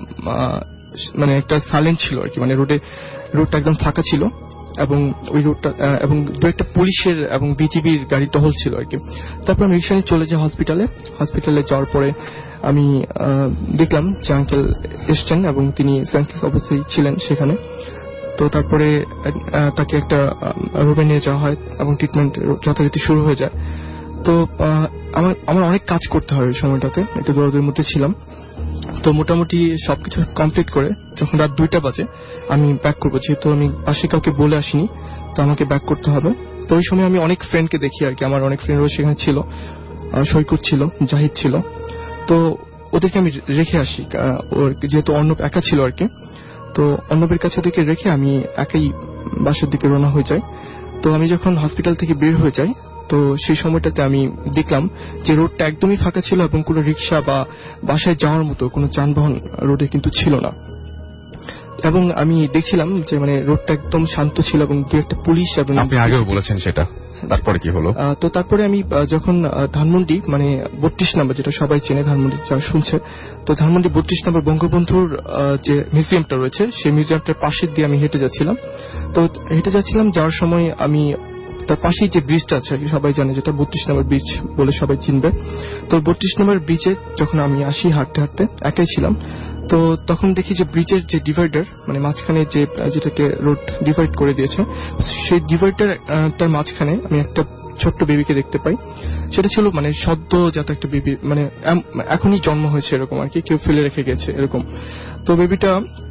মানে একটা সাইলেন্ট ছিল আর কি, মানে রোডটা একদম ফাঁকা ছিল, এবং ওই রোডটা এবং দু একটা পুলিশের এবং বিজিবির গাড়ি টহল ছিল আর কি। তারপর আমি রিক্সা নিয়ে চলে যাই হসপিটালে যাওয়ার পরে আমি দেখলাম যে আঙ্কেল এসছেন এবং তিনি সেন্সলেস অবস্থায় ছিলেন সেখানে। তো তারপরে তাকে একটা রুমে নিয়ে যাওয়া হয় এবং ট্রিটমেন্ট যথারীতি শুরু হয়ে যায়। তো আমার অনেক কাজ করতে হয় ওই সময়টাতে, একটু দৌড়াদৌড়ির মধ্যে ছিলাম। তো মোটামুটি সবকিছু কমপ্লিট করে যখন রাত 2টা বাজে আমি ব্যাক করবো, যেহেতু আমি পাশে কাউকে বলে আসিনি, তো আমাকে ব্যাক করতে হবে। তো ওই সময় আমি অনেক ফ্রেন্ডকে দেখি আর কি, আমার অনেক ফ্রেন্ডও সেখানে ছিল, সৈকত ছিল, জাহিদ ছিল। তো ওদেরকে আমি রেখে আসি, যেহেতু অর্ণব একা ছিল আর কি। তো অর্ণবের কাছে ওদেরকে রেখে আমি একাই বাসার দিকে রওনা হয়ে যাই। তো আমি যখন হসপিটাল থেকে বের হয়ে যাই, তো সেই সময়টাতে আমি দেখলাম যে রোডটা একদমই ফাঁকা ছিল এবং কোনো রিক্সা বা বাসায় যাওয়ার মতো কোনো যানবাহন রোডে কিন্তু ছিল না। এবং আমি দেখছিলাম যে মানে রোডটা একদম শান্ত ছিল এবং দু একটা পুলিশ এবং আপনি আগেও বলেছেন সেটা। তারপরে কি হলো? তো তারপরে আমি যখন ধানমন্ডি মানে 32 নম্বর, যেটা সবাই চেনে ধানমন্ডি যারা শুনছে, তো ধানমন্ডি 32 নম্বর বঙ্গবন্ধুর যে মিউজিয়ামটা রয়েছে সেই মিউজিয়ামটার পাশে দিয়ে আমি হেঁটে যাচ্ছিলাম। তো হেঁটে যাচ্ছিলাম, যাওয়ার সময় আমি তার পাশেই যে ব্রিজটা আছে সবাই জানে, যেটা 32 নম্বর ব্রিজ বলে সবাই চিনবে। তো 32 নম্বর ব্রিজে যখন আমি আসি হাঁটতে হাঁটতে, একাই ছিলাম, তো তখন দেখি যে ব্রিজের যে ডিভাইডার মানে মাঝখানে যেটাকে রোড ডিভাইড করে দিয়েছে, সেই ডিভাইডারটার মাঝখানে আমি একটা ছোট্ট বেবিকে দেখতে পাই। সেটা ছিল মানে সদ্যজাত একটা বেবি, মানে এখনই জন্ম হয়েছে এরকম আর কি, কেউ ফেলে রেখে গেছে এরকম। তো বেবিটা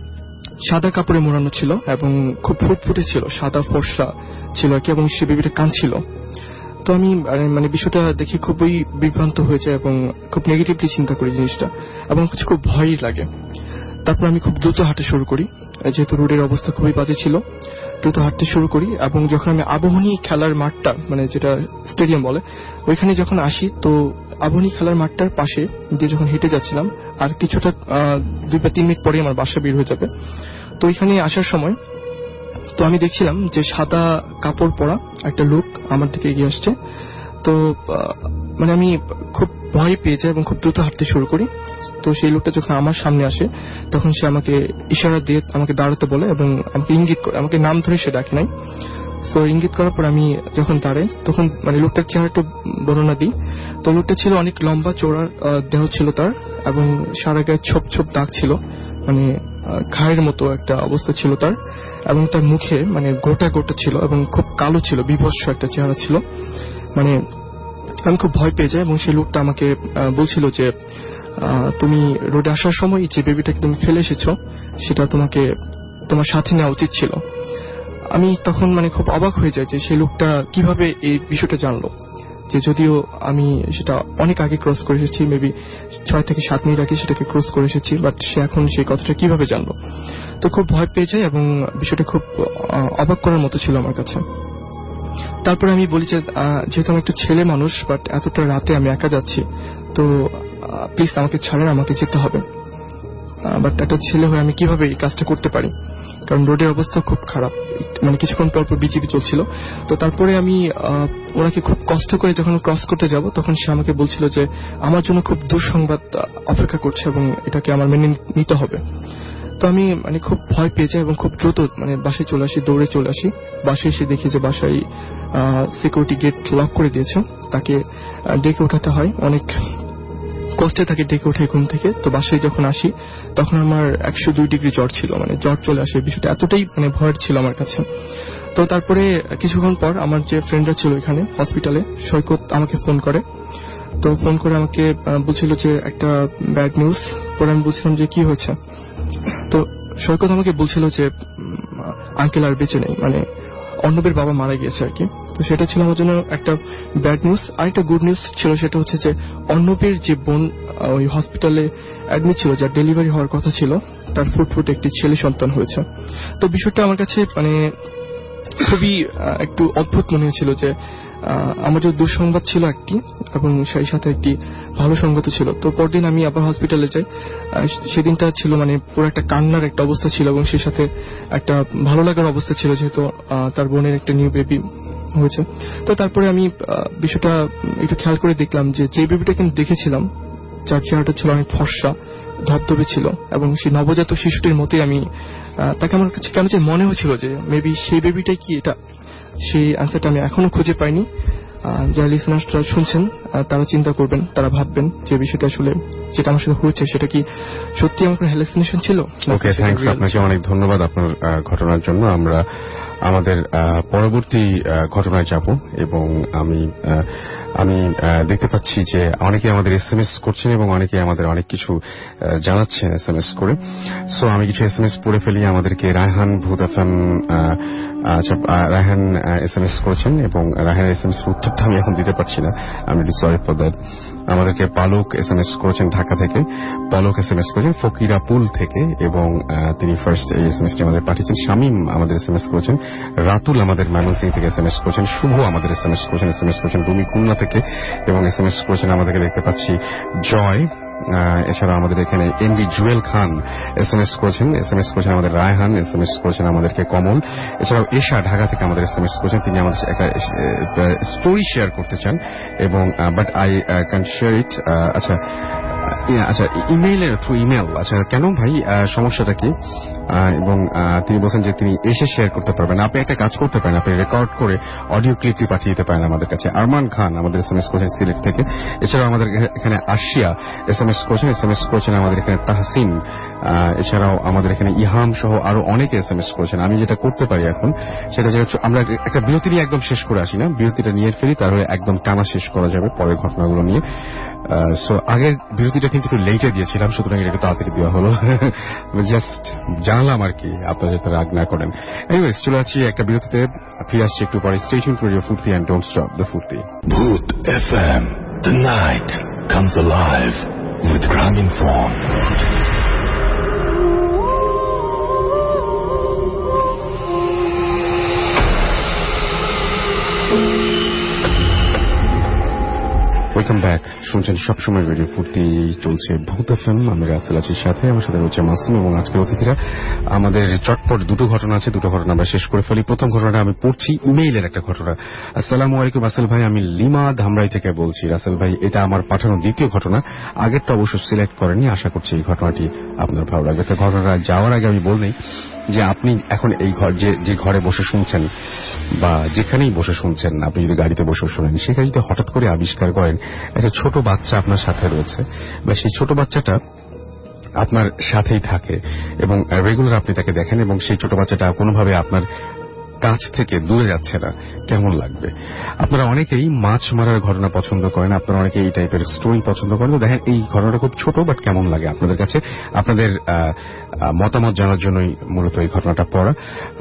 সাদা কাপড়ে মোড়ানো ছিল এবং খুব ফুটফুটে ছিল, সাদা ফর্সা ছিল আর কি, এবং সে বেবিটা কাঁদছিল। তো আমি মানে বিষয়টা দেখে খুবই বিভ্রান্ত হয়েছে এবং খুব নেগেটিভলি চিন্তা করি জিনিসটা, এবং খুব ভয়ই লাগে। তারপর আমি খুব দ্রুত হাঁটা শুরু করি, যেহেতু রোডের অবস্থা খুবই বাজে ছিল। দ্রুত হাঁটতে শুরু করি এবং যখন আমি আবাহনী খেলার মাঠটা মানে যেটা স্টেডিয়াম বলে ওইখানে যখন আসি, তো আবাহনী খেলার মাঠটার পাশে দিয়ে যখন হেঁটে যাচ্ছিলাম, আর কিছুটা 2 বা 3 মিনিট পরে আমার বাসা বের হয়ে যাবে। তো ওইখানে আসার সময় তো আমি দেখছিলাম যে সাদা কাপড় পরা একটা লোক আমার দিকে এগিয়ে আসছে। তো মানে আমি খুব ভয় পেয়ে যাই এবং খুব দ্রুত হাঁটতে শুরু করি। তো সেই লোকটা যখন আমার সামনে আসে তখন সে আমাকে ইশারা দিয়ে আমাকে দাঁড়াতে বলে এবং আমাকে ইঙ্গিত করে, আমাকে নাম ধরে সে ডাকে নাই। সো ইঙ্গিত করার পর আমি যখন দাঁড়াই তখন মানে লোকটার চেহারাটা বর্ণনা দিই। তো লোকটা ছিল অনেক লম্বা চওড়া দেহ ছিল তার, এবং সারা গায়ে ছোপ ছোপ দাগ ছিল, মানে ঘায়ের মতো একটা অবস্থা ছিল তার, এবং তার মুখে মানে গোটা গোটা ছিল এবং খুব কালো ছিল, বিভৎস একটা চেহারা ছিল। মানে আমি খুব ভয় পেয়ে যাই এবং সেই লোকটা আমাকে বলছিল যে তুমি রোডে আসার সময় যে বেবিটাকে তুমি ফেলে এসেছো সেটা তোমার সাথে নেওয়া উচিত ছিল। আমি তখন মানে খুব অবাক হয়ে যাই যে সেই লোকটা কিভাবে এই বিষয়টা জানলো, যে যদিও আমি সেটা অনেক আগে ক্রস করে এসেছি, মেবি 6 থেকে 7 মিনিট আগে সেটাকে ক্রস করে এসেছি, বাট সে এখন সেই কথাটা কিভাবে জানলো। তো খুব ভয় পেয়ে যায় এবং বিষয়টা খুব অবাক করার মতো ছিল আমার কাছে। তারপরে আমি বলি যে যেহেতু আমি একটু ছেলে মানুষ, বাট এতটা রাতে আমি একা যাচ্ছি, তো প্লিজ আমাকে ছাড়েন, আমাকে যেতে হবে। বাট একটা ছেলে হয়ে আমি কিভাবে এই কাজটা করতে পারি, কারণ রোডের অবস্থা খুব খারাপ, মানে কিছুক্ষণ পর পর বিজিবি চলছিল। তো তারপরে আমি ওনাকে খুব কষ্ট করে যখন ক্রস করতে যাব তখন সে আমাকে বলছিল যে আমার জন্য খুব দুঃসংবাদ অপেক্ষা করছে এবং এটাকে আমার মেনে নিতে হবে। তো আমি মানে খুব ভয় পেয়ে যাই এবং খুব দ্রুত মানে বাসায় চলে আসি, দৌড়ে চলে আসি। বাসায় এসে দেখি যে বাসায় সিকিউরিটি গেট লক করে দিয়েছে, তাকে ডেকে ওঠাতে হয়, অনেক কষ্টে তাকে ডেকে ওঠে ঘুম থেকে। তো বাসায় যখন আসি তখন আমার 102 ডিগ্রি জ্বর ছিল, মানে জ্বর চলে আসে, বিষয়টা এতটাই মানে ভয়ের ছিল আমার কাছে। তো তারপরে কিছুক্ষণ পর আমার যে ফ্রেন্ডরা ছিল এখানে হসপিটালে, সৈকত আমাকে ফোন করে। তো ফোন করে আমাকে বলছিল যে একটা ব্যাড নিউজ। পরে আমি বলছিলাম যে কি হয়েছে। তো সৈকত আমাকে বলছিল যে আঙ্কেল আর বেঁচে নেই, মানে অর্ণবের বাবা মারা গিয়েছে আর কি। তো সেটা ছিল আমার জন্য একটা ব্যাড নিউজ। আর একটা গুড নিউজ ছিল, সেটা হচ্ছে যে অর্ণবের যে বোন ওই হসপিটালে অ্যাডমিট ছিল, যার ডেলিভারি হওয়ার কথা ছিল, তার ফুটফুট একটি ছেলে সন্তান হয়েছে। তো বিষয়টা আমার কাছে মানে খুবই একটু অদ্ভুত মনে হয়েছিল যে আমার যে দুঃসংবাদ ছিল একটি, এবং সেই সাথে একটি ভালো সংবাদ ছিল। তো পরদিন আমি আবার হসপিটালে যাই। সেদিনটা ছিল মানে পুরো একটা কান্নার একটা অবস্থা ছিল, এবং সেই সাথে একটা ভালো লাগার অবস্থা ছিল, যেহেতু তার বোনের একটা নিউ বেবি হয়েছে। তো তারপরে আমি বিষয়টা একটু খেয়াল করে দেখলাম যে বেবিটাকে আমি দেখেছিলাম, যার চেহারাটা ছিল অনেক ফর্সা, ধবধবে ছিল, এবং সেই নবজাত শিশুটির মতোই আমি তাকে আমার কাছে কেন যে মনে হয়েছিল যে মেবি সেই বেবিটাই কি এটা, সেই অ্যান্সারটা আমি এখনো খুঁজে পাইনি। যারা লিসনার্সরা শুনছেন তারা চিন্তা করবেন, তারা ভাববেন যে বিষয়টা আসলে যেটা আমার সাথে হয়েছে সেটা কি সত্যি আমার হ্যালুসিনেশন ছিল। ওকে, থ্যাঙ্কস, আপনাকে অনেক ধন্যবাদ আপনার ঘটনার জন্য। আমরা আমাদের পরবর্তী ঘটনায় যাব, এবং আমি দেখতে পাচ্ছি যে অনেকে আমাদের SMS করছেন এবং অনেকে আমাদের অনেক কিছু জানাচ্ছেন SMS করে। সো আমি কিছু SMS পড়ে ফেলি। আমাদেরকে রায়হান রায়হান SMS করেছেন, এবং রায়হানের SMS উত্তরটা আমি এখন দিতে পারছি না, আমি সরি ফর দ্যাট। আমাদেরকে পালক SMS করেছেন ঢাকা থেকে, পালক SMS করেছেন ফকিরাপুল থেকে, এবং তিনি ফার্স্ট এই SMSটি আমাদের পাঠিয়েছেন। শামীম আমাদের SMS করেছেন, রাতুল আমাদের ময়মনসিংহ থেকে SMS করেছেন, শুভ আমাদের SMS করেছেন রুমি খুলনা থেকে, এবং SMS করেছেন আমাদেরকে দেখতে পাচ্ছি জয় এছাড়া আমাদের এখানে এমডি জুয়েল খান এসএমএস করেছেন আমাদের রায়হান, এসএমএস করেছেন আমাদেরকে কমল, এছাড়াও এশা ঢাকা থেকে আমাদের এসএমএস করেছেন। তিনি আমাদের একটা স্টোরি শেয়ার করতে চান এবং but I can share it. আচ্ছা ইমেইলের থ্রু ইমেল। আচ্ছা কেন ভাই, সমস্যাটা কি? এবং তিনি বলছেন যে তিনি এসে শেয়ার করতে পারবেন। আপনি একটা কাজ করতে পারেন, আপনি রেকর্ড করে অডিও ক্লিপটি পাঠিয়ে দিতে পারেন আমাদের কাছে। আরমান খান আমাদের এসএমএস করেছেন সিলেট থেকে। এছাড়াও আমাদের এখানে আশিয়া এসএমএস করেছেন আমাদের এখানে তাহসিন, এছাড়াও আমাদের এখানে ইহাম সহ আরো অনেকে এসএমএস করেছেন। আমি যেটা করতে পারি এখন সেটা যে আমরা একটা বিরতি নিয়ে একদম শেষ করে আসি না, বিরতিটা নিয়ে ফেলি, তাহলে একদম টানা শেষ করা যাবে পরের ঘটনাগুলো নিয়ে। সো আগের বিরতিটা কিন্তু একটু লেটে দিয়েছিলাম, সুতরাং এটা একটু তাড়াতাড়ি দেওয়া হলো। জাস্ট জানালাম আর কি, আপনারা যাতে রাগ না করেন। এনিওয়েজ চলে আসছি একটা বিরতিতে, ফিরে আসছি একটু পরে। Stay tuned to radio Foorti and don't stop the Foorti. Bhoot FM, the night comes alive with Grameenphone. Welcome back. শুনছেন সবসময় রেডিও ফুর্তি, চলছে ভূত এফএম। আমি রাসেল আছি সাথে, আমার সাথে রয়েছে মাসুম এবং আজকের অতিথিরা। আমাদের চটপট দুটো ঘটনা আছে, দুটো ঘটনা আমরা শেষ করে ফেলি। প্রথম ঘটনাটা আমি পড়ছি, ইমেইলের একটা ঘটনা। আসসালামু আলাইকুম রাসেল ভাই, আমি লিমা ধামরাই থেকে বলছি। রাসেল ভাই, এটা আমার পাঠানো দ্বিতীয় ঘটনা, আগেরটা অবশ্য সিলেক্ট করেননি। আশা করছি এই ঘটনাটি আপনার ভালো লাগবে। ঘটনাটা যাওয়ার আগে আমি বললেই যে আপনি এখন এই ঘর যে ঘরে বসে শুনছেন বা যেখানেই বসে শুনছেন, আপনি যদি গাড়িতে বসে শোনেন, সেখানে যদি হঠাৎ করে আবিষ্কার করেন একটা ছোট বাচ্চা আপনার সাথে রয়েছে, বা সেই ছোট বাচ্চাটা আপনার সাথেই থাকে এবং রেগুলার আপনি তাকে দেখেন এবং সেই ছোট বাচ্চাটা কোনোভাবে আপনার কাছ থেকে দূরে যাচ্ছে না, কেমন লাগবে? আপনারা অনেকেই মাছ মারার ঘটনা পছন্দ করেন, আপনারা অনেকে এই টাইপের স্টোরি পছন্দ করেন। দেখেন এই ঘটনাটা খুব ছোট, বাট কেমন লাগে আপনাদের কাছে? আপনাদের মতামত জানার জন্যই মূলত এই ঘটনাটা পড়া।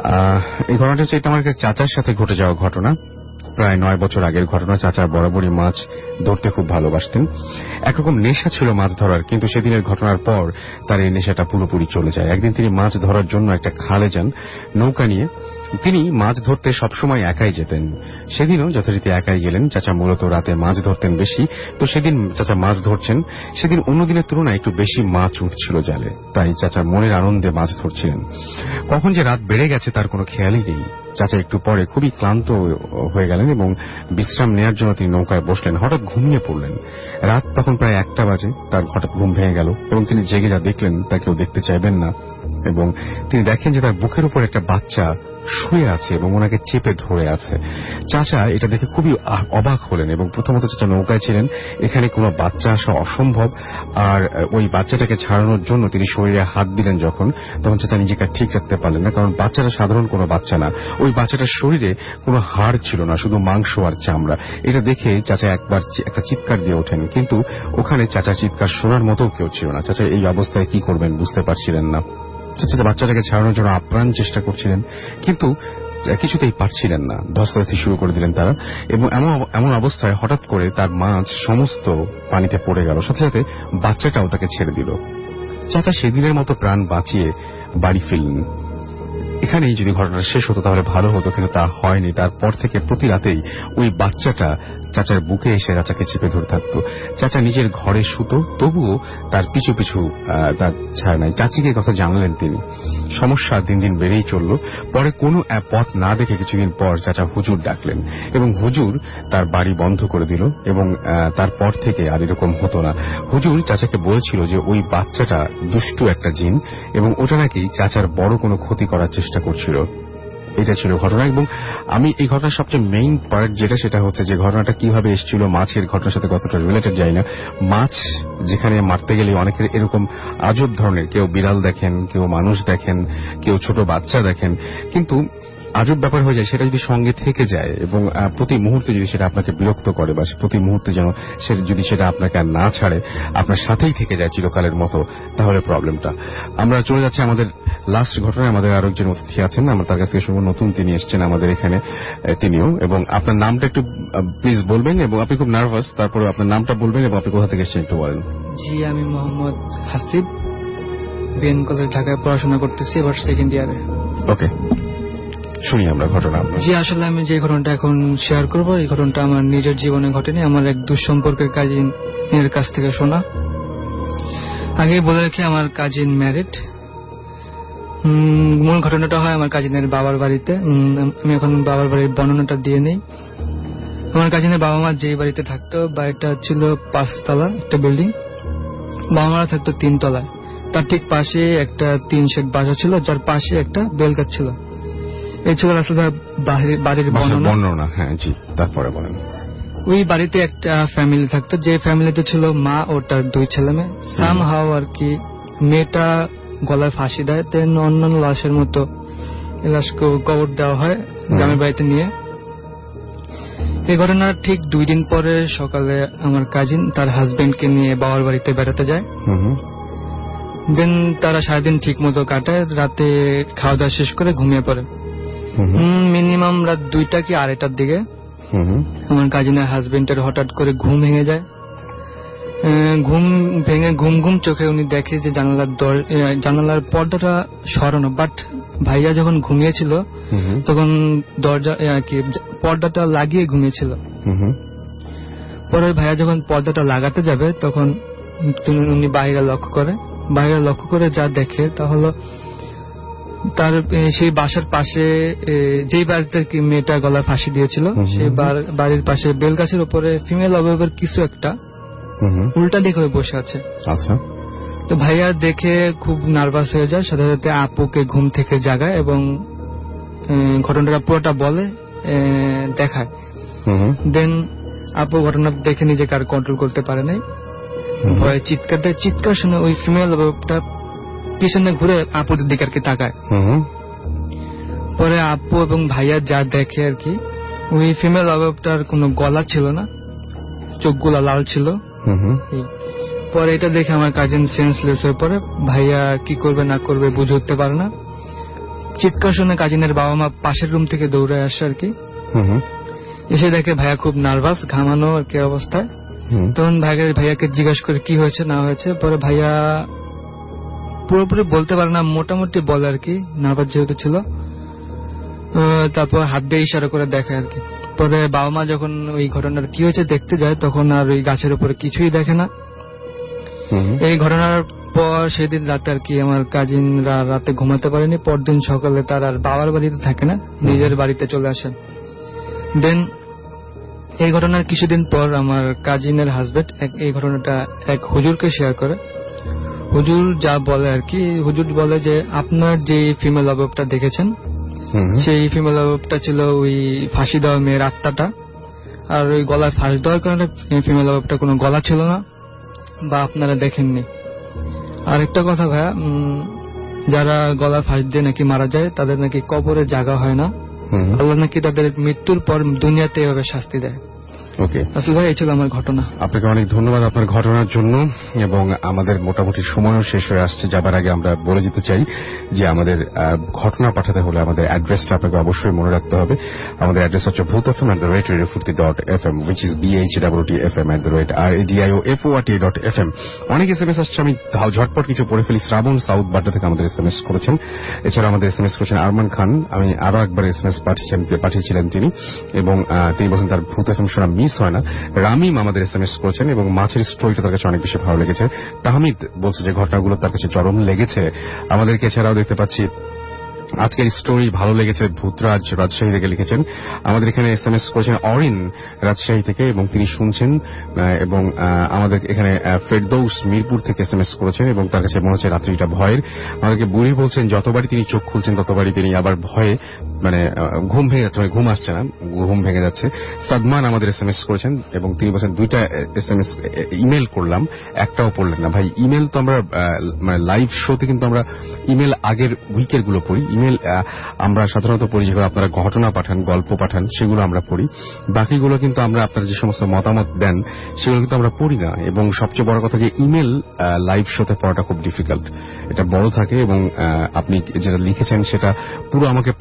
এই ঘটনাটা হচ্ছে এটা আমার চাচার সাথে ঘটে যাওয়া ঘটনা। প্রায় 9 বছর আগের ঘটনা। চাচা বরাবরই মাছ ধরতে খুব ভালোবাসতেন। একরকম নেশা ছিল মাছ ধরার, কিন্তু সেদিনের ঘটনার পর তার এই নেশাটা পুরোপুরি চলে যায়। একদিন তিনি মাছ ধরার জন্য একটা খালে যান নৌকা নিয়ে। তিনি মাছ ধরতে সবসময় একাই যেতেন, সেদিনও যথারীতি একাই গেলেন। চাচা মূলত রাতে মাছ ধরতেন বেশি, তো সেদিন চাচা মাছ ধরছেন। সেদিন অন্য দিনের তুলনায় একটু বেশি মাছ উঠছিল জালে, তাই চাচা মনের আনন্দে মাছ ধরছিলেন। কখন যে রাত বেড়ে গেছে তার কোনো খেয়ালই নেই। চাচা একটু পরে খুবই ক্লান্ত হয়ে গেলেন এবং বিশ্রাম নেওয়ার জন্য তিনি নৌকায় বসলেন। হঠাৎ ঘুমিয়ে পড়লেন। রাত তখন প্রায় 1টা বাজে। তার হঠাৎ ঘুম ভেঙে গেল এবং তিনি জেগে যা দেখলেন তা কেউ দেখতে চাইবেন না। এবং তিনি দেখেন যে তার বুকের উপর একটা বাচ্চা শুয়ে আছে এবং ওনাকে চেপে ধরে আছে। চাচা এটা দেখে খুবই অবাক হলেন এবং প্রথমত চাচা নৌকায় ছিলেন, এখানে কোনো বাচ্চা আসা অসম্ভব। আর ওই বাচ্চাটাকে ছাড়ানোর জন্য তিনি শরীরে হাত দিলেন যখন, তখন চাচা নিজেকে ঠিক রাখতে পারলেন না, কারণ বাচ্চাটা সাধারণ কোনো বাচ্চা না। ওই বাচ্চাটার শরীরে কোনো হাড় ছিল না, শুধু মাংস আর চামড়া। এটা দেখে চাচা একবার একটা চিৎকার দিয়ে ওঠেন, কিন্তু ওখানে চাচা চিৎকার শোনার মতো কেউ ছিল না। চাচা এই অবস্থায় কি করবেন বুঝতে পারছিলেন না। চাচা বাচ্চাটাকে ছাড়ানোর জন্য আপ্রাণ চেষ্টা করছিলেন, কিন্তু কিছুতেই পারছিলেন না। ধস্তাধস্তি শুরু করে দিলেন তারা এবং এমন অবস্থায় হঠাৎ করে তার মাছ সমস্ত পানিতে পড়ে গেল। সাথে সাথে বাচ্চাটাও তাকে ছেড়ে দিল। চাচা সেদিনের মতো প্রাণ বাঁচিয়ে বাড়ি ফিরলেন। এখানেই যদি ঘটনাটা শেষ হতো তাহলে ভালো হতো, কিন্তু তা হয়নি। তারপর থেকে প্রতি রাতেই ওই বাচ্চাটা চাচার বুকে এসে চাচাকে চেপে ধরে থাকতো। চাচা নিজের ঘরে শুতো, তবুও তার পিছু পিছু তার ছাড় নাই। চাচিকে কথা জানালেন তিনি। সমস্যা দিন দিন বেড়েই চলল। পরে কোনো পথ না দেখে কিছুদিন পর চাচা হুজুর ডাকলেন এবং হুজুর তার বাড়ি বন্ধ করে দিল এবং তারপর থেকে আর এরকম হতো না। হুজুর চাচাকে বলেছিল যে ওই বাচ্চাটা দুষ্টু একটা জিন এবং ওটা নাকি চাচার বড় কোনো ক্ষতি করার চেষ্টা করছিল। এটা ছিল ঘটনা। এবং আমি এই ঘটনার সবচেয়ে মেইন পার্ট যেটা, সেটা হচ্ছে যে ঘটনাটা কিভাবে এসেছিল, মাছের ঘটনার সাথে কতটা রিলেটেড যায় না। মাছ যেখানে মারতে গেলে অনেকের এরকম আজব ধরনের, কেউ বিড়াল দেখেন, কেউ মানুষ দেখেন, কেউ ছোট বাচ্চা দেখেন, কিন্তু আজব ব্যাপার হয়ে যায় সেটা যদি সঙ্গে থেকে যায় এবং প্রতি মুহূর্তে যদি সেটা আপনাকে বিরক্ত করে বা প্রতি মুহূর্তে যেন যদি সেটা আপনাকে আর না ছাড়ে, আপনার সাথেই থেকে যায় চিরকালের মতো, তাহলে প্রবলেমটা। আমরা চলে যাচ্ছি আমাদের লাস্ট ঘটনায়। আমাদের আরেকজন অতিথি আছেন, আমরা তার কাছ থেকে শুনবো। নতুন তিনি এসছেন আমাদের এখানে, তিনিও। এবং আপনার নামটা একটু প্লিজ বলবেন, এবং আপনি খুব নার্ভাস, তারপরে আপনার নামটা বলবেন এবং আপনি কোথা থেকে এসছেন একটু বলেন। জি, আমি মোহাম্মদ হাসিব, বিএন কলেজ ঢাকায় পড়াশোনা করতেছি, এবার সেকেন্ড ইয়ারে। ওকে, শুনি আমরা ঘটনা। জি, আসলে আমি যে ঘটনাটা এখন শেয়ার করব, এই ঘটনাটা আমার নিজের জীবনে ঘটেনি, আমার এক দুঃসম্পর্কের কাজিনের কাছ থেকে শোনা। আগে বলে রাখি আমার কাজিন ম্যারিড। মূল ঘটনাটা হয় আমার কাজিনের বাবার বাড়িতে। আমি এখন বাবার বাড়ির বর্ণনাটা দিয়ে নেই। আমার কাজিনের বাবা মা যে বাড়িতে থাকতো, বাড়িটা ছিল 5 তলা একটা বিল্ডিং, বাবা মারা থাকতো 3 তলায়। তার ঠিক পাশে একটা 3 শেড বাসা ছিল, যার পাশে একটা বেলগাছ ছিল। এই ছিল আসলে বাড়ির বর্ণনা। হ্যাঁ জি, তারপরে বলেন। ওই বাড়িতে একটা ফ্যামিলি থাকতো, যে ফ্যামিলিতে ছিল মা ও তার 2 ছেলে মেয়ে। সাম হাও আর কি মেয়েটা গলায় ফাঁসি দেয়, দেন অন্যান্য লাশের মতো লাশকে কবর দেওয়া হয় গ্রামের বাড়িতে নিয়ে। এই ঘটনার ঠিক 2 দিন পরে সকালে আমার কাজিন তার হাজবেন্ডকে নিয়ে বাবার বাড়িতে বেড়াতে যায়। দেন তারা সারাদিন ঠিক মতো কাটায়, রাতে খাওয়া দাওয়া শেষ করে ঘুমিয়ে পড়ে। মিনিমাম রাত 2টা কি 2:30টার দিকে আমার কাজিনের হাজবেন্ডের হঠাৎ করে ঘুম ভেঙে যায়। ঘুম ভেঙে ঘুম চোখে উনি দেখে যে জানালার পর্দাটা সরানো, বাট ভাইয়া যখন ঘুমিয়েছিল তখন দরজা কি পর্দাটা লাগিয়ে ঘুমিয়েছিল। পরে ভাইয়া যখন পর্দাটা লাগাতে যাবে তখন উনি বাইরে লক্ষ্য করে যা দেখে তা হলো তার সেই বাসার পাশে যেই বাড়িতে মেয়েটা গলায় ফাঁসি দিয়েছিল সেই বাড়ির পাশে বেলগাছের উপরে ফিমেল অবয়বের কিছু একটা উল্টা দিকে হয়ে বসে আছে। আচ্ছা। তো ভাইয়া দেখে খুব নার্ভাস হয়ে যায়, সাথে সাথে আপুকে ঘুম থেকে জাগায় এবং ঘটনাটা পুরোটা বলে দেখায়। দেন আপু ঘটনা দেখে নিজেকে আর কন্ট্রোল করতে পারে নাই, ভয়ে চিৎকার শুনে ওই ফিমেল অবয়বটা পিছনে ঘুরে আপুদের দিকে আর কি তাকায়। পরে আপু এবং ভাইয়া যা দেখে আর কি, ওই ফিমেল অবয়বটার কোনো গলা ছিল না, চোখগুলা লাল ছিল। পরে এটা দেখে আমার কাজিন সেন্সলেস হয়ে পড়ে। ভাইয়া কি করবে না করবে বুঝে উঠতে পারে না। চিৎকার শুনে কাজিনের বাবা মা পাশের রুম থেকে দৌড়ে আসে আর কি। এসে দেখে ভাইয়া খুব নার্ভাস, ঘামানো আর কি অবস্থায়। তখন ভাইয়াকে জিজ্ঞাসা করে কি হয়েছে না হয়েছে। পরে ভাইয়া পুরোপুরি বলতে পারে না, মোটামুটি বলে আর কি, নার্ভাস যেহেতু ছিল। তারপর হাত দিয়ে ইশারা করে দেখে আর কি। পরে বাবা মা যখন ওই ঘটনার কি হয়েছে দেখতে যায় তখন আর ওই গাছের উপরে কিছুই দেখে না। এই ঘটনার পর সেদিন রাতে আর কি আমার কাজিনরা রাতে ঘুমাতে পারেনি। পরদিন সকালে তার আর বাবার বাড়িতে থাকে না, নিজের বাড়িতে চলে আসেন। দেন এই ঘটনার কিছুদিন পর আমার কাজিনের হাজবেন্ড এই ঘটনাটা এক হুজুরকে শেয়ার করে। হুজুর যা বলে আর কি, হুজুর বলে যে আপনার যে ফিমেল অবয়বটা দেখেছেন সেই ফিমেল অবয়বটা ছিল ওই ফাঁসি দেওয়া মেয়ের আত্মাটা। আর ওই গলায় ফাঁস দেওয়ার কারণে ফিমেল অবয়বটা কোনো গলা ছিল না বা আপনারা দেখেননি। আর একটা কথা ভাইয়া, যারা গলা ফাঁস দিয়ে নাকি মারা যায় তাদের নাকি কবরে জায়গা হয় না, আল্লাহ নাকি তাদের মৃত্যুর পর দুনিয়াতে এভাবে শাস্তি দেয়। ওকে আসল ভাই, এই ছিল আমার ঘটনা। আপনাকে অনেক ধন্যবাদ আপনার ঘটনার জন্য। এবং আমাদের মোটামুটি সময়ও শেষ হয়ে আসছে। যাবার আগে আমরা বলে যেতে চাই যে আমাদের ঘটনা পাঠাতে হলে আমাদের অ্যাড্রেসটা আপনাকে অবশ্যই মনে রাখতে হবে। আমাদের অ্যাড্রেস হচ্ছে bhutfm@radiofurti.fm, which is bhutfm@radiofurt.fm। অনেক SMS আসছে, আমি ঝটপট কিছু পড়ে ফেলি। শ্রাবণ সাউথ বাড্ডা থেকে আমাদের SMS করেছেন। এছাড়া আমাদের SMS করেছেন আরমান খান, আমি আরো একবার SMS পাঠিয়েছিলেন তিনি, এবং তিনি বলছেন তার ভূত এফএম শোনা মিস হয় না। রামিম আমাদের SMS করেছেন এবং মাছের স্টোরিটা তার কাছে অনেক বেশি ভালো লেগেছে। তাহমিদ বলছে যে ঘটনাগুলো তার কাছে চরম লেগেছে। আমাদেরকে এছাড়াও দেখতে পাচ্ছি আজকের স্টোরি ভালো লেগেছে, ভূতরাজ রাজশাহী থেকে লিখেছেন। আমাদের এখানে SMS করেছেন অরিন রাজশাহী থেকে এবং তিনি শুনছেন। এবং আমাদের এখানে ফেরদৌস মিরপুর থেকে SMS করেছেন এবং তার কাছে মনে হচ্ছে রাত্রিটা ভয়ের। আমাদেরকে বুড়ি বলছেন যতবারই তিনি চোখ খুলছেন ততবারই তিনি আবার ভয়ে ঘুম ভেঙে যাচ্ছে, ঘুম আসছে না, ঘুম ভেঙে যাচ্ছে। সাদমান আমাদের SMS করেছেন এবং তিনি বলছেন 2টা SMS ইমেল করলাম, একটাও পড়লেন না। ভাই ইমেল তো আমরা লাইভ শোতে কিন্তু আমরা ইমেল আগের উইকের গুলো পড়ি। ইমেল আমরা সাধারণত পড়ি যেগুলো আপনারা ঘটনা পাঠান, গল্প পাঠান, সেগুলো আমরা পড়ি। বাকিগুলো কিন্তু আমরা আপনারা যে সমস্ত মতামত দেন সেগুলো কিন্তু আমরা পড়ি না। এবং সবচেয়ে বড় কথা যে ইমেল লাইভ শোতে পড়াটা খুব ডিফিকাল্ট, এটা বড় থাকে এবং আপনি যেটা লিখেছেন সেটা পুরো আমাকে পড়তে হয়, তারপর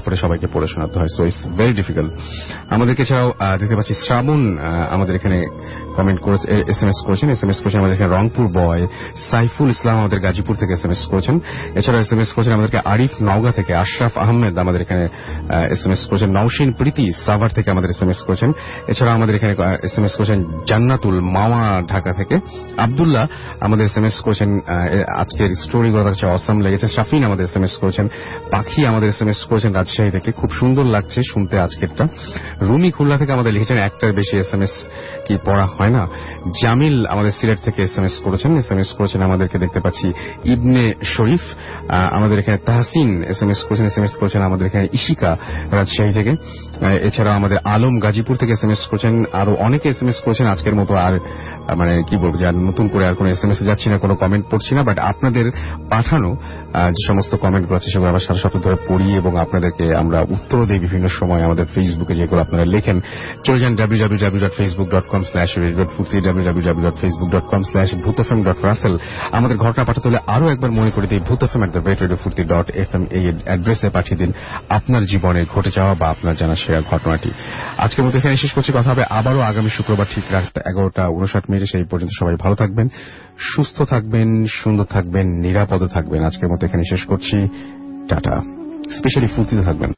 তারপরে সবাইকে পড়ে শোনাতে হয়, সো ইটস ভেরি ডিফিকাল্ট। আমাদেরকে এছাড়াও দেখতে পাচ্ছি শ্রাবণ আমাদের এখানে কমেন্ট করেছে, এসএমএস করেছেন আমাদের এখানে রংপুর বয়। সাইফুল ইসলাম আমাদের গাজীপুর থেকে এসএমএস করেছেন। এছাড়া এসএমএস করেছেন আমাদেরকে আরিফ নওগাঁ থেকে, আশরাফ আহমেদ আমাদের এখানে এসএমএস করেছেন, নওশিন প্রীতি সাভার থেকে আমাদের এসএমএস করেছেন। এছাড়া আমাদের এখানে এসএমএস করেছেন জান্নাতুল মাওয়া ঢাকা থেকে, আব্দুল্লাহ আমাদের এসএমএস করেছেন আজকের স্টোরিগুলো কাছে অসাম লেগেছে। শাফিন আমাদের এসএমএস করেছেন, পাখি আমাদের এসএমএস করেছেন রাজশাহী থেকে, খুব সুন্দর লাগছে শুনতে আজকেরটা। রুমি খুলনা থেকে আমাদের লিখেছেন একটার বেশি এসএমএস কি পড়া হয় না। জামিল আমাদের সিলেট থেকে এসএমএস করেছেন আমাদেরকে দেখতে পাচ্ছি ইবনে শরীফ আমাদের এখানে, তাহসিন এসএমএস করেছেন আমাদের এখানে, ইশিকা রাজশাহী থেকে। এছাড়া আমাদের আলম গাজীপুর থেকে এসএমএস করেছেন, আরো অনেকে এসএমএস করেছেন। আজকের মতো আর মানে কি বলবো যে নতুন করে আর কোনো এসএমএস এ যাচ্ছি না, কোনো কমেন্ট পড়ছি না, বাট আপনাদের পাঠানো যে সমস্ত কমেন্টগুলো আছে সেগুলো আমরা সারা সপ্তাহ ধরে পড়ি এবং আপনাদেরকে আমরা উত্তর দিই বিভিন্ন সময় আমাদের ফেসবুকে, যেগুলো আপনারা লেখেন। চলে যান www.facebook.com/redbird-ফুর্তি, www.facebook.com/bhutfm.russell। আমাদের ঘটনা পাঠাতে হলে আরো একবার মনে করে দিই bhutfm@redbird-ফুর্তি.fm এই অ্যাড্রেসে পাঠিয়ে দিন আপনার জীবনে ঘটে যাওয়া বা আপনার জানা সেরা ঘটনাটি। আজকের মতো এখানে শেষ করছি, কথা হবে আবারও আগামী শুক্রবার ঠিক রাত 11:59। সেই পর্যন্ত সবাই ভালো থাকবেন, সুস্থ থাকবেন, সুন্দর থাকবেন, নিরাপদে থাকবেন। আজকের মতো এখানে শেষ করছি, টাটা। স্পেশালি ফুর্তিতে থাকবেন।